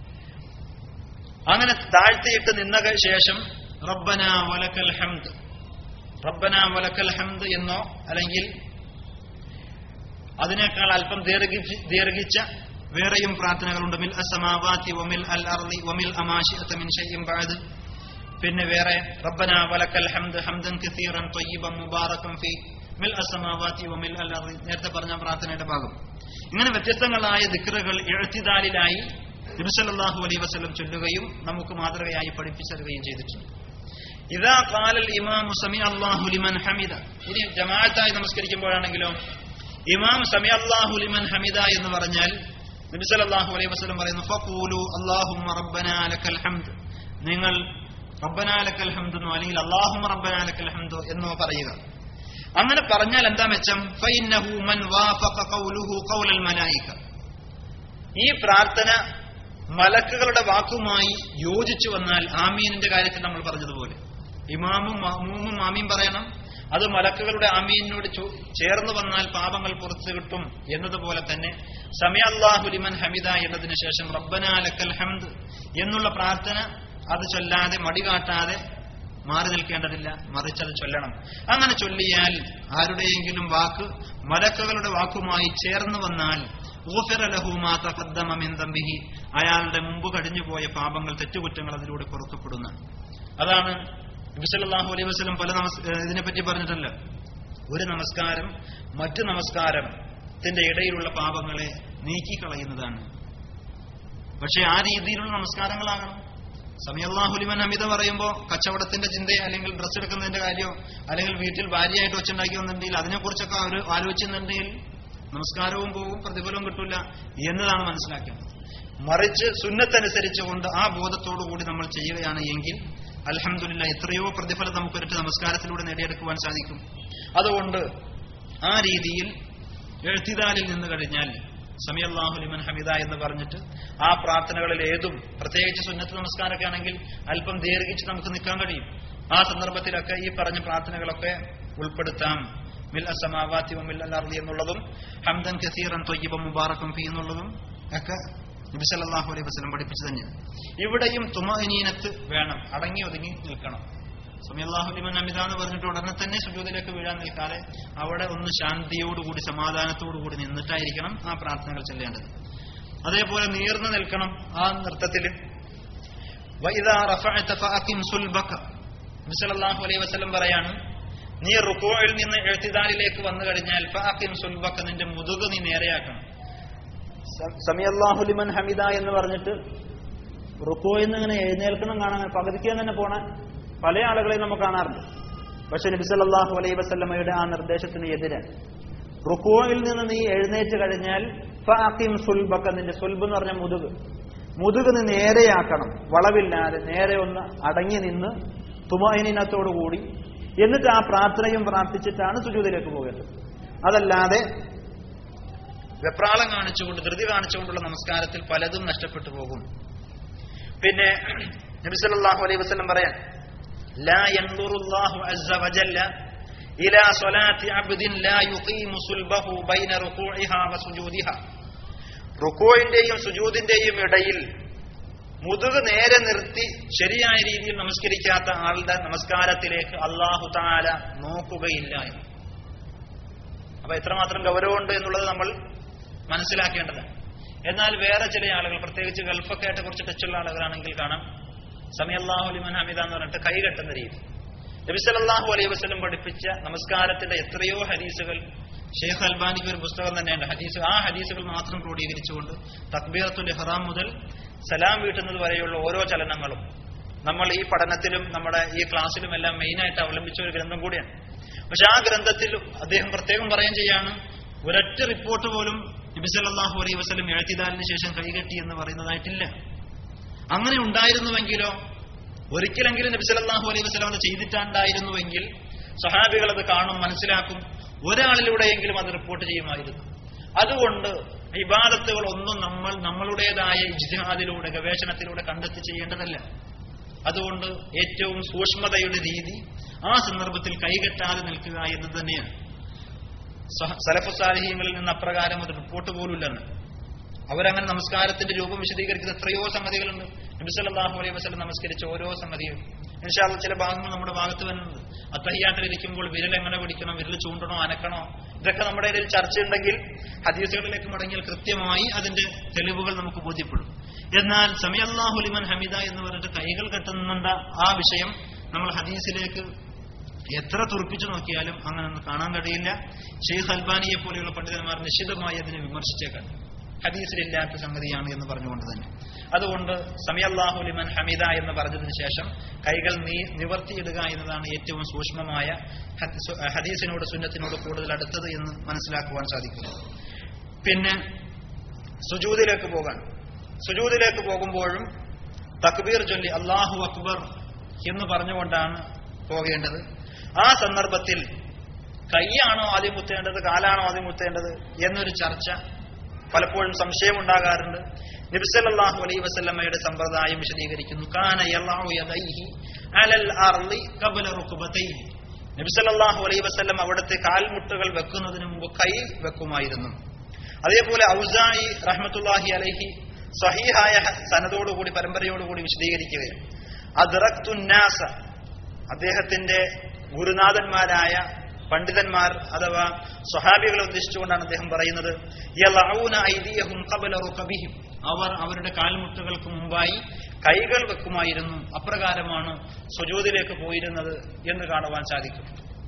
അങ്ങനെ താഴ്ത്തിയിട്ട് നിന്ന ശേഷം റബ്ബനാ വലക്കൽ ഹംദ്, റബ്ബനാ വലക്കൽ ഹംദ് എന്നോ അല്ലെങ്കിൽ അതിനേക്കാൾ അല്പം ദീർഘിച്ച വേറെയും പ്രാർത്ഥനകളുണ്ട്. മിൽ അസ്സമാവാതി വമിൽ അൽ അർളി വമിൽ അമാശിഅത മിൻ ഷൈഇൻ ബഅദ്. പിന്നെ വേറെ റബ്ബനാ വലക്കൽ ഹംദ് ഹംദൻ കസീറൻ ത്വയ്യിബൻ മുബാറകൻ ഫീ മിൽ അസ്സമാവാതി വമിൽ അൽ അർളി, നേരത്തെ പറഞ്ഞ പ്രാർത്ഥനയുടെ ഭാഗം. ഇങ്ങനെ വ്യത്യസ്തങ്ങളായ ദിക്റുകൾ ഇഅ്തിദാലിലായി നബി സല്ലല്ലാഹു അലൈഹി വസല്ലം ചൊല്ലുകയും നമുക്ക് മാതൃകയായി പഠിപ്പിച്ചറിയുകയും ചെയ്തിട്ടുണ്ട്. ഇദാ ഖാലൽ ഇമാമു സമി അല്ലാഹു ലിമൻ ഹമിദ, ഇനി ജമാഅത്തായി നമസ്കരിക്കുമ്പോഴാണെങ്കിലോ ഇമാം സമി അല്ലാഹു ലിമൻ ഹമിദ എന്ന് പറഞ്ഞാൽ നബി സല്ലല്ലാഹു അലൈഹി വസല്ലം പറയുന്നു ഫഖൂലു അല്ലാഹുമ്മ റബ്ബനാ ലക്കൽ ഹംദ്, നിങ്ങൾ റബ്ബനാ ലക്കൽ ഹംദ് എന്നോ അല്ലെങ്കിൽ അല്ലാഹുമ്മ റബ്ബനാ ലക്കൽ ഹംദ് എന്നോ പറയുക. അങ്ങനെ പറഞ്ഞാൽ എന്താ മെച്ചം? ഫഇന്നഹു മൻ വാഫഖ ഖൗലുഹു ഖൗലൽ മലായിക, ഈ പ്രാർത്ഥന മലക്കുകളുടെ വാക്കുമായി യോജിച്ചു വന്നാൽ, ആമീനിന്റെ കാര്യത്തിൽ നമ്മൾ പറഞ്ഞതുപോലെ ഇമാമും മഅ്മൂമും ആമീൻ പറയണം, അത് മലക്കുകളുടെ ആമീനോട് ചേർന്ന് വന്നാൽ പാപങ്ങൾ പുറത്തു കിട്ടും എന്നതുപോലെ തന്നെ സമി അല്ലാഹു ലിമൻ ഹമിദ എന്നതിന് ശേഷം റബ്ബനാ ലക്കൽ ഹംദ് എന്നുള്ള പ്രാർത്ഥന അത് ചൊല്ലാതെ മടികാട്ടാതെ മാറി നിൽക്കേണ്ടതില്ല, മറിച്ച് അത് ചൊല്ലണം. അങ്ങനെ ചൊല്ലിയാൽ ആരുടെയെങ്കിലും വാക്ക് മലക്കുകളുടെ വാക്കുമായി ചേർന്ന് വന്നാൽ ഗുഫിറ ലഹു മാ തഖദ്ദമ മിൻ ദംബിഹി, അയാളുടെ മുമ്പ് കഴിഞ്ഞുപോയ പാപങ്ങൾ, തെറ്റുകുറ്റങ്ങൾ അതിലൂടെ പുറത്തുപെടുന്നു. അതാണ് നബി സല്ലല്ലാഹു അലൈഹി വസല്ലം പല ഇതിനെപ്പറ്റി പറഞ്ഞിട്ടല്ല, ഒരു നമസ്കാരം മറ്റു നമസ്കാരത്തിന്റെ ഇടയിലുള്ള പാപങ്ങളെ നീക്കിക്കളയുന്നതാണ്. പക്ഷെ ആ രീതിയിലുള്ള നമസ്കാരങ്ങളാകണം. സമി അല്ലാഹു ലിമൻ ഹമിദ പറയുമ്പോൾ കച്ചവടത്തിന്റെ ചിന്തയോ അല്ലെങ്കിൽ ഡ്രസ് എടുക്കുന്നതിന്റെ കാര്യമോ അല്ലെങ്കിൽ വീട്ടിൽ ഭാര്യയായിട്ട് വെച്ചുണ്ടാക്കി വന്നിട്ടുണ്ടെങ്കിൽ അതിനെക്കുറിച്ചൊക്കെ അവർ ആലോചിച്ചിട്ടുണ്ടെങ്കിൽ നമസ്കാരവും പോകും, പ്രതിഫലവും കിട്ടില്ല എന്നതാണ് മനസ്സിലാക്കേണ്ടത്. മറിച്ച് സുന്നത്തനുസരിച്ചുകൊണ്ട് ആ ബോധത്തോടുകൂടി നമ്മൾ ചെയ്യുകയാണ് എങ്കിൽ അൽഹംദുലില്ലാഹ് എത്രയോ പ്രതിഫലം നമുക്കൊരു നമസ്കാരത്തിലൂടെ നേടിയെടുക്കുവാൻ സാധിക്കും. അതുകൊണ്ട് ആ രീതിയിൽ എഴുത്തിദാലിൽ നിന്ന് കഴിഞ്ഞാൽ സമി അല്ലാഹു ലിമൻ ഹമിദ എന്ന് പറഞ്ഞിട്ട് ആ പ്രാർത്ഥനകളിൽ ഏതും, പ്രത്യേകിച്ച് സുന്നത്ത് നമസ്കാരമൊക്കെ ആണെങ്കിൽ അല്പം ദീർഘിച്ച് നമുക്ക് നിൽക്കാൻ കഴിയും. ആ സന്ദർഭത്തിലൊക്കെ ഈ പറഞ്ഞ പ്രാർത്ഥനകളൊക്കെ ഉൾപ്പെടുത്താം. മിൽ അസ്സമാവാതി വമിൽ അൽ അർളി എന്നുള്ളതും ഹംദൻ കസീറൻ ത്വയ്യിബൻ മുബാറകൻ ഫീ എന്നുള്ളതും ഒക്കെ നബി സല്ലല്ലാഹു അലൈഹി വസല്ലം പഠിപ്പിച്ചു തന്നെയാണ്. ഇവിടെയും തുമഅനീനത്ത് വേണം, അടങ്ങി ഒതുങ്ങി നിൽക്കണം. സമി അല്ലാഹു ലിമൻ ഹമിദ എന്ന് പറഞ്ഞിട്ട് ഉടനെ തന്നെ സുജൂദിലേക്ക് വീഴാൻ നിൽക്കാതെ അവിടെ ഒന്ന് ശാന്തിയോടുകൂടി സമാധാനത്തോടുകൂടി നിന്നിട്ടായിരിക്കണം ആ പ്രാർത്ഥനകൾ ചൊല്ലേണ്ടത്. അതേപോലെ നീർന്നു നിൽക്കണം ആ നൃത്തത്തിൽ. വഇദാ റഫഅത ഫഅഖിം സുൽബക, നബി സല്ലല്ലാഹു അലൈഹി വസല്ലം പറയാണ്, നീ റുകൂഇൽ നിന്ന് ഇഅ്തിദാലിലേക്ക് വന്നു കഴിഞ്ഞാൽ ഫഅഖിം സുൽബക, നിന്റെ മുതുക് നീ നേരെയാക്കണം. സമി അല്ലാഹു ലിമൻ ഹമിദ എന്ന് പറഞ്ഞിട്ട് റുകൂഇൽ നിന്ന് ഇങ്ങനെ എഴുന്നേൽക്കണം, കാണാൻ പകുതിക്ക് തന്നെ പോണ പല ആളുകളെയും നമുക്ക് കാണാറുണ്ട്. പക്ഷെ നബി സല്ലല്ലാഹു അലൈഹി വസല്ലമയുടെ ആ നിർദ്ദേശത്തിന് എതിരാണ്. റുകൂഇൽ നിന്ന് നീ എഴുന്നേറ്റ് കഴിഞ്ഞാൽ ഫഅഖിം സുൽബക, നിന്റെ സുൽബ് എന്ന് പറഞ്ഞ മുതുക് നീ നേരെയാക്കണം, വളവില്ലാതെ നേരെ ഒന്ന് അടങ്ങി നിന്ന് തുമഅനീനത്തോടുകൂടി, എന്നിട്ട് ആ പ്രാർത്ഥനയും പ്രാർത്ഥിച്ചിട്ടാണ് സുജൂദിലേക്ക് പോകേണ്ടത്. അതല്ലാതെ വെപ്രാളം കാണിച്ചുകൊണ്ട് ധൃതി കാണിച്ചുകൊണ്ടുള്ള നമസ്കാരത്തിൽ പലതും നഷ്ടപ്പെട്ടു പോകും. പിന്നെ നബി സല്ലല്ലാഹു അലൈഹി വസല്ലം പറയാൻ, ലാ യൻദുറുല്ലാഹു അസ്സ വജല്ല ഇലാ സ്വലാത്തി അബ്ദിൻ ലാ യുഖീമു സുൽബഹു ബൈന റുകൂഇഹാ വസുജൂദിഹാ. റുകൂഇന്റെയും സുജൂദിന്റെയും ഇടയിൽ മുതുക് നേരെ നിർത്തി ശരിയായ രീതിയിൽ നമസ്കരിക്കാത്ത ആളുടെ നമസ്കാരത്തിലേക്ക് അല്ലാഹു തആല നോക്കുകയില്ല എന്ന്. അപ്പൊ എത്രമാത്രം ഗൗരവമുണ്ട് എന്നുള്ളത് നമ്മൾ മനസ്സിലാക്കേണ്ടതാണ്. എന്നാൽ വേറെ ചില ആളുകൾ, പ്രത്യേകിച്ച് ഗൾഫൊക്കെ ആയിട്ട് കുറച്ച് ടച്ചുള്ള ആളുകളാണെങ്കിൽ കാണാം, സമിഅല്ലാഹു ലിമൻ ഹമിദ എന്ന് പറഞ്ഞിട്ട് കൈകെട്ടുന്ന രീതി. നബി സല്ലല്ലാഹു അലൈഹി വസല്ലം പഠിപ്പിച്ച നമസ്കാരത്തിന്റെ എത്രയോ ഹദീസുകൾ, ഷെയ്ഖ് അൽബാനിക്ക് ഒരു പുസ്തകം തന്നെയുണ്ട് ഹദീസ്, ആ ഹദീസുകൾ മാത്രം ക്രോഡീകരിച്ചുകൊണ്ട് തക്ബീറത്തുൽ ഇഹ്റാം മുതൽ സലാം വീട്ടുന്നത് വരെയുള്ള ഓരോ ചലനങ്ങളും നമ്മൾ ഈ പഠനത്തിലും നമ്മുടെ ഈ ക്ലാസ്സിലും എല്ലാം മെയിനായിട്ട് അവലംബിച്ച ഒരു ഗ്രന്ഥം കൂടിയാണ്. പക്ഷെ ആ ഗ്രന്ഥത്തിൽ അദ്ദേഹം പ്രത്യേകം പറയുകയും ചെയ്യാണ്, ഒരൊറ്റ റിപ്പോർട്ട് പോലും നബി സല്ലല്ലാഹു അലൈഹി വസല്ലം ഇഅ്തിദാലിന് ശേഷം കൈകെട്ടി എന്ന് പറയുന്നതായിട്ടില്ല. അങ്ങനെ ഉണ്ടായിരുന്നുവെങ്കിലോ, ഒരിക്കലെങ്കിലും നബി സല്ലല്ലാഹു അലൈഹി വസല്ലം അത് ചെയ്തിട്ടുണ്ടായിരുന്നുവെങ്കിൽ സഹാബികൾ അത് കാണും, മനസ്സിലാക്കും, ഒരാളിലൂടെയെങ്കിലും അത് റിപ്പോർട്ട് ചെയ്യുമായിരുന്നു. അതുകൊണ്ട് ഇബാദത്തുകൾ ഒന്നും നമ്മൾ നമ്മളുടേതായ ഇജ്തിഹാദിലൂടെ, ഗവേഷണത്തിലൂടെ കണ്ടെത്തി ചെയ്യേണ്ടതല്ല. അതുകൊണ്ട് ഏറ്റവും സൂക്ഷ്മതയുടെ രീതി ആ സന്ദർഭത്തിൽ കൈകെട്ടാതെ നിൽക്കുക എന്നത് തന്നെയാണ്. സലഫു സാലിഹീങ്ങളിൽ നിന്ന് അപ്രകാരം ഒരു റിപ്പോർട്ട് പോലുമില്ലെന്ന്. അവരങ്ങനെ നമസ്കാരത്തിന്റെ രൂപം വിശദീകരിക്കുന്ന എത്രയോ സംഗതികളുണ്ട്. നബി സല്ലല്ലാഹു അലൈഹി വസല്ലം നമസ്കരിച്ച ഓരോ സംഗതിയും ഇൻഷാ അല്ലാഹ് ചില ഭാഗങ്ങൾ നമ്മുടെ ഭാഗത്ത് വരുന്നുണ്ട്. അത്തഹിയ്യാത്തിലിരിക്കുമ്പോൾ വിരൽ എങ്ങനെ പിടിക്കണം, വിരൽ ചൂണ്ടണോ അനക്കണോ, ഇതൊക്കെ നമ്മുടെ ഇടയിൽ ചർച്ചയുണ്ടെങ്കിൽ ഹദീസുകളിലേക്ക് മടങ്ങിയാൽ കൃത്യമായി അതിന്റെ തെളിവുകൾ നമുക്ക് ബോധ്യപ്പെടും. എന്നാൽ സമിഅല്ലാഹു ലിമൻ ഹമിദ എന്ന് പറഞ്ഞിട്ട് കൈകൾ കെട്ടുന്നുണ്ട ആ വിഷയം നമ്മൾ ഹദീസിലേക്ക് എത്ര തുറപ്പിച്ചു നോക്കിയാലും അങ്ങനെയൊന്നും കാണാൻ കഴിയില്ല. ഷെയ്ഖ് അൽബാനിയെ പോലെയുള്ള പണ്ഡിതന്മാർ നിശ്ചിതമായി അതിനെ വിമർശിച്ചേക്കാൻ, ഹദീസിലില്ലാത്ത സംഗതിയാണ് എന്ന് പറഞ്ഞുകൊണ്ട് തന്നെ. അതുകൊണ്ട് സമിഅല്ലാഹു ലിമൻ ഹമിദ എന്ന് പറഞ്ഞതിന് ശേഷം കൈകൾ നിവർത്തിയിടുക എന്നതാണ് ഏറ്റവും സൂക്ഷ്മമായ ഹദീസിനോട് സുന്നത്തിനോട് കൂടുതൽ അടുത്തത് എന്ന് മനസ്സിലാക്കുവാൻ സാധിക്കുന്നു. പിന്നെ സുജൂദിലേക്ക് പോകാൻ, സുജൂദിലേക്ക് പോകുമ്പോഴും തക്ബീർ ചൊല്ലി അല്ലാഹു അക്ബർ എന്ന് പറഞ്ഞുകൊണ്ടാണ് പോകേണ്ടത്. ആ സന്ദർഭത്തിൽ കൈയാണോ ആദ്യം കുത്തേണ്ടത്, കാലാണോ ആദ്യം കുത്തേണ്ടത് എന്നൊരു ചർച്ച പലപ്പോഴും സംശയമുണ്ടാകാറുണ്ട്. നബി സല്ലല്ലാഹു അലൈഹി വസല്ലമയുടെ സമ്പ്രദായം വിശദീകരിക്കുന്നു. കാന യളഉ യദൈഹി അലൽ അർളി ഖബ്ല റുക്ബതൈഹി. നബി സല്ലല്ലാഹു അലൈഹി വസല്ലം അവിടുത്തെ കാൽമുട്ടുകൾ വെക്കുന്നതിന് മുമ്പ് കൈ വെക്കുമായിരുന്നു. അതേപോലെ ഔസാഇ റഹ്മത്തുള്ളാഹി അലൈഹി സഹീഹായ സനദോടുകൂടി പരമ്പരയോടുകൂടി വിശദീകരിക്കുകയാണ്. അദ്റക്തുൻ നാസ, അദ്ദേഹത്തിന്റെ ഗുരുനാഥന്മാരായ പണ്ഡിതന്മാർ അഥവാ സ്വഹാബികളെ ഉദ്ദേശിച്ചുകൊണ്ടാണ് അദ്ദേഹം പറയുന്നത്, യളഊന ഐദിയഹും ഖബ്ല റുകബിഹിം, അവർ അവരുടെ കാൽമുട്ടുകൾക്ക് മുമ്പായി കൈകൾ വെക്കുമായിരുന്നു. അപ്രകാരമാണ് സുജൂദിലേക്ക് പോയിരുന്നത് എന്ന് കാണുവാൻ സാധിക്കും.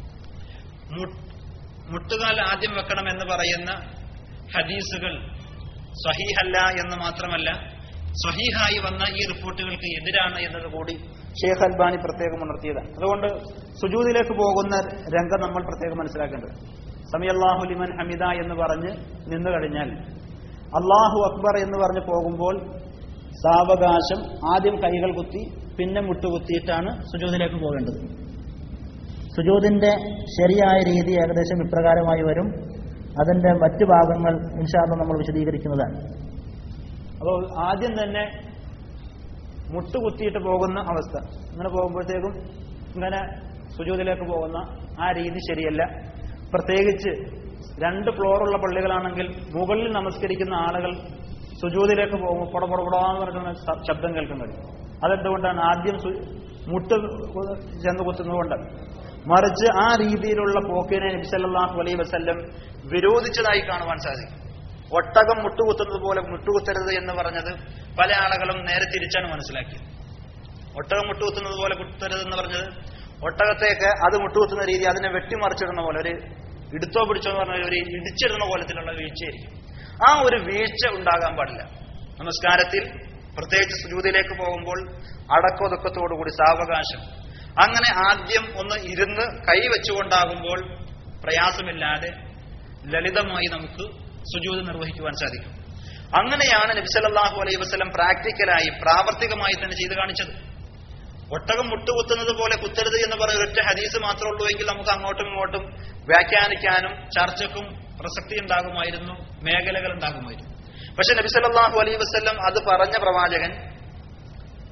മുട്ടുകാൽ ആദ്യം വെക്കണം എന്ന് പറയുന്ന ഹദീസുകൾ സ്വഹീഹല്ല എന്ന് മാത്രമല്ല, സ്വഹീഹായി വന്ന ഈ റിപ്പോർട്ടുകൾക്ക് എതിരാണ് എന്നത് കൂടി ഷെയ്ഖ് അൽബാനി പ്രത്യേകം ഉണർത്തിയതാണ്. അതുകൊണ്ട് സുജൂദിലേക്ക് പോകുന്ന രംഗം നമ്മൾ പ്രത്യേകം മനസ്സിലാക്കേണ്ടത്. സമിഅല്ലാഹു ലിമൻ ഹമിദ എന്ന് പറഞ്ഞ് നിന്നു കഴിഞ്ഞാൽ അല്ലാഹു അക്ബർ എന്ന് പറഞ്ഞ് പോകുമ്പോൾ സാവകാശം ആദ്യം കൈകൾ കുത്തി പിന്നെ മുട്ടുകുത്തിയിട്ടാണ് സുജൂദിലേക്ക് പോകേണ്ടത്. സുജൂദിന്റെ ശരിയായ രീതി ഏകദേശം ഇപ്രകാരമായി വരും. അതിന്റെ മറ്റു ഭാഗങ്ങൾ ഇൻഷാ അല്ലാഹ് നമ്മൾ വിശദീകരിക്കുന്നതാണ്. അപ്പോൾ ആദ്യം തന്നെ മുട്ടുകുത്തിയിട്ട് പോകുന്ന അവസ്ഥ, ഇങ്ങനെ പോകുമ്പോഴത്തേക്കും ഇങ്ങനെ സുജൂദിലേക്ക് പോകുന്ന ആ രീതി ശരിയല്ല. പ്രത്യേകിച്ച് 2 ഫ്ലോറുള്ള പള്ളികളാണെങ്കിൽ മുകളിൽ നമസ്കരിക്കുന്ന ആളുകൾ സുജൂദിലേക്ക് പോകുമ്പോൾ പൊടപൊടപൊടാന്ന് പറഞ്ഞ ശബ്ദം കേൾക്കുന്നത്. അതെന്തുകൊണ്ടാണ്? ആദ്യം മുട്ട് ചെന്ന് കുത്തുന്നതുകൊണ്ടാണ്. മറിച്ച് ആ രീതിയിലുള്ള പോക്കിനെ നബി സല്ലല്ലാഹു അലൈഹി വസല്ലം വിരോധിച്ചതായി കാണുവാൻ സാധിക്കും. ഒട്ടകം മുട്ടുകുത്തുന്നത് പോലെ മുട്ടുകുത്തരുത് എന്ന് പറഞ്ഞത് പല ആളുകളും നേരെ തിരിച്ചാണ് മനസ്സിലാക്കിയത്. ഒട്ടകം മുട്ടുകുത്തുന്നത് പോലെ കുത്തരുത് എന്ന് പറഞ്ഞത് ഒട്ടകത്തേക്ക് അത് മുട്ടുകുത്തുന്ന രീതി അതിനെ വെട്ടിമറിച്ചിടുന്ന പോലെ, ഒരു ഇടുത്തോ പിടിച്ചോ എന്ന് പറഞ്ഞാൽ ഒരു ഇടിച്ചിടുന്ന പോലത്തിലുള്ള വീഴ്ചയായിരിക്കും. ആ ഒരു വീഴ്ച ഉണ്ടാകാൻ പാടില്ല. നമസ്കാരത്തിൽ പ്രത്യേകിച്ച് സുജൂദിലേക്ക് പോകുമ്പോൾ അടക്കോതുക്കത്തോടുകൂടി സാവകാശം, അങ്ങനെ ആദ്യം ഒന്ന് ഇരുന്ന് കൈ വെച്ചുകൊണ്ടാകുമ്പോൾ പ്രയാസമില്ലാതെ ലളിതമായി നമുക്ക് സുജൂദ് നിർവഹിക്കുവാൻ സാധിക്കും. അങ്ങനെയാണ് നബി സല്ലല്ലാഹു അലൈഹി വസല്ലം പ്രാക്ടിക്കലായി പ്രാവർത്തികമായി തന്നെ ചെയ്തു കാണിച്ചത്. ഒട്ടകം മുട്ടുകുത്തുന്നത് പോലെ കുത്തരുത് എന്ന് പറയുന്ന ഒറ്റ ഹദീസ് മാത്രമേ ഉള്ളൂ എങ്കിൽ നമുക്ക് അങ്ങോട്ടും ഇങ്ങോട്ടും വ്യാഖ്യാനിക്കാനും ചർച്ചക്കും പ്രസക്തി ഉണ്ടാകുമായിരുന്നു, മേഖലകൾ ഉണ്ടാകുമായിരുന്നു. പക്ഷെ നബി സല്ലല്ലാഹു അലൈഹി വസല്ലം അത് പറഞ്ഞ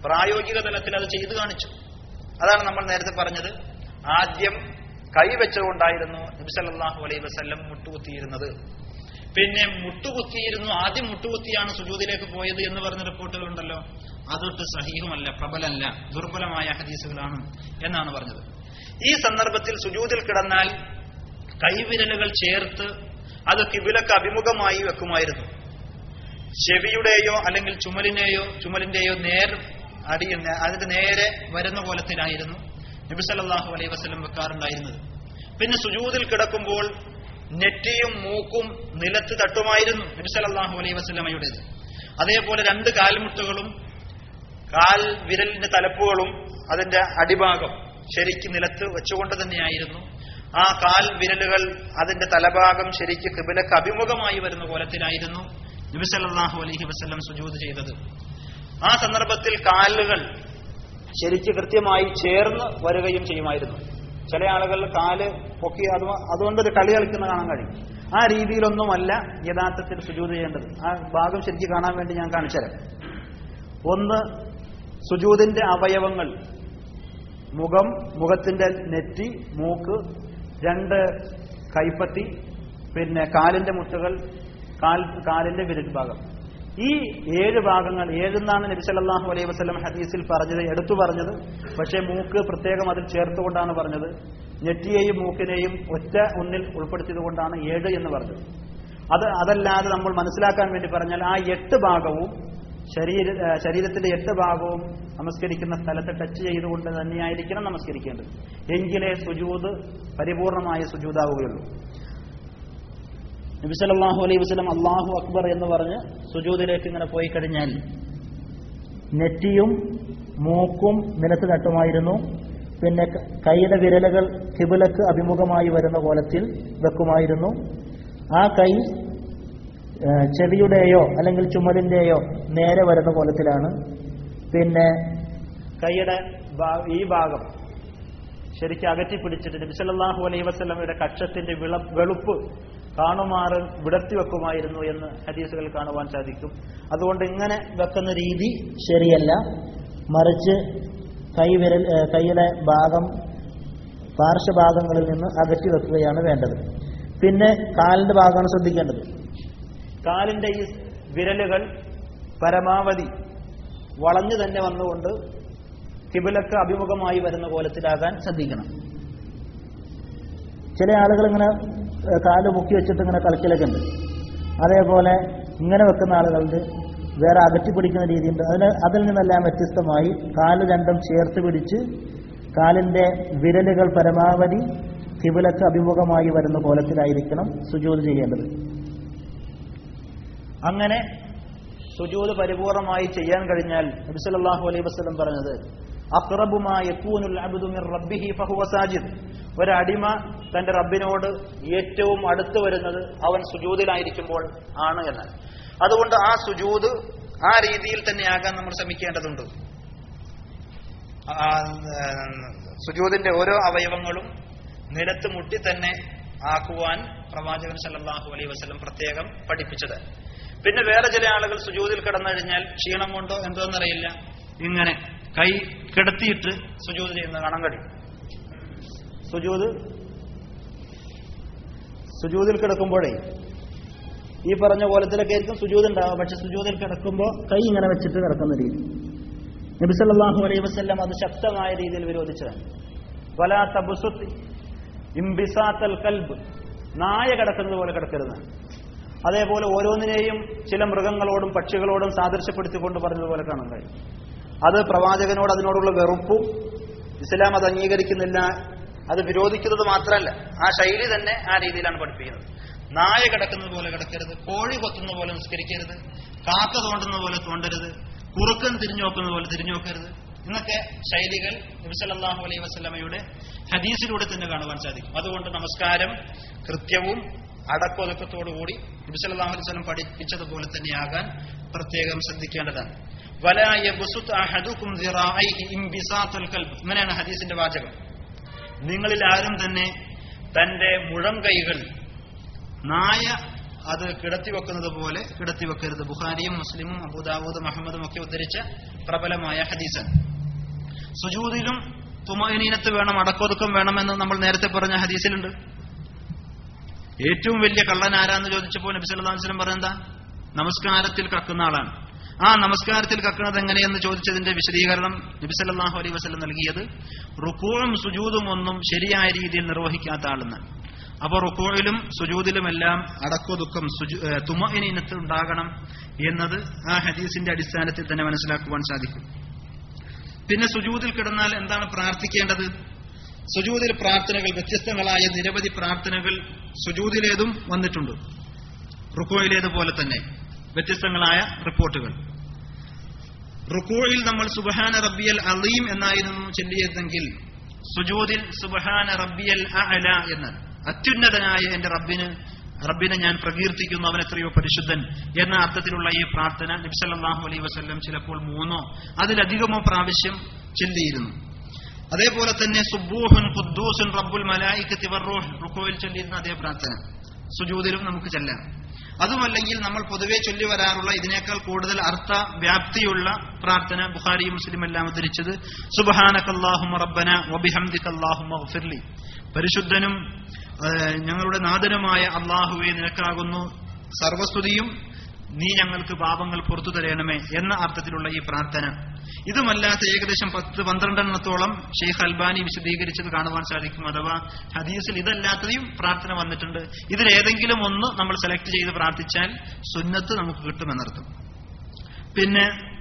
പ്രായോഗിക തലത്തിൽ അത് ചെയ്തു കാണിച്ചു. അതാണ് നമ്മൾ നേരത്തെ പറഞ്ഞത്. ആദ്യം കൈവച്ചുകൊണ്ടായിരുന്നു നബി സല്ലല്ലാഹു അലൈഹി വസല്ലം മുട്ടുകുത്തിയിരുന്നത്. പിന്നെ മുട്ടുകുത്തിയിരുന്നു, ആദ്യം മുട്ടുകുത്തിയാണ് സുജൂദിലേക്ക് പോയത് എന്ന് പറഞ്ഞ റിപ്പോർട്ടുകളുണ്ടല്ലോ, അതൊട്ട് സഹീഹുമല്ല, പ്രബലമല്ല, ദുർബലമായ ഹദീസുകളാണ് എന്നാണ് പറഞ്ഞത്. ഈ സന്ദർഭത്തിൽ സുജൂദിൽ കിടന്നാൽ കൈവിരലുകൾ ചേർത്ത് അത് കിബിലക്ക് അഭിമുഖമായി വെക്കുമായിരുന്നു. ചെവിയുടെയോ അല്ലെങ്കിൽ ചുമലിന്റെയോ അതിന്റെ നേരെ വരുന്ന കോലത്തിലായിരുന്നു നബി സല്ലല്ലാഹു അലൈഹി വസല്ലം വെക്കാറുണ്ടായിരുന്നത്. പിന്നെ സുജൂദിൽ കിടക്കുമ്പോൾ നെറ്റിയും മൂക്കും നിലത്ത് തട്ടുമായിരുന്നു നബി സല്ലല്ലാഹു അലൈഹി വസല്ലമയുടേത്. അതേപോലെ രണ്ട് കാൽമുട്ടുകളും കാൽ വിരലിന്റെ തലപ്പുകളും അതിന്റെ അടിഭാഗം ശരിക്ക് നിലത്ത് വെച്ചുകൊണ്ട് തന്നെയായിരുന്നു ആ കാൽ വിരലുകൾ അതിന്റെ തലഭാഗം ശരിക്ക് ഖിബലക്ക് അഭിമുഖമായി വരുന്ന കോലത്തിലായിരുന്നു നബി സല്ലല്ലാഹു അലൈഹി വസല്ലം സുജൂദ് ചെയ്തത്. ആ സന്ദർഭത്തിൽ കാലുകൾ ശരിക്ക് കൃത്യമായി ചേർന്ന് വരികയും ചെയ്യുമായിരുന്നു. ചില ആളുകൾ കാല് പൊക്കി അതുകൊണ്ടൊരു കളി കളിക്കുന്ന കാണാൻ കഴിയും. ആ രീതിയിലൊന്നുമല്ല യഥാർത്ഥത്തിൽ സുജൂദ് ചെയ്യേണ്ടത്. ആ ഭാഗം ശരിക്കും കാണാൻ വേണ്ടി ഞാൻ കാണിച്ചുതരാം. ഒന്ന്, സുജൂദിന്റെ അവയവങ്ങൾ: മുഖം, മുഖത്തിന്റെ നെറ്റി, മൂക്ക്, രണ്ട് കൈപ്പത്തി, പിന്നെ കാലിന്റെ മുട്ടുകൾ, കാലിന്റെ വിരൽ ഭാഗം. ഈ 7 ഭാഗങ്ങൾ, 7 നബി സല്ലല്ലാഹു അലൈഹി വസല്ലം ഹദീസിൽ പറഞ്ഞത്, എടുത്തു പറഞ്ഞത്. പക്ഷേ മൂക്ക് പ്രത്യേകം അതിൽ ചേർത്തുകൊണ്ടാണ് പറഞ്ഞത്. നെറ്റിയെയും മൂക്കിനെയും ഒറ്റ ഒന്നിൽ ഉൾപ്പെടുത്തിയതുകൊണ്ടാണ് 7 എന്ന് പറഞ്ഞത്. അതല്ലാതെ നമ്മൾ മനസ്സിലാക്കാൻ വേണ്ടി പറഞ്ഞാൽ ആ 8 ഭാഗവും ശരീരത്തിന്റെ 8 ഭാഗവും നമസ്കരിക്കുന്ന സ്ഥലത്ത് ടച്ച് ചെയ്തുകൊണ്ട് തന്നെയായിരിക്കണം നമസ്കരിക്കേണ്ടത്. എങ്കിലേ സുജൂദ് പരിപൂർണമായ സുജൂദാവുകയുള്ളൂ. നബി സല്ലല്ലാഹു അലൈഹി വസല്ലം അല്ലാഹു അക്ബർ എന്ന് പറഞ്ഞ് സുജൂദിലേക്ക് ഇങ്ങനെ പോയി കഴിഞ്ഞാൽ നെറ്റിയും മൂക്കും നിലത്ത് തട്ടുമായിരുന്നു. പിന്നെ കൈയുടെ വിരലുകൾ ഖിബലക്ക് അഭിമുഖമായി വരുന്ന കോലത്തിൽ വെക്കുമായിരുന്നു. ആ കൈ ചെവിയുടെയോ അല്ലെങ്കിൽ ചുമലിന്റെയോ നേരെ വരുന്ന കോലത്തിലാണ്. പിന്നെ കൈയുടെ ഈ ഭാഗം ശരിക്കും അകറ്റിപ്പിടിച്ചിട്ട് നബി സല്ലല്ലാഹു അലൈഹി വസല്ലമയുടെ കക്ഷത്തിന്റെ വെളുപ്പ് കാണുമാറ് വിടർത്തി വെക്കുമായിരുന്നു എന്ന് ഹദീസുകൾ കാണുവാൻ സാധിക്കും. അതുകൊണ്ട് ഇങ്ങനെ വെക്കുന്ന രീതി ശരിയല്ല. മറിച്ച് കൈയുടെ ഭാഗം പാർശ്വഭാഗങ്ങളിൽ നിന്ന് അകറ്റി വെക്കുകയാണ് വേണ്ടത്. പിന്നെ കാലിന്റെ ഭാഗമാണ് ശ്രദ്ധിക്കേണ്ടത്. കാലിന്റെ ഈ വിരലുകൾ പരമാവധി വളഞ്ഞു തന്നെ വന്നുകൊണ്ട് ഖിബലക്ക് അഭിമുഖമായി വരുന്ന കോലത്തിലാകാൻ ശ്രദ്ധിക്കണം. ചില ആളുകൾ ഇങ്ങനെ കാല് മുക്കി വെച്ചിട്ട് ഇങ്ങനെ കളിക്കലൊക്കെ ഉണ്ട്. അതേപോലെ ഇങ്ങനെ വെക്കുന്ന ആളുകളുണ്ട്. വേറെ അകറ്റി പിടിക്കുന്ന രീതിയുണ്ട്. അതിൽ നിന്നെല്ലാം വ്യത്യസ്തമായി കാല് രണ്ടും ചേർത്ത് പിടിച്ച് കാലിന്റെ വിരലുകൾ പരമാവധി ഖിബലക്ക് അഭിമുഖമായി വരുന്ന കോലത്തിലായിരിക്കണം സുജൂദ് ചെയ്യേണ്ടത്. അങ്ങനെ സുജൂദ് പരിപൂർണമായി ചെയ്യാൻ കഴിഞ്ഞാൽ നബി സല്ലല്ലാഹു അലൈഹി വസല്ലം പറഞ്ഞത്, അഖ്റബു മാ യകൂനുൽ അബ്ദു മിർ റബ്ബിഹി ഫഹുവ സാജിദ്. ഒരടിമ തന്റെ റബ്ബിനോട് ഏറ്റവും അടുത്ത് വരുന്നത് അവൻ സുജൂദിലായിരിക്കുമ്പോൾ ആണ് എന്നാണ്. അതുകൊണ്ട് ആ സുജൂദ് ആ രീതിയിൽ തന്നെയാകാൻ നമ്മൾ ശ്രമിക്കേണ്ടതുണ്ട്. സുജൂദിന്റെ ഓരോ അവയവങ്ങളും നിലത്ത് മുട്ടി തന്നെ ആക്കുവാൻ പ്രവാചകൻ സല്ലല്ലാഹു അലൈഹി വസല്ലം പ്രത്യേകം പഠിപ്പിച്ചത്. പിന്നെ വേറെ ചില ആളുകൾ സുജൂദിൽ കിടന്നു കഴിഞ്ഞാൽ ക്ഷീണം കൊണ്ടോ എന്തോന്നറിയില്ല ഇങ്ങനെ കൈ കിടത്തിയിട്ട് സുജൂദ് ചെയ്യുന്ന കാണാൻ കഴിയും. സുജൂദിൽ കിടക്കുമ്പോഴേ ഈ പറഞ്ഞ കോലത്തിലൊക്കെ ആയിരിക്കും സുജൂദ് ഉണ്ടാവുക. പക്ഷെ സുജൂദിൽ കിടക്കുമ്പോൾ കൈ ഇങ്ങനെ വെച്ചിട്ട് കിടക്കുന്ന രീതി നബി സല്ലല്ലാഹു അലൈഹി വസല്ലം അത് ശക്തമായ രീതിയിൽ വിരോധിച്ചതാണ്. വലാ തബ്സുത് ഇംബിസാത്തൽ കൽബ്, നായ കിടക്കുന്നത് പോലെ കിടക്കരുത്. അതേപോലെ ഓരോന്നിനെയും ചില മൃഗങ്ങളോടും പക്ഷികളോടും സാദൃശ്യപ്പെടുത്തിക്കൊണ്ട് പറഞ്ഞതുപോലെ കാണാൻ കഴിയും. അത് പ്രവാചകനോട് അതിനോടുള്ള വെറുപ്പും ഇസ്ലാം അത് അംഗീകരിക്കുന്നില്ല, അത് വിരോധിക്കുന്നത് മാത്രമല്ല, ആ ശൈലി തന്നെ ആ രീതിയിലാണ് പഠിപ്പിക്കുന്നത്. നായ കിടക്കുന്നത് പോലെ കിടക്കരുത്, കോഴി കൊത്തുന്ന പോലെ നിസ്കരിക്കരുത്, കാക്ക തോണ്ടുന്ന പോലെ തോണ്ടരുത്, കുറുക്കൻ തിരിഞ്ഞു നോക്കുന്ന പോലെ തിരിഞ്ഞു നോക്കരുത് എന്നൊക്കെ ശൈലികൾ നബി സല്ലല്ലാഹു അലൈഹി വസല്ലമയുടെ ഹദീസിലൂടെ തന്നെ കാണുവാൻ സാധിക്കും. അതുകൊണ്ട് നമസ്കാരം കൃത്യവും അടക്കൊതുക്കത്തോടുകൂടി നബി സല്ലല്ലാഹു അലൈഹി വസല്ലം പഠിപ്പിച്ചതുപോലെ തന്നെയാകാൻ പ്രത്യേകം ശ്രദ്ധിക്കേണ്ടതാണ്. വലാ യബ്സുത് അഹദുകും ദിറാഇഹി ഇംബിസാത്തുൽ ഖൽബ്, ഇങ്ങനെയാണ് ഹദീസിന്റെ വാചകം. നിങ്ങളിൽ ആരും തന്നെ തന്റെ മുഴം കൈകൾ നായ അത് കിടത്തിവെക്കുന്നത് പോലെ കിടത്തിവെക്കരുത്. ബുഖാരിയും മുസ്ലിമും അബൂദാവൂദ് മുഹമ്മദും ഒക്കെ ഉദ്ധരിച്ച പ്രബലമായ ഹദീസാണ്. സുജൂദിലും തുമഅനീനത്ത് വേണം, അടക്കൊതുക്കം വേണമെന്ന് നമ്മൾ നേരത്തെ പറഞ്ഞ ഹദീസിലുണ്ട്. ഏറ്റവും വലിയ കള്ളൻ ആരാന്ന് ചോദിച്ചപ്പോൾ നബി സല്ലല്ലാഹു അലൈഹി വസല്ലം പറഞ്ഞെന്താ? നമസ്കാരത്തിൽ കക്കുന്ന ആളാണ്. ആ നമസ്കാരത്തിൽ കക്കുന്നത് എങ്ങനെയെന്ന് ചോദിച്ചതിന്റെ വിശദീകരണം നബി സല്ലല്ലാഹു അലൈഹി വസല്ലം നൽകിയത് റുകൂഉം സുജൂദും ഒന്നും ശരിയായ രീതിയിൽ നിർവഹിക്കാത്ത ആളെന്നാണ്. അപ്പോൾ റുകൂഇലും സുജൂദിലുമെല്ലാം അടക്കൊതുക്കം തുമഅനീനത്ത് ഉണ്ടാകണം എന്നത് ആ ഹദീസിന്റെ അടിസ്ഥാനത്തിൽ തന്നെ മനസ്സിലാക്കുവാൻ സാധിക്കും. പിന്നെ സുജൂദിൽ കിടന്നാൽ എന്താണ് പ്രാർത്ഥിക്കേണ്ടത്? സുജൂദിൽ പ്രാർത്ഥനകൾ വ്യത്യസ്തങ്ങളായ നിരവധി പ്രാർത്ഥനകൾ സുജൂദിലേതും വന്നിട്ടുണ്ട്. റുകൂഇലേതുപോലെ തന്നെ വ്യത്യസ്തങ്ങളായ റിപ്പോർട്ടുകൾ. റുകൂഇൽ നമ്മൾ സുബ്ഹാന റബ്ബിയൽ അളീം എന്നായിരുന്നു ചൊല്ലിയതെങ്കിൽ സുജൂദിൽ സുബ്ഹാന റബ്ബിയൽ അഅല എന്ന്, അത്യുന്നതനായ എന്റെ റബ്ബിനെ ഞാൻ പ്രകീർത്തിക്കുന്നു, അവൻ എത്രയോ പരിശുദ്ധൻ എന്ന അർത്ഥത്തിലുള്ള ഈ പ്രാർത്ഥന നബി സല്ലല്ലാഹു അലൈഹി വസല്ലം ചിലപ്പോൾ 3 അതിലധികമോ പ്രാവശ്യം ചൊല്ലിയിരുന്നു. അതേപോലെ തന്നെ സുബ്ബൂഹുൻ ഖുദ്ദൂസുൻ റബ്ബുൽ മലായികത്തി വറൂഹ് റുകൂഇൽ ചൊല്ലിയിരുന്ന അതേ പ്രാർത്ഥന സുജൂദിലും നമുക്ക് ചൊല്ലാം. അതുമല്ലെങ്കിൽ നമ്മൾ പൊതുവെ ചൊല്ലി വരാറുള്ള ഇതിനേക്കാൾ കൂടുതൽ അർത്ഥ വ്യാപ്തിയുള്ള പ്രാർത്ഥന ബുഖാരിയും മുസ്ലിം എല്ലാം ഉദ്ധരിച്ചത് സുബ്ഹാനകല്ലാഹുമ്മ റബ്ബന വബിഹംദിക അല്ലാഹുമ്മഗ്ഫിർലി, പരിശുദ്ധനും ഞങ്ങളുടെ നാഥനുമായ അല്ലാഹുവേ നിനക്കാകുന്നു സർവസ്തുതിയും, നീ ഞങ്ങൾക്ക് പാപങ്ങൾ പുറത്തു തരണമേ എന്ന അർത്ഥത്തിലുള്ള ഈ പ്രാർത്ഥന. ഇതുമല്ലാത്ത ഏകദേശം 10-12 ഷെയ്ഖ് അൽബാനി വിശദീകരിച്ചത് കാണുവാൻ സാധിക്കും. അഥവാ ഹദീസിൽ ഇതല്ലാത്തതും പ്രാർത്ഥന വന്നിട്ടുണ്ട്. ഇതിലേതെങ്കിലും ഒന്ന് നമ്മൾ സെലക്ട് ചെയ്ത് പ്രാർത്ഥിച്ചാൽ സുന്നത്ത് നമുക്ക് കിട്ടുമെന്നർത്ഥം. പിന്നെ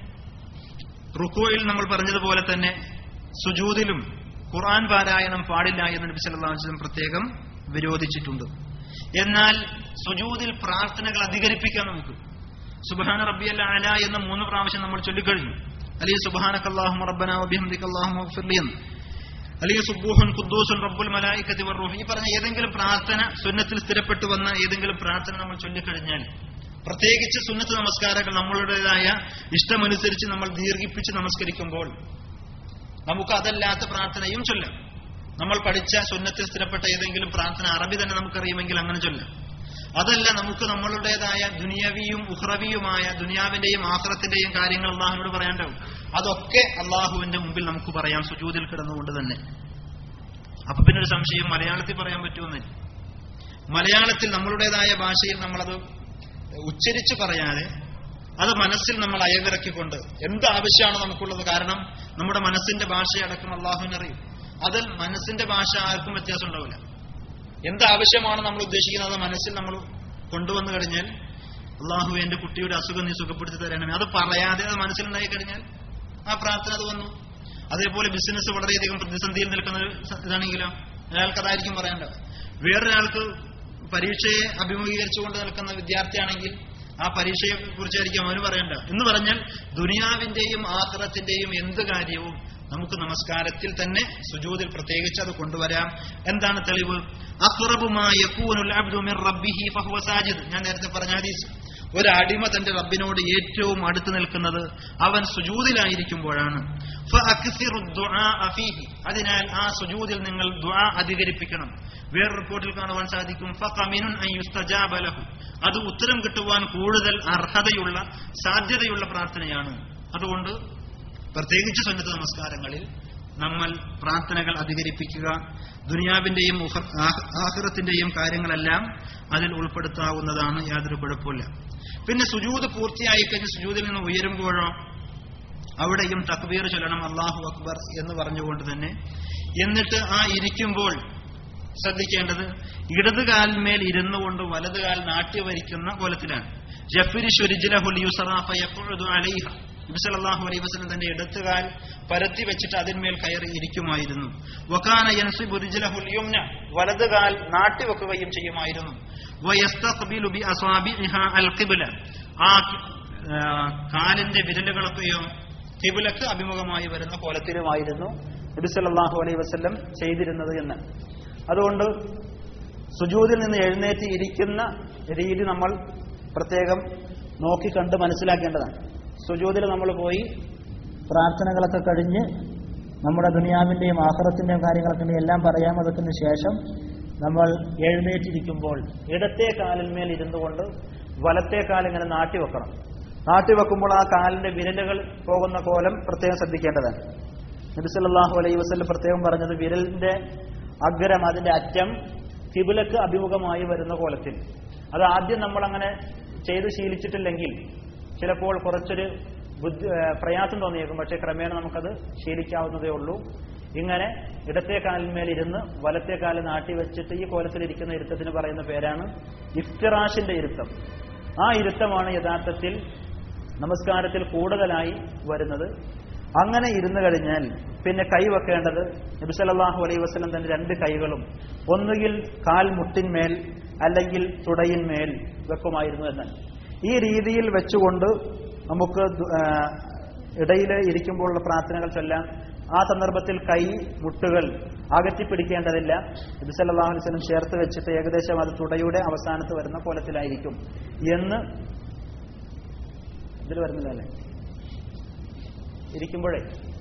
റുകൂഇൽ നമ്മൾ പറഞ്ഞതുപോലെ തന്നെ സുജൂദിലും ഖുർആൻ പാരായണം പാടില്ല എന്ന് നബി സല്ലല്ലാഹു അലൈഹി വസല്ലം പ്രത്യേകം വിരോധിച്ചിട്ടുണ്ട്. എന്നാൽ സുജൂദിൽ പ്രാർത്ഥനകൾ അധികരിപ്പിക്കാം. നമുക്ക് സുബ്ഹാന റബ്ബിയൽ അഅല എന്ന 3 പ്രാവശ്യം നമ്മൾ ചൊല്ലിക്കഴിഞ്ഞു. അല്ലെങ്കിൽ സുബ്ഹാനകല്ലാഹുമ്മ റബ്ബനാ വബിഹംദിക അല്ലാഹുമ്മ ഗ്ഫിർലി, അല്ലെങ്കിൽ സുബ്ബൂഹുൻ ഖുദ്ദൂസുൻ റബ്ബുൽ മലായികത്തി വറൂഹ്, ഈ പറഞ്ഞ ഏതെങ്കിലും പ്രാർത്ഥന സുന്നത്തിൽ സ്ഥിരപ്പെട്ടു വന്ന ഏതെങ്കിലും പ്രാർത്ഥന നമ്മൾ ചൊല്ലിക്കഴിഞ്ഞാൽ, പ്രത്യേകിച്ച് സുന്നത്ത് നമസ്കാരങ്ങൾ നമ്മളുടേതായ ഇഷ്ടമനുസരിച്ച് നമ്മൾ ദീർഘിപ്പിച്ച് നമസ്കരിക്കുമ്പോൾ നമുക്ക് അതല്ലാത്ത പ്രാർത്ഥനയും ചൊല്ലാം. നമ്മൾ പഠിച്ച സുന്നത്തിൽ സ്ഥിരപ്പെട്ട ഏതെങ്കിലും പ്രാർത്ഥന അറബി തന്നെ നമുക്കറിയുമെങ്കിൽ അങ്ങനെ ചൊല്ലാം. അതല്ല, നമുക്ക് നമ്മളുടേതായ ദുനിയവിയും ഉഖ്റവിയുമായ ദുനിയാവിന്റെയും ആഖിറത്തിന്റെയും കാര്യങ്ങൾ അള്ളാഹുവിനോട് പറയാണ്ടാവും. അതൊക്കെ അള്ളാഹുവിന്റെ മുമ്പിൽ നമുക്ക് പറയാം സുജൂദിൽ കിടന്നുകൊണ്ട് തന്നെ. അപ്പൊ പിന്നെ ഒരു സംശയം, മലയാളത്തിൽ പറയാൻ പറ്റുമെന്നില്ല. മലയാളത്തിൽ നമ്മളുടേതായ ഭാഷയിൽ നമ്മളത് ഉച്ചരിച്ച് പറയാതെ അത് മനസ്സിൽ നമ്മൾ അയവിറക്കിക്കൊണ്ട് എന്ത് ആവശ്യമാണ് നമുക്കുള്ളത്, കാരണം നമ്മുടെ മനസ്സിന്റെ ഭാഷയടക്കം അള്ളാഹുവിനറിയും. അതിൽ മനസ്സിന്റെ ഭാഷ ആർക്കും വ്യത്യാസം ഉണ്ടാവില്ല. എന്താവശ്യമാണ് നമ്മൾ ഉദ്ദേശിക്കുന്നത് അത് മനസ്സിൽ നമ്മൾ കൊണ്ടുവന്നു കഴിഞ്ഞാൽ, അള്ളാഹു എന്റെ കുട്ടിയുടെ അസുഖം നീ സുഖപ്പെടുത്തി തരണമേ, അത് പറയാതെ അത് മനസ്സിലുണ്ടായി കഴിഞ്ഞാൽ ആ പ്രാർത്ഥന അത് വന്നു. അതേപോലെ ബിസിനസ് വളരെയധികം പ്രതിസന്ധിയിൽ നിൽക്കുന്ന ഇതാണെങ്കിലോ അയാൾക്ക് അതായിരിക്കും പറയേണ്ടത്. വേറൊരാൾക്ക് പരീക്ഷയെ അഭിമുഖീകരിച്ചുകൊണ്ട് നിൽക്കുന്ന വിദ്യാർത്ഥിയാണെങ്കിൽ ആ പരീക്ഷയെ കുറിച്ചായിരിക്കും അവന് പറയേണ്ടത്. എന്ന് പറഞ്ഞാൽ ദുനിയാവിന്റെയും ആഖിറത്തിന്റെയും എന്ത് കാര്യവും നമുക്ക് നമസ്കാരത്തിൽ തന്നെ സുജൂദിൽ പ്രത്യേകിച്ച് അത് കൊണ്ടുവരാം. എന്താണ് തെളിവ്? അഖ്റബു മാ യകൂനുൽ അബ്ദു മിർ റബ്ബിഹി ഫഹുവ സാജിദ്. ഞാൻ നേരത്തെ പറഞ്ഞ ഹദീസ്, ഒരു അടിമ തന്റെ റബ്ബിനോട് ഏറ്റവും അടുത്ത് നിൽക്കുന്നത് അവൻ സുജൂദിലായിരിക്കുമ്പോഴാണ്. ഫഅക്സിറു ദുആഅ ഫീഹി, അതിനാൽ ആ സുജൂദിൽ നിങ്ങൾ ദുആ അധികരിപ്പിക്കണം. വേറെ റിപ്പോർട്ടിൽ കാണുവാൻ സാധിക്കും ഫഖമിനുൻ അൻ യുസ്തജാബ ലഹു, അത് ഉത്തരം കിട്ടുവാൻ കൂടുതൽ അർഹതയുള്ള സാധ്യതയുള്ള പ്രാർത്ഥനയാണ്. അതുകൊണ്ട് പ്രത്യേകിച്ച് സുന്നത്ത് നമസ്കാരങ്ങളിൽ നമ്മൾ പ്രാർത്ഥനകൾ അധികരിപ്പിക്കുക. ദുനിയാവിന്റെയും ആഖിറത്തിന്റെയും കാര്യങ്ങളെല്ലാം അതിൽ ഉൾപ്പെടുത്താവുന്നതാണ്, യാതൊരു കുഴപ്പമില്ല. പിന്നെ സുജൂദ് പൂർത്തിയായി കഴിഞ്ഞ് സുജൂദിൽ നിന്ന് ഉയരുമ്പോഴോ അവിടെയും തക്ബീർ ചൊല്ലണം, അല്ലാഹു അക്ബർ എന്ന് പറഞ്ഞുകൊണ്ട് തന്നെ. എന്നിട്ട് ആ ഇരിക്കുമ്പോൾ ശ്രദ്ധിക്കേണ്ടത് ഇടതുകാലിന്മേൽ ഇരുന്നു കൊണ്ട് വലതുകാൽ നാട്ടി വരിക്കുന്ന കോലത്തിലാണ്. നബി സല്ലല്ലാഹു അലൈഹി വസല്ലം തന്റെ ഇടത്തുകാൽ പരത്തി വെച്ചിട്ട് അതിന്മേൽ കയറി ഇരിക്കുമായിരുന്നു. വകാന യൻസിബു റിജ്ലഹുൽ യുംന, വലതുകാൽ നാട്ടി വെക്കുകയും ചെയ്യുമായിരുന്നു. വയസ്തഖ്ബിലു ബി അസ്വാബിഹ അൽ ഖിബ്ല, ആ കാലിന്റെ വിരലുകളൊക്കെയോ ഖിബ്ലക്ക് അഭിമുഖമായി വരുന്ന കോലത്തിലുമായിരുന്നു നബി സല്ലല്ലാഹു അലൈഹി വസല്ലം ചെയ്തിരുന്നത് എന്ന്. അതുകൊണ്ട് സുജൂദിൽ നിന്ന് എഴുന്നേറ്റ് ഇരിക്കുന്ന രീതി നമ്മൾ പ്രത്യേകം നോക്കിക്കണ്ട് മനസ്സിലാക്കേണ്ടതാണ്. സുജൂദിൽ നമ്മൾ പോയി പ്രാർത്ഥനകളൊക്കെ കഴിഞ്ഞ് നമ്മുടെ ദുനിയാവിന്റെയും ആഖിറത്തിന്റെയും കാര്യങ്ങളൊക്കെ എല്ലാം പറയാൻ പറ്റുന്ന ശേഷം നമ്മൾ എഴുന്നേറ്റിരിക്കുമ്പോൾ ഇടത്തെ കാലിന്മേൽ ഇരുന്നു കൊണ്ട് വലത്തെ കാൽ ഇങ്ങനെ നാട്ടിവെക്കണം. നാട്ടിവെക്കുമ്പോൾ ആ കാലിന്റെ വിരലുകൾ പോകുന്ന കോലം പ്രത്യേകം ശ്രദ്ധിക്കേണ്ടതാണ്. നബി സല്ലല്ലാഹു അലൈഹി വസല്ലം പ്രത്യേകം പറഞ്ഞത് വിരലിന്റെ അഗ്രം, അതിന്റെ അറ്റം ഖിബ്ലക്ക് അഭിമുഖമായി വരുന്ന കോലത്തിൽ. അത് ആദ്യം നമ്മൾ അങ്ങനെ ചെയ്ത് ശീലിച്ചിട്ടില്ലെങ്കിൽ ചിലപ്പോൾ കുറച്ചൊരു പ്രയാസം തോന്നിയേക്കും. പക്ഷേ ക്രമേണ നമുക്കത് ശീലിക്കാവുന്നതേ ഉള്ളൂ. ഇങ്ങനെ ഇടത്തെ കാലിന്മേൽ ഇരുന്ന് വലത്തെ കാല് നാട്ടി വെച്ചിട്ട് ഈ കോലത്തിലിരിക്കുന്ന ഇരുത്തത്തിന് പറയുന്ന പേരാണ് ഇഫ്തിറാഷിന്റെ ഇരുത്തം. ആ ഇരുത്തമാണ് യഥാർത്ഥത്തിൽ നമസ്കാരത്തിൽ കൂടുതലായി വരുന്നത്. അങ്ങനെ ഇരുന്നു കഴിഞ്ഞാൽ പിന്നെ കൈ വെക്കേണ്ടത് നബി സല്ലല്ലാഹു അലൈഹി വസല്ലം തന്റെ രണ്ട് കൈകളും ഒന്നുകിൽ കാൽ മുട്ടിന്മേൽ അല്ലെങ്കിൽ തുടയിന്മേൽ വെക്കുമായിരുന്നു എന്നാണ്. ഈ രീതിയിൽ വെച്ചുകൊണ്ട് നമുക്ക് ഇടയിൽ ഇരിക്കുമ്പോഴുള്ള പ്രാർത്ഥനകൾ ചൊല്ലാം. ആ സന്ദർഭത്തിൽ കൈ മുട്ടുകൾ അകറ്റിപ്പിടിക്കേണ്ടതില്ല. നബി സല്ലല്ലാഹു അലൈഹി വസല്ലം ചേർത്ത് വെച്ചിട്ട് ഏകദേശം അത് തുടയുടെ അവസാനത്ത് വരുന്ന കോലത്തിലായിരിക്കും എന്ന് ഇതിൽ വരുന്നില്ലല്ലേ. ഇരിക്കുമ്പോഴേ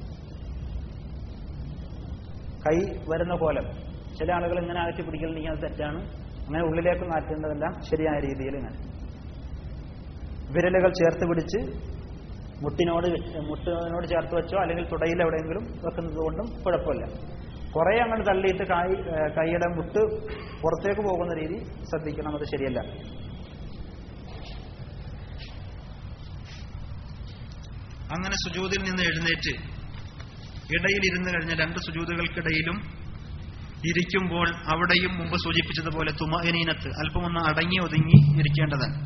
കൈ വരുന്ന കോലം ചില ആളുകൾ ഇങ്ങനെ അകറ്റി പിടിക്കലുണ്ടെങ്കിൽ അത് തെറ്റാണ്. അങ്ങനെ ഉള്ളിലേക്ക് മാറ്റേണ്ടതെല്ലാം ശരിയായ രീതിയിൽ ഇങ്ങനെ വിരലുകൾ ചേർത്ത് പിടിച്ച് മുട്ടിനോട് ചേർത്ത് വെച്ചോ അല്ലെങ്കിൽ തുടയിൽ എവിടെയെങ്കിലും വെക്കുന്നത് കൊണ്ടും കുഴപ്പമില്ല. കുറെ അങ്ങനെ തള്ളിയിട്ട് കൈയുടെ മുട്ട് പുറത്തേക്ക് പോകുന്ന രീതി ശ്രദ്ധിക്കണം, അത് ശരിയല്ല. അങ്ങനെ സുജൂദിൽ നിന്ന് എഴുന്നേറ്റ് ഇടയിൽ ഇരുന്ന് കഴിഞ്ഞ രണ്ട് സുജൂദുകൾക്കിടയിലും ഇരിക്കുമ്പോൾ അവിടെയും മുമ്പ് സൂചിപ്പിച്ചതുപോലെ തുമഅനീനത്ത് അല്പമൊന്ന് അടങ്ങി ഒതുങ്ങി ഇരിക്കേണ്ടതാണ്.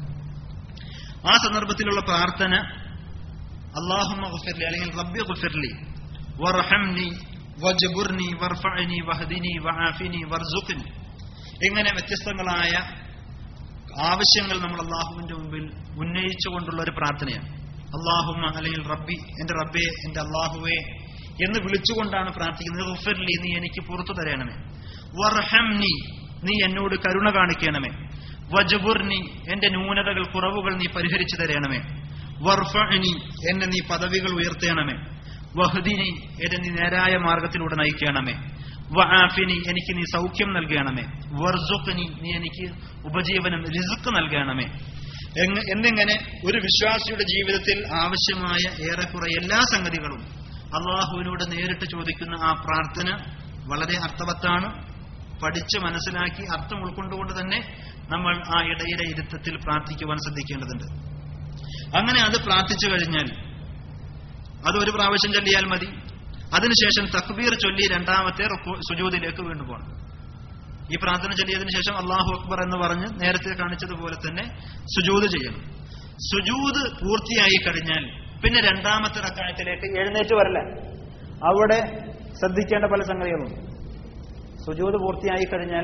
ആ സന്ദർഭത്തിലുള്ള പ്രാർത്ഥന അല്ലാഹുമ്മ ഗഫിർലി അല്ലെങ്കിൽ റബ്ബി ഗഫിർലി വർഹംനി വജ്ബുർനി വർഫഅനി വഹ്ദിനി വആഫിനി വർസുഖ്നി, ഇങ്ങനെ വ്യത്യസ്തങ്ങളായ ആവശ്യങ്ങൾ നമ്മൾ അല്ലാഹുവിന്റെ മുമ്പിൽ ഉന്നയിച്ചുകൊണ്ടുള്ള ഒരു പ്രാർത്ഥനയാണ്. അല്ലാഹുമ്മ അല്ലെങ്കിൽ റബ്ബി, എന്റെ റബ്ബേ, എന്റെ അല്ലാഹുവേ എന്ന് വിളിച്ചുകൊണ്ടാണ് പ്രാർത്ഥിക്കുന്നത്. ഗഫിർലി, നീ എനിക്ക് പുറത്തു തരണമേ. വർഹംനി, നീ എന്നോട് കരുണ കാണിക്കണമേ. വജ്ബുർനി, എന്റെ ന്യൂനതകൾ കുറവുകൾ നീ പരിഹരിച്ചു തരണമേ. വർഫഅനി, എന്നെ നീ പദവികൾ ഉയർത്തണമേ. വഹ്ദിനി, എന്നെ നീ നേരായ മാർഗത്തിലൂടെ നയിക്കണമേ. വആഫിനി, എനിക്ക് നീ സൗഖ്യം നൽകണമേ. വർസുഖ്നി, നീ എനിക്ക് ഉപജീവനം റിസ്ക് നൽകണമേ. എന്നിങ്ങനെ ഒരു വിശ്വാസിയുടെ ജീവിതത്തിൽ ആവശ്യമായ ഏറെക്കുറെ എല്ലാ സംഗതികളും അള്ളാഹുവിനോട് നേരിട്ട് ചോദിക്കുന്ന ആ പ്രാർത്ഥന വളരെ അർത്ഥവത്താണ്. പഠിച്ച് മനസ്സിലാക്കി അർത്ഥം ഉൾക്കൊണ്ടുകൊണ്ട് തന്നെ നമ്മൾ ആ ഇടയിലെ ഇരുത്തത്തിൽ പ്രാർത്ഥിക്കുവാൻ ശ്രദ്ധിക്കേണ്ടതുണ്ട്. അങ്ങനെ അത് പ്രാർത്ഥിച്ചു കഴിഞ്ഞാൽ അത് ഒരു പ്രാവശ്യം ചൊല്ലിയാൽ മതി. അതിനുശേഷം തക്ബീർ ചൊല്ലി രണ്ടാമത്തെ സുജൂദിലേക്ക് വീണ്ടും പോകണം. ഈ പ്രാർത്ഥന ചൊല്ലിയതിനു ശേഷം അല്ലാഹു അക്ബർ എന്ന് പറഞ്ഞ് നേരത്തെ കാണിച്ചതുപോലെ തന്നെ സുജൂദ് ചെയ്യണം. സുജൂദ് പൂർത്തിയായി കഴിഞ്ഞാൽ പിന്നെ രണ്ടാമത്തെ റക്അത്തിലേക്ക് എഴുന്നേറ്റ് വരല. അവിടെ ശ്രദ്ധിക്കേണ്ട പല സംഗതികളും. സുജൂദ് പൂർത്തിയായി കഴിഞ്ഞാൽ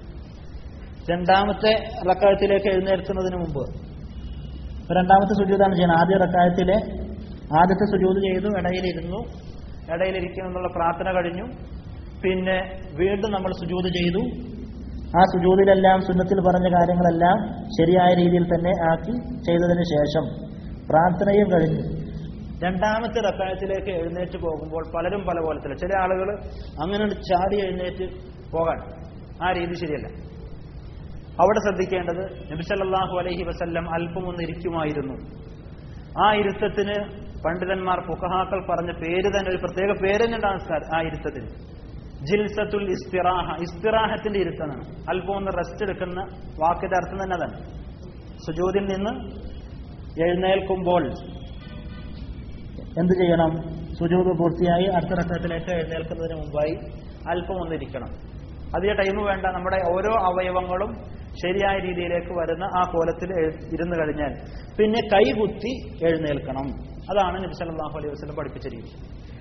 രണ്ടാമത്തെ റക്അത്തിലേക്ക് എഴുന്നേൽക്കുന്നതിന് മുമ്പ് രണ്ടാമത്തെ സുജൂദാണ് ചെയ്യണം. ആദ്യ റക്അത്തിലെ ആദ്യത്തെ സുജൂദ് ചെയ്തു, ഇടയിലിരുന്നു, ഇടയിലിരിക്കുമെന്നുള്ള പ്രാർത്ഥന കഴിഞ്ഞു. പിന്നെ വീണ്ടും നമ്മൾ സുജൂദ് ചെയ്തു. ആ സുജൂദിലെല്ലാം സുന്നത്തിൽ പറഞ്ഞ കാര്യങ്ങളെല്ലാം ശരിയായ രീതിയിൽ തന്നെ ആക്കി ചെയ്തതിന് ശേഷം പ്രാർത്ഥനയും കഴിഞ്ഞു രണ്ടാമത്തെ റക്അത്തിലേക്ക് എഴുന്നേറ്റ് പോകുമ്പോൾ പലരും പല പോലത്തില്ല. ചില ആളുകൾ അങ്ങനെ ചാടി എഴുന്നേറ്റ് പോകാൻ, ആ രീതി ശരിയല്ല. അവിടെ ശ്രദ്ധിക്കേണ്ടത് നബി സല്ലല്ലാഹു അലൈഹി വസല്ലം അല്പം ഒന്ന് ഇരിക്കുമായിരുന്നു. ആ ഇരുത്തത്തിന് പണ്ഡിതന്മാർ ഫുഖഹാക്കൾ പറഞ്ഞ പേര് തന്നെ, ഒരു പ്രത്യേക പേര് തന്നെയുണ്ട് ആ ഇരുത്തത്തിന്. ജിൽസത്തുൽ ഇസ്തിറാഹ, ഇസ്തിറാഹത്തിന്റെ ഇരുത്തമാണ്. അല്പം ഒന്ന് റെസ്റ്റ് എടുക്കുന്ന വാക്കിന്റെ അർത്ഥം തന്നെ അതാണ്. സുജൂദിൽ നിന്ന് എഴുന്നേൽക്കുമ്പോൾ എന്ത് ചെയ്യണം? സുജൂദ് പൂർത്തിയായി അടുത്ത റക്അത്തിലേക്ക് എഴുന്നേൽക്കുന്നതിന് മുമ്പായി അല്പം ഒന്നിരിക്കണം. അധിക ടൈം വേണ്ട. നമ്മുടെ ഓരോ അവയവങ്ങളും ശരിയായ രീതിയിലേക്ക് വരുന്ന ആ കോലത്തിൽ ഇരുന്നു കഴിഞ്ഞാൽ പിന്നെ കൈകുത്തി എഴുന്നേൽക്കണം. അതാണ് നബി സല്ലല്ലാഹു അലൈഹി വസല്ലം പഠിപ്പിച്ച രീതി.